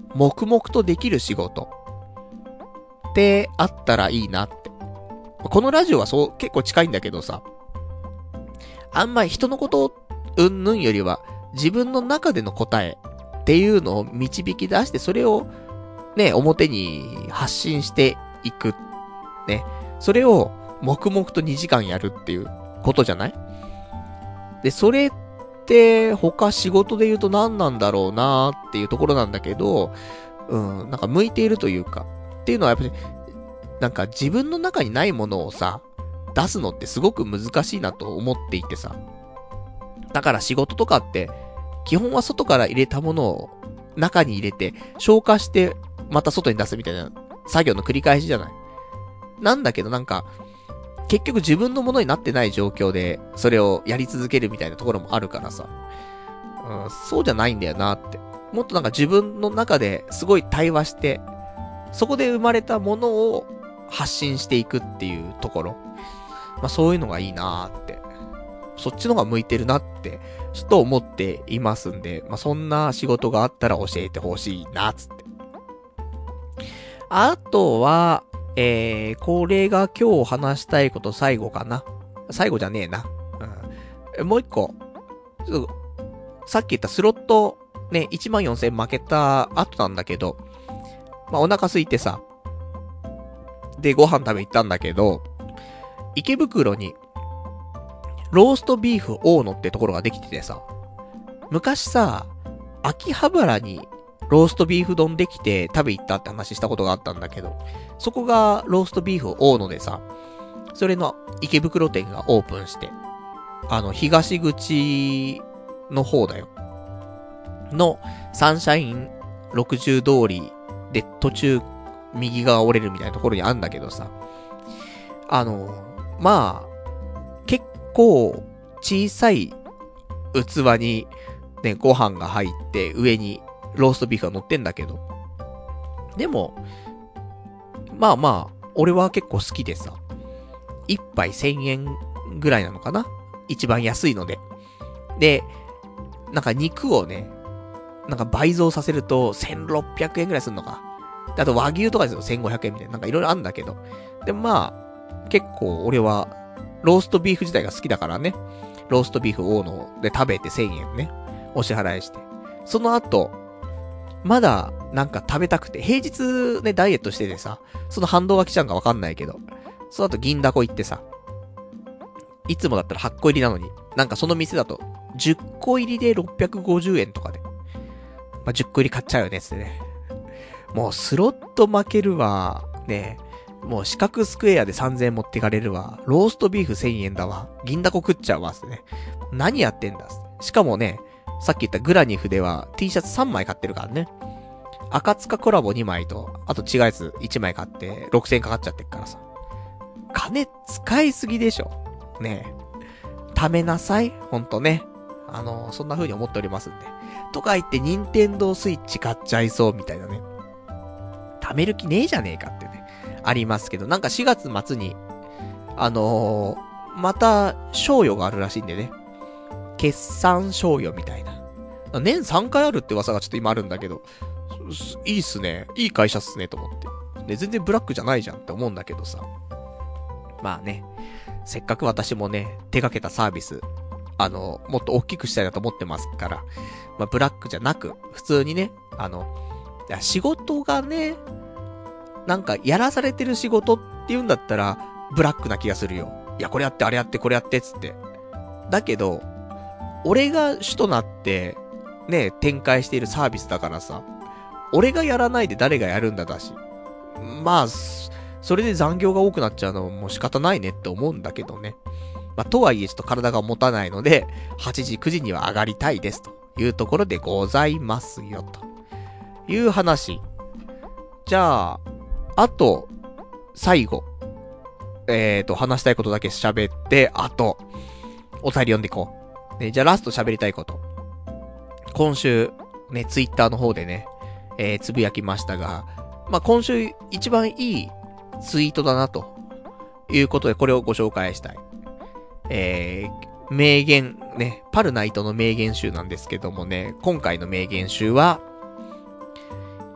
黙々とできる仕事ってあったらいいなって。このラジオはそう結構近いんだけどさ、あんまり人のことうんぬんよりは自分の中での答えっていうのを導き出して、それをね、表に発信していく。ね。それを黙々とにじかんやるっていうことじゃない？で、それって他仕事で言うと何なんだろうなーっていうところなんだけど、うん、なんか向いているというか、っていうのはやっぱり、なんか自分の中にないものをさ、出すのってすごく難しいなと思っていてさ。だから仕事とかって、基本は外から入れたものを中に入れて、消化して、また外に出すみたいな作業の繰り返しじゃない。なんだけどなんか、結局自分のものになってない状況で、それをやり続けるみたいなところもあるからさ。うん、そうじゃないんだよなって。もっとなんか自分の中ですごい対話して、そこで生まれたものを発信していくっていうところ。まあそういうのがいいなーって。そっちの方が向いてるなって、ちょっと思っていますんで、まあそんな仕事があったら教えてほしいな、つって。あとは、えー、これが今日話したいこと最後かな。最後じゃねえな。うん。もう一個。ちょっと、さっき言ったスロット、ね、いちまんよんせん負けた後なんだけど、まあお腹空いてさ、で、ご飯食べ行ったんだけど、池袋に、ローストビーフ大野ってところができててさ、昔さ、秋葉原にローストビーフ丼できて食べ行ったって話したことがあったんだけど、そこがローストビーフ大野でさ、それの池袋店がオープンして、あの、東口の方だよ。の、サンシャインろくじゅう通りで途中右側折れるみたいなところにあるんだけどさ、あの、まあ、結構小さい器にね、ご飯が入って上にローストビーフが乗ってんだけど、でも、まあまあ、俺は結構好きでさ、一杯せんえんぐらいなのかな？一番安いので。で、なんか肉をね、なんか倍増させるとせんろっぴゃくえんぐらいするのか。あと和牛とかですよ、せんごひゃくえんみたいな。なんかいろいろあるんだけど。でもまあ、結構俺は、ローストビーフ自体が好きだからね。ローストビーフ大野で食べてせんえんね。お支払いして。その後、まだなんか食べたくて、平日ね、ダイエットしててさ、その反動が来ちゃうかわかんないけど、その後銀だこ行ってさ、いつもだったらはっこ入りなのに、なんかその店だと、じゅっこ入りでろっぴゃくごじゅうえんとかで、まあ、じゅっこ入り買っちゃうよね、つってね。もうスロット負けるわ、ね、もう四角スクエアでさんぜんえん持ってかれるわ、ローストビーフせんえんだわ、銀だこ食っちゃうわ、つってね。何やってんだ、つって。しかもね、さっき言ったグラニフでは T シャツさんまい買ってるからね。赤塚コラボにまいと、あと違うやついちまい買ってろくせんえんかかっちゃってっからさ。金使いすぎでしょ。ねえ。貯めなさい。ほんとね。あの、そんな風に思っておりますんで。とか言ってニンテンドースイッチ買っちゃいそうみたいなね。貯める気ねえじゃねえかってね。ありますけど、なんかしがつ末に、あのー、また、賞与があるらしいんでね。決算賞与みたいな。年さんかいあるって噂がちょっと今あるんだけど、いいっすね。いい会社っすね、と思って。ね、全然ブラックじゃないじゃんって思うんだけどさ。まあね、せっかく私もね、手掛けたサービス、あの、もっと大きくしたいなと思ってますから、まあブラックじゃなく、普通にね、あの、仕事がね、なんかやらされてる仕事って言うんだったら、ブラックな気がするよ。いや、これやって、あれやって、これやって、つって。だけど、俺が主となって、ね、展開しているサービスだからさ、俺がやらないで誰がやるんだだし。まあ、それで残業が多くなっちゃうのも仕方ないねって思うんだけどね。まあ、とはいえちょっと体が持たないので、はちじ、くじには上がりたいですというところでございますよ、という話。じゃあ、あと、最後。えーと、話したいことだけ喋って、あと、お便り読んでいこう。ね、じゃあラスト喋りたいこと。今週、ね、ツイッターの方でね、えー、つぶやきましたが、まあ、今週一番いいツイートだな、ということで、これをご紹介したい。えー、名言、ね、パルナイトの名言集なんですけどもね、今回の名言集は、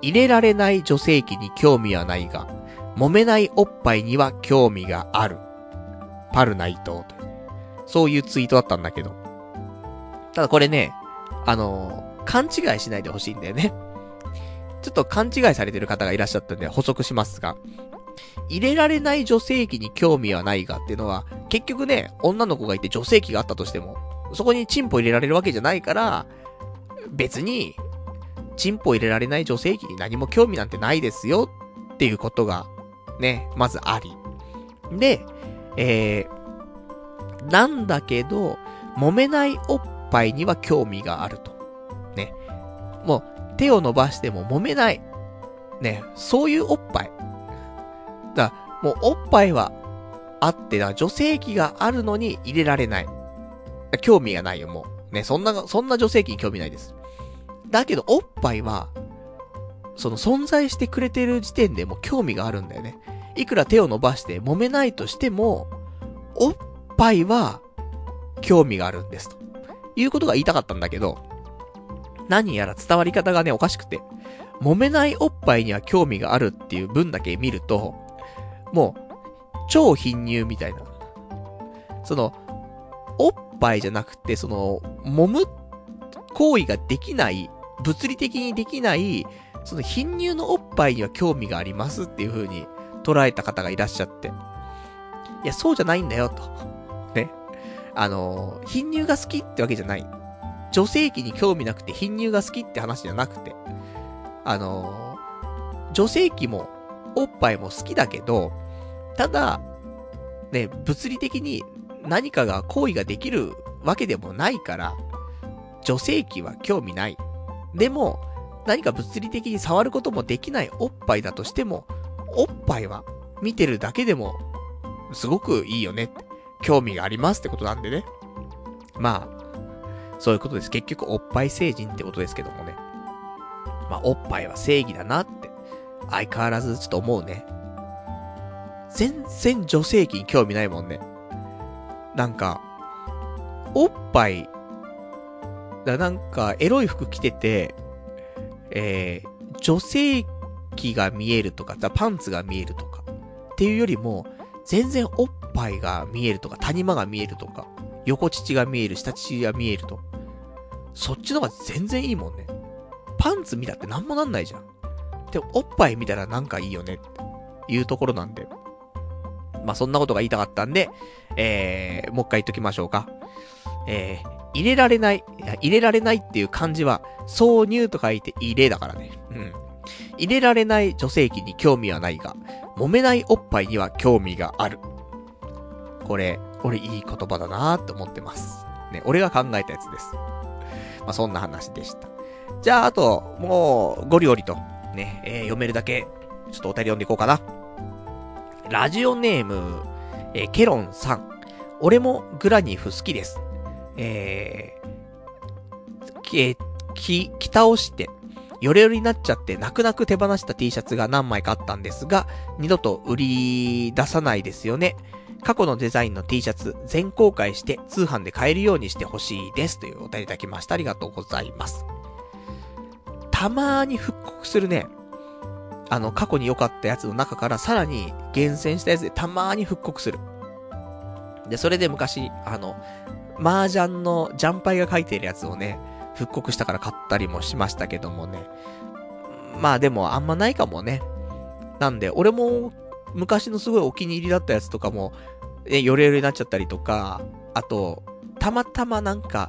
入れられない女性器に興味はないが、揉めないおっぱいには興味がある。パルナイトという。そういうツイートだったんだけど。ただこれね、あのー、勘違いしないでほしいんだよね。ちょっと勘違いされてる方がいらっしゃったんで補足しますが、入れられない女性器に興味はないがっていうのは、結局ね、女の子がいて女性器があったとしても、そこにチンポ入れられるわけじゃないから、別に、チンポ入れられない女性器に何も興味なんてないですよっていうことが、ね、まずあり。で、えー、なんだけど、揉めないおっぱいには興味があると。ね。もう、手を伸ばしても揉めない。ね、そういうおっぱい。だから、もうおっぱいはあって、だから女性器があるのに入れられない。興味がないよ、もう。ね、そんな、そんな女性器に興味ないです。だけど、おっぱいは、その存在してくれてる時点でもう興味があるんだよね。いくら手を伸ばして揉めないとしても、おっぱいは興味があるんですということが言いたかったんだけど、何やら伝わり方がねおかしくて、揉めないおっぱいには興味があるっていう文だけ見ると、もう超貧乳みたいな、そのおっぱいじゃなくて、その揉む行為ができない、物理的にできないその貧乳のおっぱいには興味がありますっていう風に捉えた方がいらっしゃって。いや、そうじゃないんだよ、と。ね。あのー、貧乳が好きってわけじゃない。女性器に興味なくて貧乳が好きって話じゃなくて。あのー、女性器もおっぱいも好きだけど、ただ、ね、物理的に何かが行為ができるわけでもないから、女性器は興味ない。でも、何か物理的に触ることもできないおっぱいだとしても、おっぱいは見てるだけでもすごくいいよねって、興味がありますってことなんでね。まあそういうことです。結局おっぱい成人ってことですけどもね。まあおっぱいは正義だなって相変わらずちょっと思うね。全然女性器に興味ないもんね。なんかおっぱいだ、なんかエロい服着てて、えー、女性器が見えるとか、パンツが見えるとかっていうよりも、全然おっぱいが見えるとか、谷間が見えるとか、横乳が見える、下乳が見えると、そっちの方が全然いいもんね。パンツ見たってなんもなんないじゃん。でもおっぱい見たらなんかいいよねっていうところなんで、まあそんなことが言いたかったんで、えー、もう一回言っときましょうか。えー、入れられない、いや入れられないっていう漢字は、挿入と書いて入れだからね。うん。入れられない女性器に興味はないが、揉めないおっぱいには興味がある。これ、俺いい言葉だなーって思ってます。ね、俺が考えたやつです。まあ、そんな話でした。じゃあ、あと、もう、ゴリゴリと、ね、えー、読めるだけ、ちょっとお便り読んでいこうかな。ラジオネーム、えー、ケロンさん。俺もグラニフ好きです。えー、き、き、着倒して、ヨレヨレになっちゃって泣く泣く手放した T シャツが何枚かあったんですが、二度と売り出さないですよね。過去のデザインの T シャツ全公開して通販で買えるようにしてほしいですというお便りいただきました。ありがとうございます。たまーに復刻するね。あの過去に良かったやつの中からさらに厳選したやつでたまーに復刻する。で、それで昔、あの、麻雀のジャンパイが書いてるやつをね、復刻したから買ったりもしましたけどもね。まあでもあんまないかもね。なんで、俺も昔のすごいお気に入りだったやつとかも、え、ヨレヨレになっちゃったりとか、あと、たまたまなんか、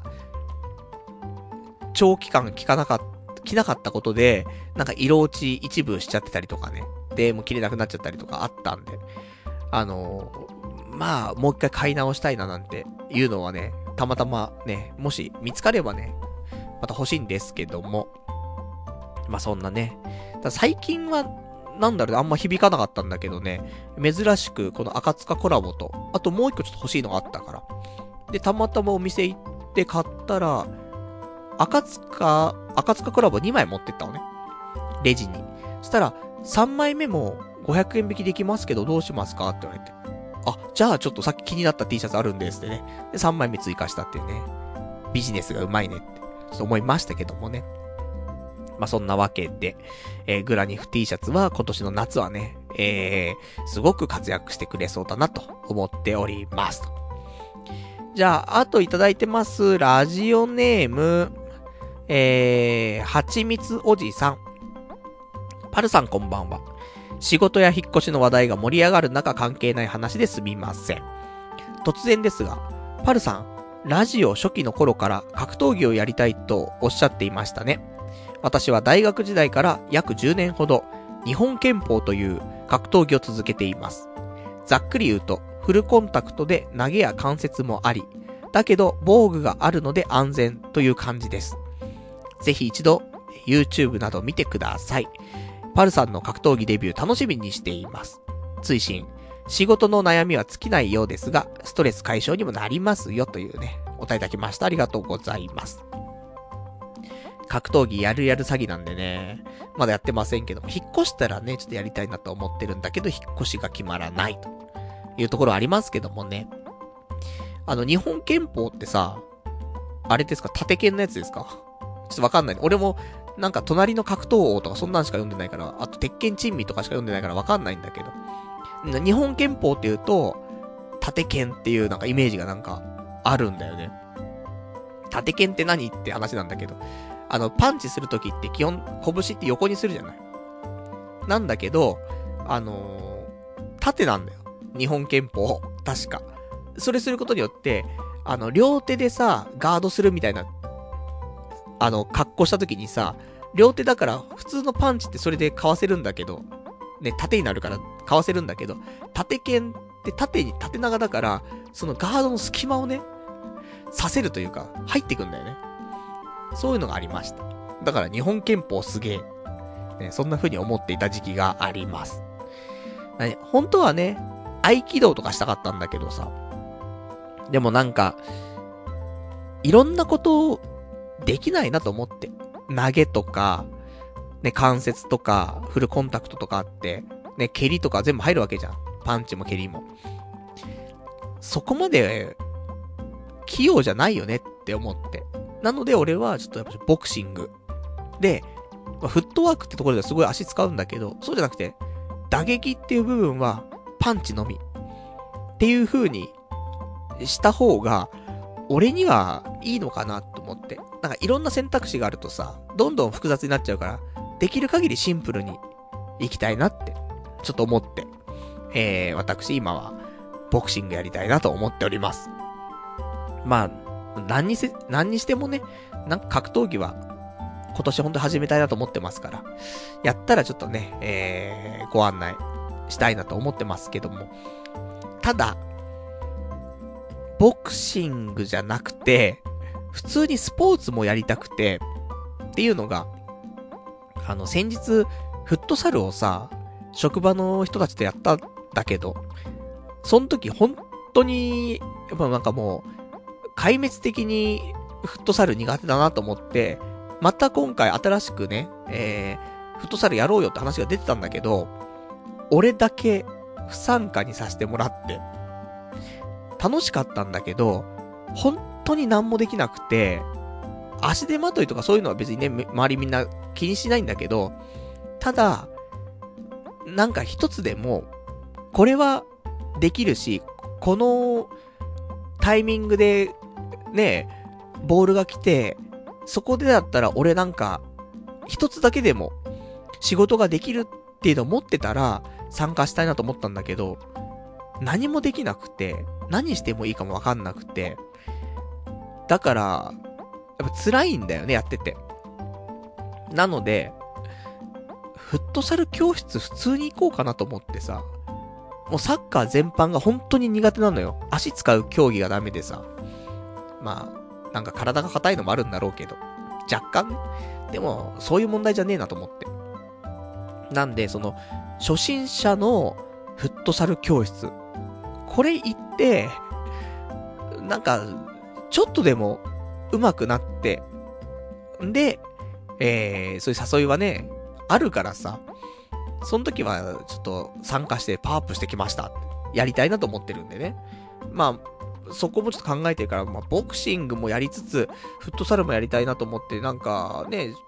長期間着かなかった、着なかったことで、なんか色落ち一部しちゃってたりとかね。で、もう着れなくなっちゃったりとかあったんで。あのー、まあ、もう一回買い直したいななんていうのはね、たまたまね、もし見つかればね、また欲しいんですけども。まあそんなね。だ最近は、なんだろうね、あんま響かなかったんだけどね、珍しくこの赤塚コラボと、あともう一個ちょっと欲しいのがあったから。で、たまたまお店行って買ったら、赤塚、赤塚コラボにまい持ってったのね。レジに。そしたら、さんまいめもごひゃくえん引きできますけどどうしますかって言われて。あ、じゃあちょっとさっき気になった T シャツあるんですってね。で、さんまいめ追加したっていうね。ビジネスがうまいねって、ちょっと思いましたけどもね。 まあ、そんなわけで、えー、グラニフ T シャツは今年の夏はね、えー、すごく活躍してくれそうだなと思っておりますと。じゃあ、あといただいてます。ラジオネーム、えー、はちみつおじさん。パルさんこんばんは。仕事や引っ越しの話題が盛り上がる中関係ない話ですみません。突然ですが、パルさん、ラジオ初期の頃から格闘技をやりたいとおっしゃっていましたね。私は大学時代から約じゅうねんほど日本拳法という格闘技を続けています。ざっくり言うとフルコンタクトで投げや関節もあり、だけど防具があるので安全という感じです。ぜひ一度 YouTube など見てください。パルさんの格闘技デビュー楽しみにしています。追伸、仕事の悩みは尽きないようですが、ストレス解消にもなりますよというね、お答えいただきました。ありがとうございます。格闘技やるやる詐欺なんでね、まだやってませんけども、引っ越したらね、ちょっとやりたいなと思ってるんだけど、引っ越しが決まらないというところありますけどもね。あの、日本拳法ってさ、あれですか、縦剣のやつですか？ちょっとわかんない。俺も、なんか隣の格闘王とかそんなんしか読んでないから、あと鉄拳珍味とかしか読んでないからわかんないんだけど。日本拳法っていうと、縦剣っていうなんかイメージがなんかあるんだよね。縦剣って何って話なんだけど。あの、パンチするときって基本、拳って横にするじゃない。なんだけど、あのー、縦なんだよ。日本拳法。確か。それすることによって、あの、両手でさ、ガードするみたいな、あの、格好したときにさ、両手だから普通のパンチってそれでかわせるんだけど、ね、縦になるからかわせるんだけど、縦剣って縦に、縦長だから、そのガードの隙間をね、させるというか、入ってくんだよね。そういうのがありました。だから日本拳法すげえ。ね、そんな風に思っていた時期があります。ね、本当はね、合気道とかしたかったんだけどさ。でもなんか、いろんなことできないなと思って。投げとか、ね、関節とか、フルコンタクトとかあって、ね、蹴りとか全部入るわけじゃん。パンチも蹴りも。そこまで、器用じゃないよねって思って。なので俺はちょっとやっぱボクシング。で、フットワークってところではすごい足使うんだけど、そうじゃなくて、打撃っていう部分はパンチのみ。っていう風にした方が、俺にはいいのかなと思って。なんかいろんな選択肢があるとさ、どんどん複雑になっちゃうから、できる限りシンプルに行きたいなって、ちょっと思って。えー、私今は、ボクシングやりたいなと思っております。まあ、何にせ、何にしてもね、なんか格闘技は、今年ほんと始めたいなと思ってますから、やったらちょっとね、えー、ご案内したいなと思ってますけども。ただ、ボクシングじゃなくて、普通にスポーツもやりたくて、っていうのが、あの、先日、フットサルをさ、職場の人たちとやったんだけど、その時本当に、やっぱなんかもう、壊滅的にフットサル苦手だなと思って、また今回新しくね、えー、フットサルやろうよって話が出てたんだけど、俺だけ不参加にさせてもらって、楽しかったんだけど、本当に何もできなくて、足手まといとかそういうのは別にね、周りみんな気にしないんだけど、ただ、なんか一つでも、これはできるし、このタイミングで、ね、ボールが来て、そこでだったら俺なんか、一つだけでも仕事ができるっていうのを持ってたら参加したいなと思ったんだけど、何もできなくて、何してもいいかもわかんなくて、だから、やっぱ辛いんだよね、やってて。なので、フットサル教室普通に行こうかなと思ってさ、もうサッカー全般が本当に苦手なのよ。足使う競技がダメでさ。まあ、なんか体が硬いのもあるんだろうけど。若干ね。でも、そういう問題じゃねえなと思って。なんで、その、初心者のフットサル教室。これ行って、なんか、ちょっとでも上手くなって、んで、えー、そういう誘いはね、あるからさ、その時はちょっと参加してパワーアップしてきました。やりたいなと思ってるんでね。まあ、そこもちょっと考えてるから、まあ、ボクシングもやりつつ、フットサルもやりたいなと思って、なんかね、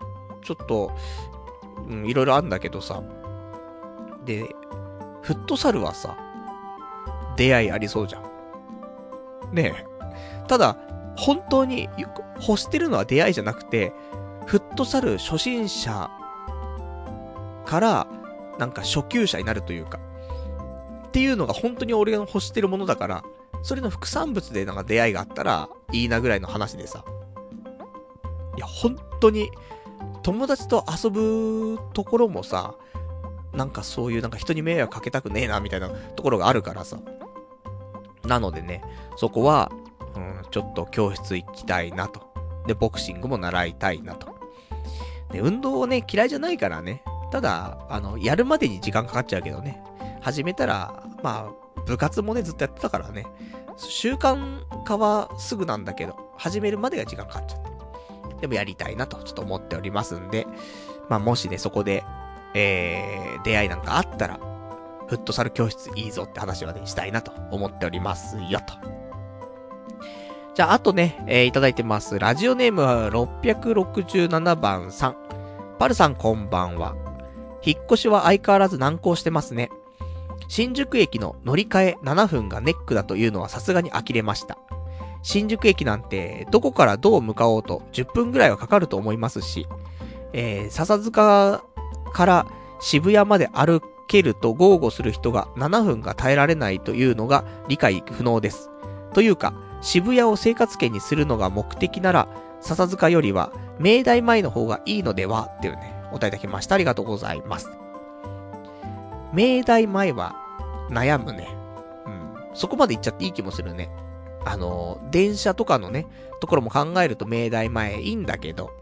ちょっと、うん、いろいろあるんだけどさ。で、フットサルはさ、出会いありそうじゃん。ねえ。ただ、本当に欲してるのは出会いじゃなくて、フットサル初心者から、なんか初級者になるというか、っていうのが本当に俺が欲してるものだから、それの副産物でなんか出会いがあったらいいなぐらいの話でさ。いや、本当に、友達と遊ぶところもさ、なんかそういうなんか人に迷惑かけたくねえなみたいなところがあるからさ。なのでね、そこは、うん、ちょっと教室行きたいなと。で、ボクシングも習いたいなと。で、運動をね、嫌いじゃないからね。ただ、あの、やるまでに時間かかっちゃうけどね。始めたら、まあ、部活もね、ずっとやってたからね。習慣化はすぐなんだけど、始めるまでが時間かかっちゃって。でもやりたいなと、ちょっと思っておりますんで、まあ、もしね、そこで、えー、出会いなんかあったら、フットサル教室いいぞって話はね、したいなと思っておりますよと。じゃあ、あとね、えー、いただいてます。ラジオネームはろっぴゃくろくじゅうななばんさん。パルさんこんばんは。引っ越しは相変わらず難航してますね。新宿駅の乗り換えななふんがネックだというのはさすがに呆れました。新宿駅なんてどこからどう向かおうとじゅっぷんぐらいはかかると思いますし、えー、笹塚から渋谷まで歩けると豪語する人がななふんが耐えられないというのが理解不能です。というか、渋谷を生活圏にするのが目的なら、笹塚よりは明大前の方がいいのではっていうね、お答えいただきました。ありがとうございます。明大前は悩むね。うん。そこまで行っちゃっていい気もするね。あの、電車とかのね、ところも考えると明大前いいんだけど、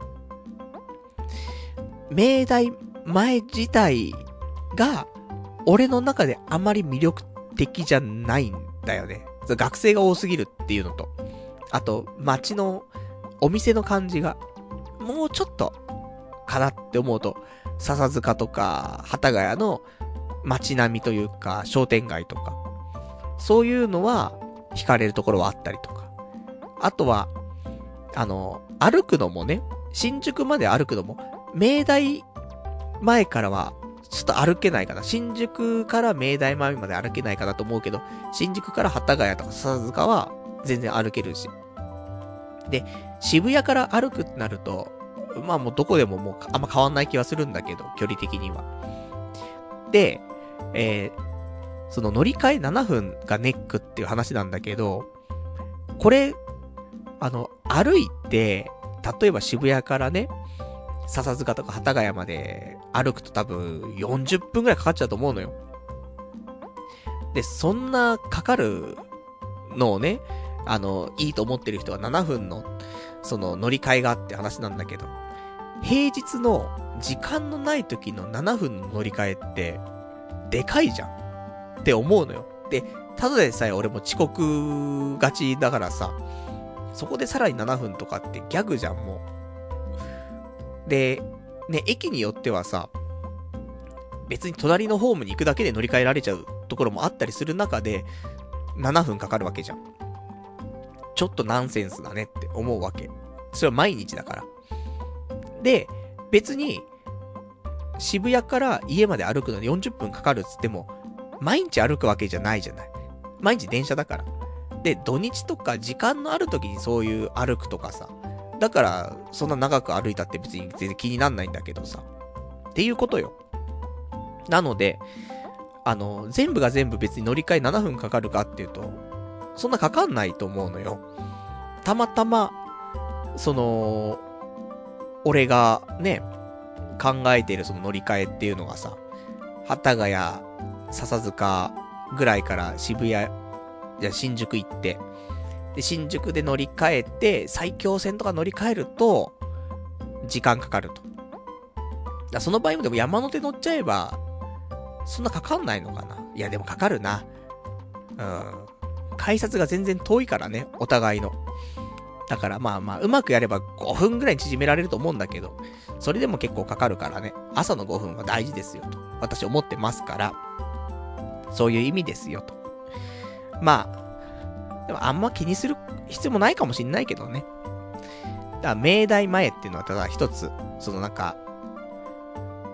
明大前自体が、俺の中であまり魅力的じゃないんだよね。学生が多すぎるっていうのと、あと、街のお店の感じが、もうちょっと、かなって思うと、笹塚とか、幡ヶ谷の街並みというか、商店街とか、そういうのは、惹かれるところはあったりとか。あとは、あの、歩くのもね、新宿まで歩くのも、明大前からは、ちょっと歩けないかな。新宿から明大前まで歩けないかなと思うけど、新宿から幡ヶ谷とか笹塚は全然歩けるし。で、渋谷から歩くってなると、まあもうどこでももうあんま変わんない気はするんだけど、距離的には。で、えー、その乗り換えななふんがネックっていう話なんだけど、これ、あの、歩いて、例えば渋谷からね、笹塚とか幡ヶ谷まで歩くと多分よんじゅっぷんくらいかかっちゃうと思うのよ。で、そんなかかるのをね、あの、いいと思ってる人はななふんの、その乗り換えがって話なんだけど、平日の時間のない時のななふんの乗り換えって、でかいじゃんって思うのよ。で、ただでさえ俺も遅刻がちだからさ、そこでさらにななふんとかってギャグじゃん、もう。で、ね、駅によってはさ、別に隣のホームに行くだけで乗り換えられちゃうところもあったりする中で、ななふんかかるわけじゃん。ちょっとナンセンスだねって思うわけ。それは毎日だから。で、別に、渋谷から家まで歩くのによんじゅっぷんかかるっつっても、毎日歩くわけじゃないじゃない。毎日電車だから。で、土日とか時間のある時にそういう歩くとかさ、だから、そんな長く歩いたって別に全然気になんないんだけどさ。っていうことよ。なので、あの、全部が全部別に乗り換えななふんかかるかっていうと、そんなかかんないと思うのよ。たまたま、その、俺がね、考えているその乗り換えっていうのがさ、幡ヶ谷、笹塚ぐらいから渋谷、じゃ新宿行って、で、新宿で乗り換えて、埼京線とか乗り換えると、時間かかると。だその場合もでも山手乗っちゃえば、そんなかかんないのかな。いや、でもかかるな。うん。改札が全然遠いからね、お互いの。だからまあまあ、うまくやればごふんぐらい縮められると思うんだけど、それでも結構かかるからね、朝のごふんは大事ですよと、私思ってますから、そういう意味ですよと。まあ、でもあんま気にする必要もないかもしんないけどね。だから明大前っていうのはただ一つ、そのなんか、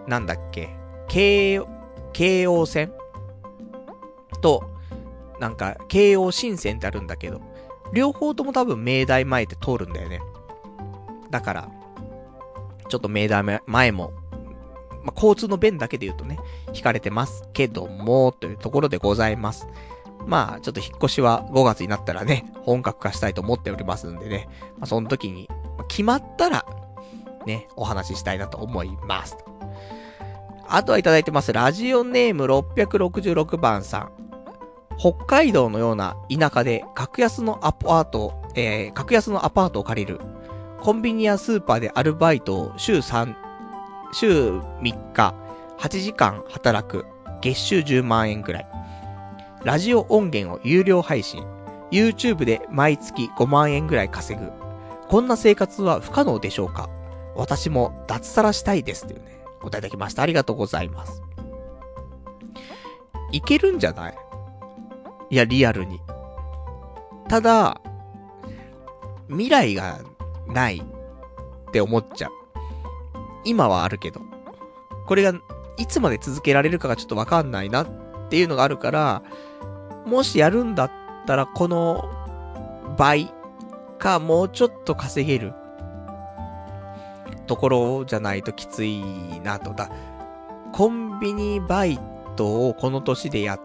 なんだっけ、京、京王線と、なんか、京王新線ってあるんだけど、両方とも多分明大前って通るんだよね。だから、ちょっと明大前も、まあ、交通の便だけで言うとね、引かれてますけども、というところでございます。まあ、ちょっと引っ越しはごがつになったらね、本格化したいと思っておりますんでね、まあ、その時に、決まったら、ね、お話ししたいなと思います。あとはいただいてます。ラジオネームろっぴゃくろくじゅうろくばんさん。北海道のような田舎で格安のアパート、えー、格安のアパートを借りる。コンビニやスーパーでアルバイトを週さん、週みっか、はちじかん働く。月収じゅうまんえんくらい。ラジオ音源を有料配信。YouTube で毎月ごまんえんぐらい稼ぐ。こんな生活は不可能でしょうか？私も脱サラしたいですというね、お答えいただきました。ありがとうございます。いけるんじゃない？いや、リアルに。ただ、未来がないって思っちゃう。今はあるけど。これがいつまで続けられるかがちょっとわかんないなっていうのがあるから、もしやるんだったらこの倍かもうちょっと稼げるところじゃないときついなと。だ、コンビニバイトをこの年でやって、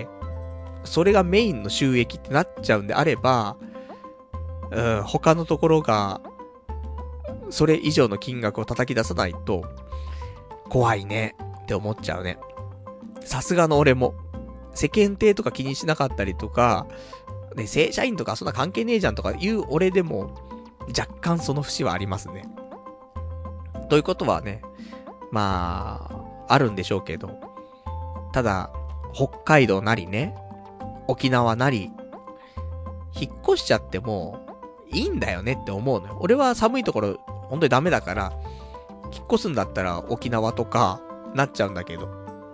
それがメインの収益ってなっちゃうんであれば、うん、他のところが、それ以上の金額を叩き出さないと、怖いねって思っちゃうね。さすがの俺も、世間体とか気にしなかったりとか、ね、正社員とかそんな関係ねえじゃんとか言う俺でも、若干その節はありますね。ということはね、まあ、あるんでしょうけど、ただ、北海道なりね、沖縄なり、引っ越しちゃっても、いいんだよねって思うのよ。俺は寒いところ、本当にダメだから、引っ越すんだったら沖縄とか、なっちゃうんだけど。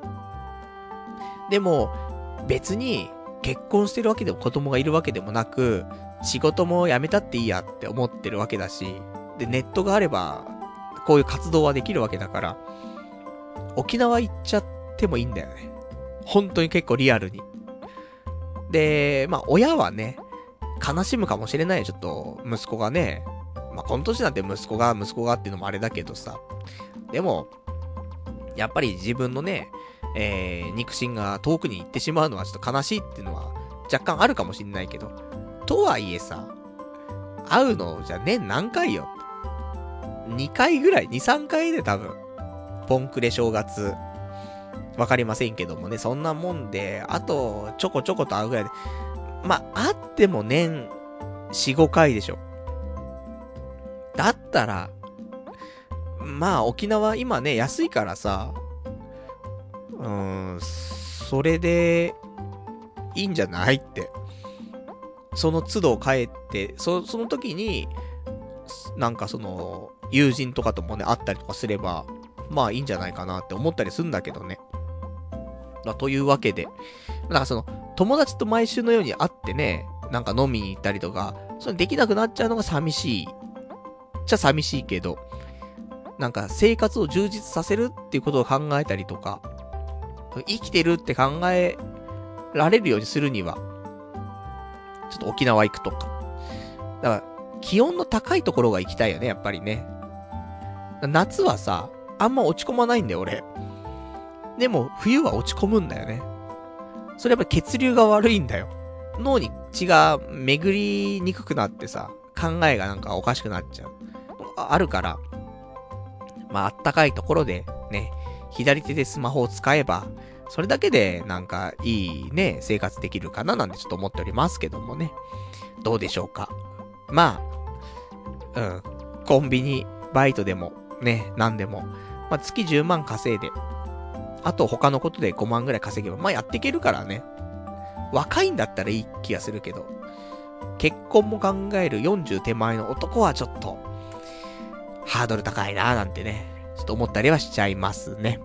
でも、別に、結婚してるわけでも子供がいるわけでもなく、仕事も辞めたっていいやって思ってるわけだし、で、ネットがあれば、こういう活動はできるわけだから、沖縄行っちゃってもいいんだよね。本当に結構リアルに。で、まあ、親はね、悲しむかもしれないよ、ちょっと、息子がね。まあ、この年なんて息子が、息子がっていうのもあれだけどさ。でも、やっぱり自分のね、えー、肉親が遠くに行ってしまうのはちょっと悲しいっていうのは若干あるかもしれないけど。とはいえさ、会うのじゃ年何回よ。にかいぐらい、に、さんかいで多分。ポンクレ正月。わかりませんけどもね、そんなもんで、あと、ちょこちょこと会うぐらいで。まあ、会っても年、よん、ごかいでしょ。だったら、まあ、沖縄今ね、安いからさ、うーん、それで、いいんじゃないって。その都度帰って、そ、その時に、なんかその、友人とかともね、会ったりとかすれば、まあいいんじゃないかなって思ったりするんだけどね。まあ、というわけで、なんかその、友達と毎週のように会ってね、なんか飲みに行ったりとか、それできなくなっちゃうのが寂しい。じゃ寂しいけど、なんか生活を充実させるっていうことを考えたりとか、生きてるって考えられるようにするには、ちょっと沖縄行くとか。だから、気温の高いところが行きたいよね、やっぱりね。夏はさ、あんま落ち込まないんだよ、俺。でも、冬は落ち込むんだよね。それやっぱ血流が悪いんだよ。脳に血が巡りにくくなってさ、考えがなんかおかしくなっちゃう。あ, あるから、まあ、あったかいところで、ね、左手でスマホを使えば、それだけでなんかいいね、生活できるかななんてちょっと思っておりますけどもね。どうでしょうか。まあ、うん、コンビニ、バイトでも、ね、なんでも、まあ、月じゅうまん稼いで、あと他のことでごまんぐらい稼げば、まあやっていけるからね。若いんだったらいい気がするけど、結婚も考えるよんじゅう手前の男はちょっと、ハードル高いなーなんてね、ちょっと思ったりはしちゃいますね。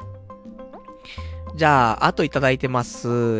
じゃあ、あといただいてます。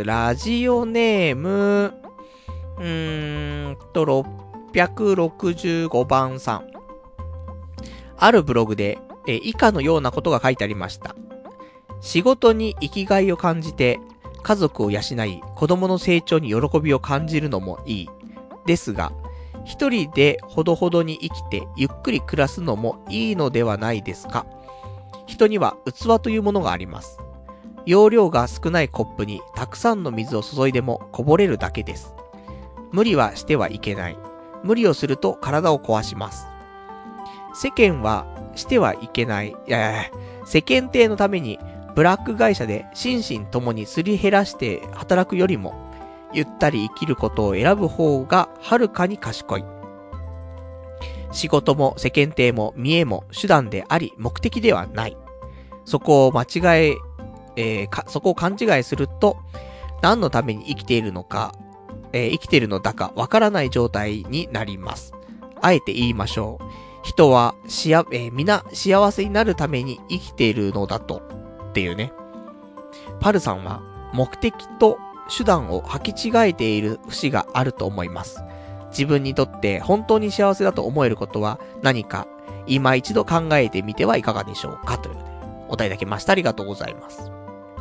ラジオネーム、うーんと、ろっぴゃくろくじゅうごばんさん。あるブログで、 えー、以下のようなことが書いてありました。仕事に生きがいを感じて、家族を養い、子供の成長に喜びを感じるのもいい。ですが、一人でほどほどに生きてゆっくり暮らすのもいいのではないですか。人には器というものがあります。容量が少ないコップにたくさんの水を注いでもこぼれるだけです。無理はしてはいけない。無理をすると体を壊します。世間はしてはいけない。いやいや、世間体のためにブラック会社で心身ともにすり減らして働くよりも、ゆったり生きることを選ぶ方がはるかに賢い。仕事も世間体も見栄も手段であり目的ではない。そこを間違え、えー、か、そこを勘違いすると、何のために生きているのか、えー、生きているのだかわからない状態になります。あえて言いましょう。人はしや、えー、皆幸せになるために生きているのだと。っていうね。パルさんは目的と手段を履き違えている節があると思います。自分にとって本当に幸せだと思えることは何か今一度考えてみてはいかがでしょうかという、ね、お答えいただきました。ありがとうございます。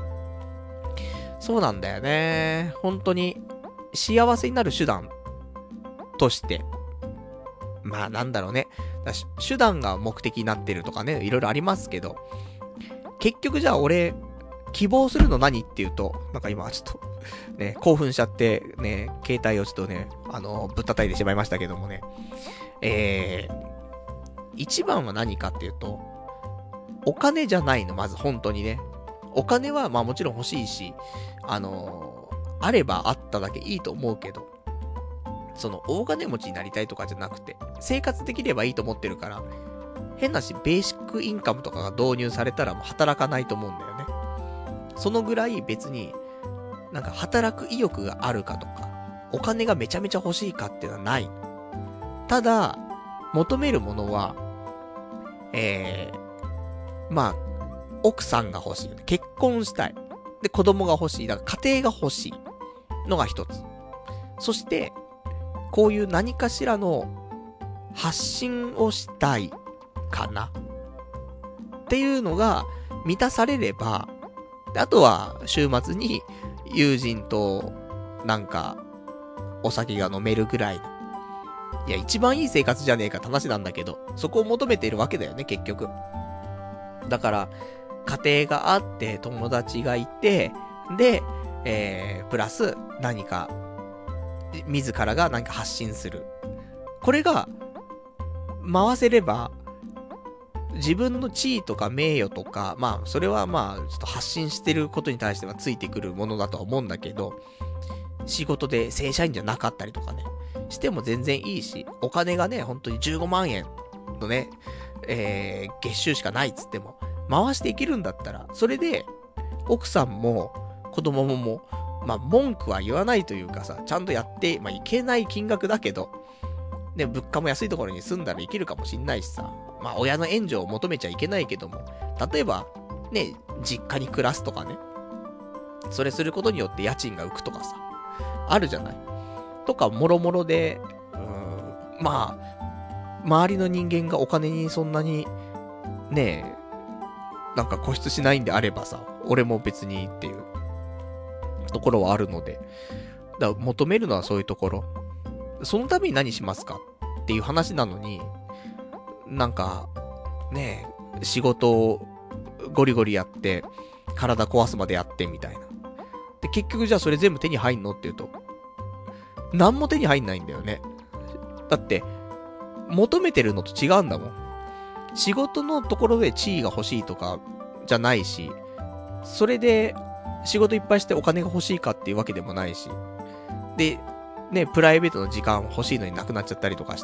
そうなんだよね。本当に幸せになる手段としてまあなんだろうね。だし手段が目的になってるとかね、いろいろありますけど、結局じゃあ俺希望するの何っていうと、なんか今ちょっとね興奮しちゃってね、携帯をちょっとねあのぶったたいてしまいましたけどもね、えー、一番は何かっていうと、お金じゃないの。まず本当にね、お金はまあもちろん欲しいし、あのー、あればあっただけいいと思うけど、その大金持ちになりたいとかじゃなくて、生活できればいいと思ってるから、変なしベーシックインカムとかが導入されたらもう働かないと思うんだよね。そのぐらい別になんか働く意欲があるかとか、お金がめちゃめちゃ欲しいかっていうのはない。ただ求めるものはえー、まあ奥さんが欲しいよね。結婚したい。で子供が欲しい。だから家庭が欲しいのが一つ。そしてこういう何かしらの発信をしたいかなっていうのが満たされれば、あとは週末に友人となんかお酒が飲めるぐらいの、いや一番いい生活じゃねえかって話なんだけど、そこを求めているわけだよね結局。だから家庭があって友達がいて、で、えー、プラス何か自らが何か発信する、これが回せれば自分の地位とか名誉とか、まあそれはまあちょっと発信してることに対してはついてくるものだとは思うんだけど、仕事で正社員じゃなかったりとかねしても全然いいし、お金がね本当にじゅうごまんえんのね、えー、月収しかないっつっても回していけるんだったら、それで奥さんも子供ももまあ文句は言わないというかさ、ちゃんとやってまあいけない金額だけどね、物価も安いところに住んだら生きるかもしんないしさ、まあ親の援助を求めちゃいけないけども、例えばね実家に暮らすとかね、それすることによって家賃が浮くとかさあるじゃないとか、もろもろで、うーん、まあ周りの人間がお金にそんなにねなんか固執しないんであればさ、俺も別にっていうところはあるので、だから求めるのはそういうところ。そのために何しますかっていう話なのに、なんかねえ仕事をゴリゴリやって体壊すまでやってみたいな。で結局じゃあそれ全部手に入んのっていうと、何も手に入んないんだよね。だって求めてるのと違うんだもん。仕事のところで地位が欲しいとかじゃないし、それで仕事いっぱいしてお金が欲しいかっていうわけでもないし、でね、プライベートの時間欲しいのになくなっちゃったりとかして、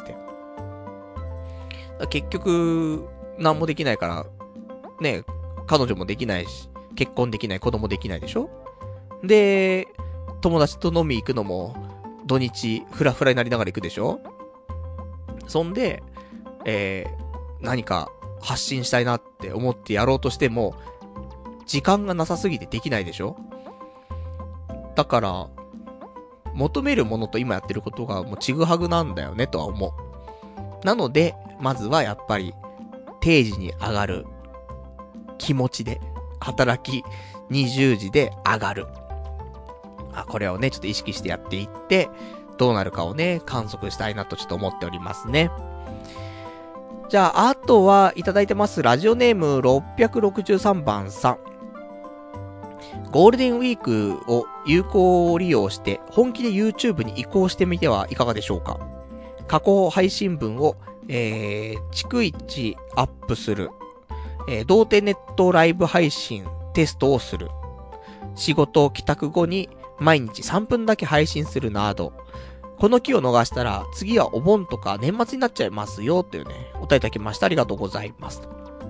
結局何もできないからね、彼女もできないし、結婚できない、子供できないでしょ。で友達と飲み行くのも土日フラフラになりながら行くでしょ。そんで、えー、何か発信したいなって思ってやろうとしても時間がなさすぎてできないでしょ。だから求めるものと今やってることがもうちぐはぐなんだよねとは思う。なのでまずはやっぱり定時に上がる気持ちで、働きにじゅうじで上がる。あ、これをね、ちょっと意識してやっていって、どうなるかをね、観測したいなとちょっと思っておりますね。じゃあ、あとはいただいてます。ラジオネームろっぴゃくろくじゅうさんばんさん。ゴールデンウィークを有効利用して本気で YouTube に移行してみてはいかがでしょうか。過去配信分を、えー、逐一アップする。えー、同点ネットライブ配信テストをする。仕事帰宅後に毎日さんぷんだけ配信するなど。この機を逃したら次はお盆とか年末になっちゃいますよっていうね、お答えいただきました。ありがとうございます。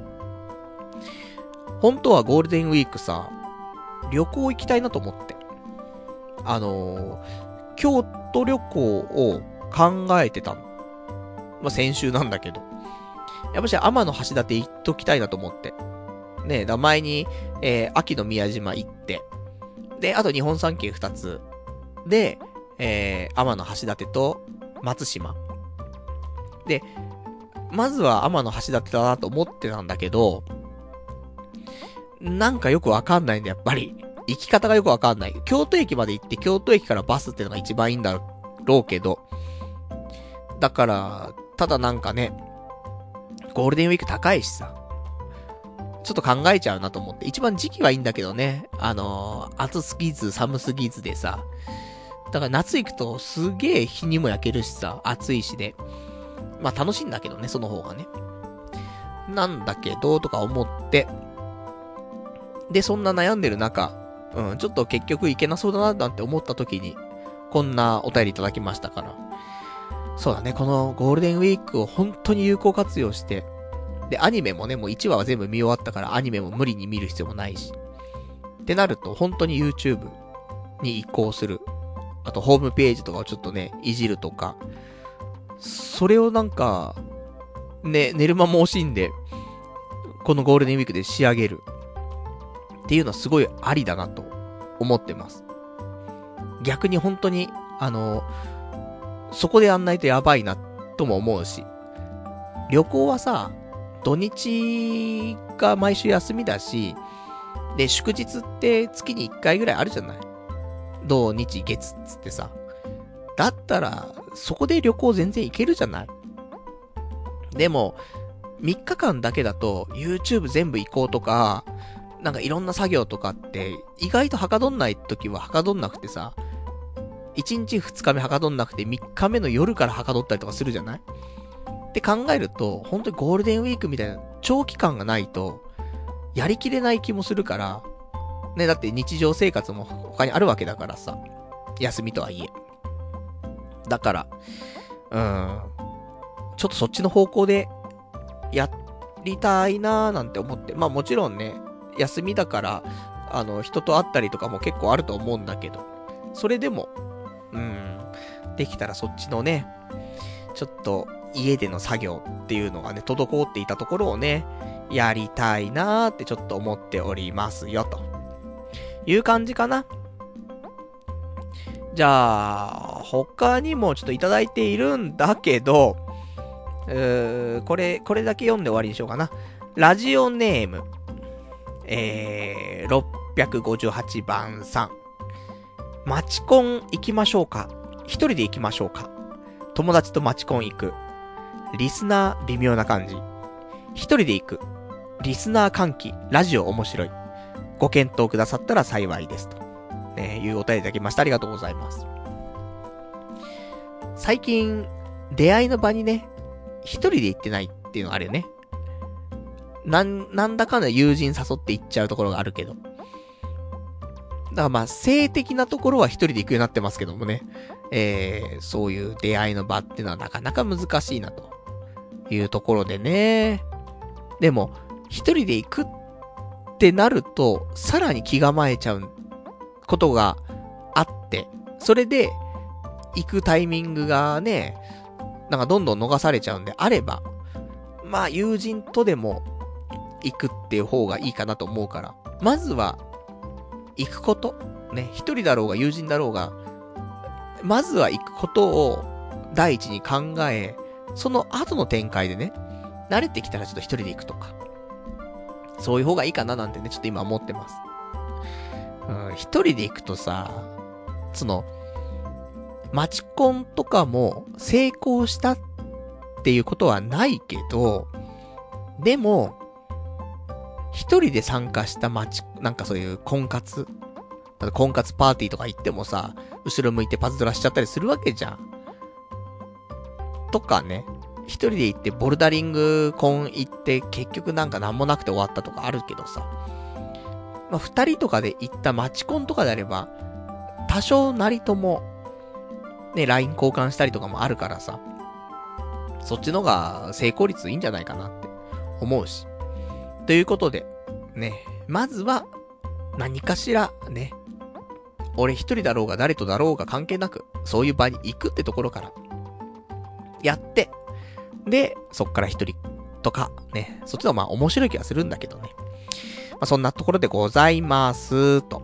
本当はゴールデンウィークさ、旅行行きたいなと思って。あのー、京都旅行を考えてたの。まあ、先週なんだけど。やっぱし天の橋立行っときたいなと思って。ねえ、だ前に、えー、秋の宮島行って、で、あと日本三景二つ。で、えー、天の橋立と松島。で、まずは天の橋立だなと思ってたんだけど、なんかよくわかんないんだ、やっぱり。行き方がよくわかんない。京都駅まで行って、京都駅からバスってのが一番いいんだろうけど。だから、ただなんかね、ゴールデンウィーク高いしさ。ちょっと考えちゃうなと思って。一番時期はいいんだけどね。あのー、暑すぎず寒すぎずでさ。だから夏行くとすげえ日にも焼けるしさ。暑いしで。まあ楽しいんだけどね、その方がね。なんだけど、とか思って。で、そんな悩んでる中、うん、ちょっと結局いけなそうだな、なんて思った時に、こんなお便りいただきましたから。そうだね、このゴールデンウィークを本当に有効活用して、で、アニメもね、もういちわは全部見終わったからアニメも無理に見る必要もないし。ってなると、本当に YouTube に移行する。あと、ホームページとかをちょっとね、いじるとか。それをなんか、ね、寝る間も惜しんで、このゴールデンウィークで仕上げる。っていうのはすごいありだなと思ってます。逆に本当に、あの、そこでやんないとやばいなとも思うし。旅行はさ、土日が毎週休みだし、で、祝日って月にいっかいぐらいあるじゃない。土日月つってさ。だったら、そこで旅行全然行けるじゃない。でも、みっかかんだけだと YouTube 全部行こうとか、なんかいろんな作業とかって意外とはかどんない時ははかどんなくてさ、いちにちふつかめはかどんなくてみっかめの夜からはかどったりとかするじゃないって考えると、本当にゴールデンウィークみたいな長期間がないとやりきれない気もするから、ね、だって日常生活も他にあるわけだからさ、休みとはいえ。だから、うーん、ちょっとそっちの方向でやりたいなーなんて思って、まあもちろんね、休みだから、あの、人と会ったりとかも結構あると思うんだけど、それでも、うん、できたらそっちのね、ちょっと家での作業っていうのがね、滞っていたところをね、やりたいなーってちょっと思っておりますよ、という感じかな。じゃあ、他にもちょっといただいているんだけど、うーこれ、これだけ読んで終わりにしようかな。ラジオネーム、えー、ろっぴゃくごじゅうはちばんさん。マチコン行きましょうか？一人で行きましょうか？友達とマチコン行く。リスナー微妙な感じ。一人で行く。リスナー歓喜。ラジオ面白い。ご検討くださったら幸いです。と、ね、いうお便りいただきました。ありがとうございます。最近、出会いの場にね、一人で行ってないっていうのがあるよね。なん、なんだかんだ友人誘って行っちゃうところがあるけど。だからまあ、性的なところは一人で行くようになってますけどもね。えー、そういう出会いの場っていうのはなかなか難しいなというところでね。でも、一人で行くってなると、さらに気構えちゃうことがあって、それで、行くタイミングがね、なんかどんどん逃されちゃうんであれば、まあ友人とでも行くっていう方がいいかなと思うから、まずは行くこと、ね、一人だろうが友人だろうが、まずは行くことを第一に考え、その後の展開でね、 慣れてきたらちょっと一人で行くとか。そういう方がいいかななんてね、ちょっと今思ってます。うん、一人で行くとさ、その、マチコンとかも成功したっていうことはないけど、でも、一人で参加したマチ、なんかそういう婚活、婚活パーティーとか行ってもさ、後ろ向いてパズドラしちゃったりするわけじゃん。とかね、一人で行ってボルダリングコン行って結局なんかなんもなくて終わったとかあるけどさ、まあ、二人とかで行ったマチコンとかであれば、多少なりとも、ね、ライン 交換したりとかもあるからさ、そっちのが成功率いいんじゃないかなって思うし。ということで、ね、まずは、何かしら、ね、俺一人だろうが誰とだろうが関係なく、そういう場に行くってところから、やって、で、そっから一人とか、ね、そっちのまあ面白い気がするんだけどね。まあそんなところでございますと。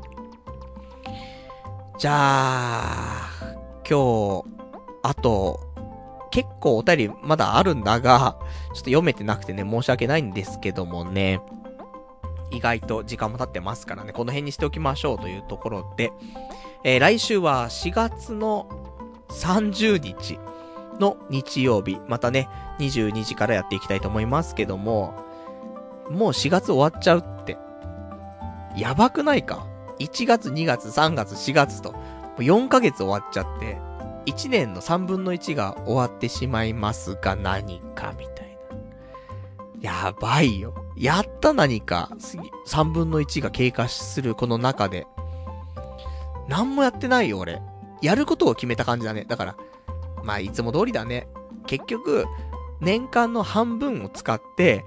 じゃあ、今日、あと、結構お便りまだあるんだが、ちょっと読めてなくてね、申し訳ないんですけどもね、意外と時間も経ってますからね、この辺にしておきましょうというところで、えー、来週はしがつのさんじゅうにちの日曜日、またね、にじゅうにじからやっていきたいと思いますけども、もうしがつ終わっちゃうって、やばくないか ?いちがつ、にがつ、さんがつ、しがつと、もうよんかげつ終わっちゃって、いちねんのさんぶんのいちが終わってしまいますが何かみたいな。やばいよ。やった何か、さんぶんのいちが経過するこの中で、なんもやってないよ俺。やることを決めた感じだね。だから、まあいつも通りだね。結局、年間の半分を使って、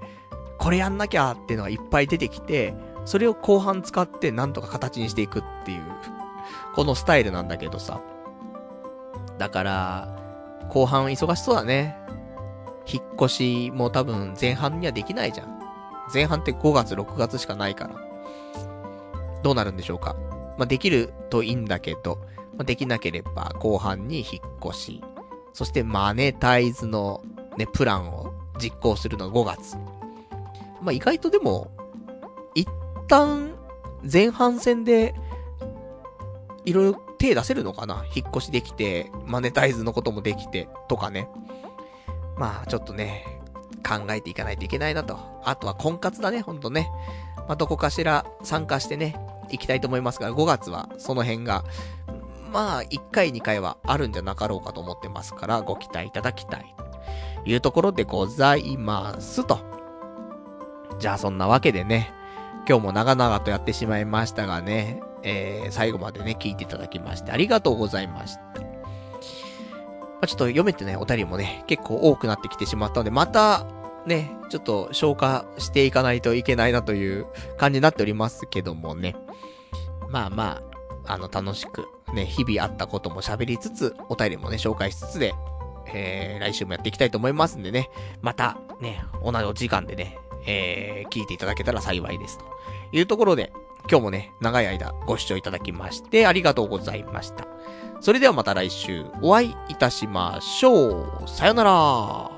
これやんなきゃっていうのがいっぱい出てきて、それを後半使ってなんとか形にしていくっていう、このスタイルなんだけどさ。だから、後半忙しそうだね。引っ越しも多分前半にはできないじゃん。前半ってごがつ、ろくがつしかないから。どうなるんでしょうか。まあ、できるといいんだけど、まあ、できなければ後半に引っ越し。そしてマネタイズのね、プランを実行するのがごがつ。まあ、意外とでも、一旦前半戦で、いろいろ手出せるのかな？引っ越しできて、マネタイズのこともできて、とかね。まあ、ちょっとね、考えていかないといけないなと。あとは婚活だね、ほんとね。まあ、どこかしら参加してね、行きたいと思いますが、ごがつはその辺が、まあ、いっかいにかいはあるんじゃなかろうかと思ってますから、ご期待いただきたい。というところでございますと。じゃあそんなわけでね、今日も長々とやってしまいましたがね、えー、最後までね、聞いていただきましてありがとうございました。まあ、ちょっと読めてないお便りもね、結構多くなってきてしまったので、また、ね、ちょっと消化していかないといけないなという感じになっておりますけどもね。まあまあ、あの、楽しく、ね、日々あったことも喋りつつ、お便りもね、紹介しつつで、えー、来週もやっていきたいと思いますんでね、また、ね、同じお時間でね、えー、聞いていただけたら幸いです。というところで、今日もね、長い間ご視聴いただきまして、ありがとうございました。それではまた来週お会いいたしましょう。さよなら。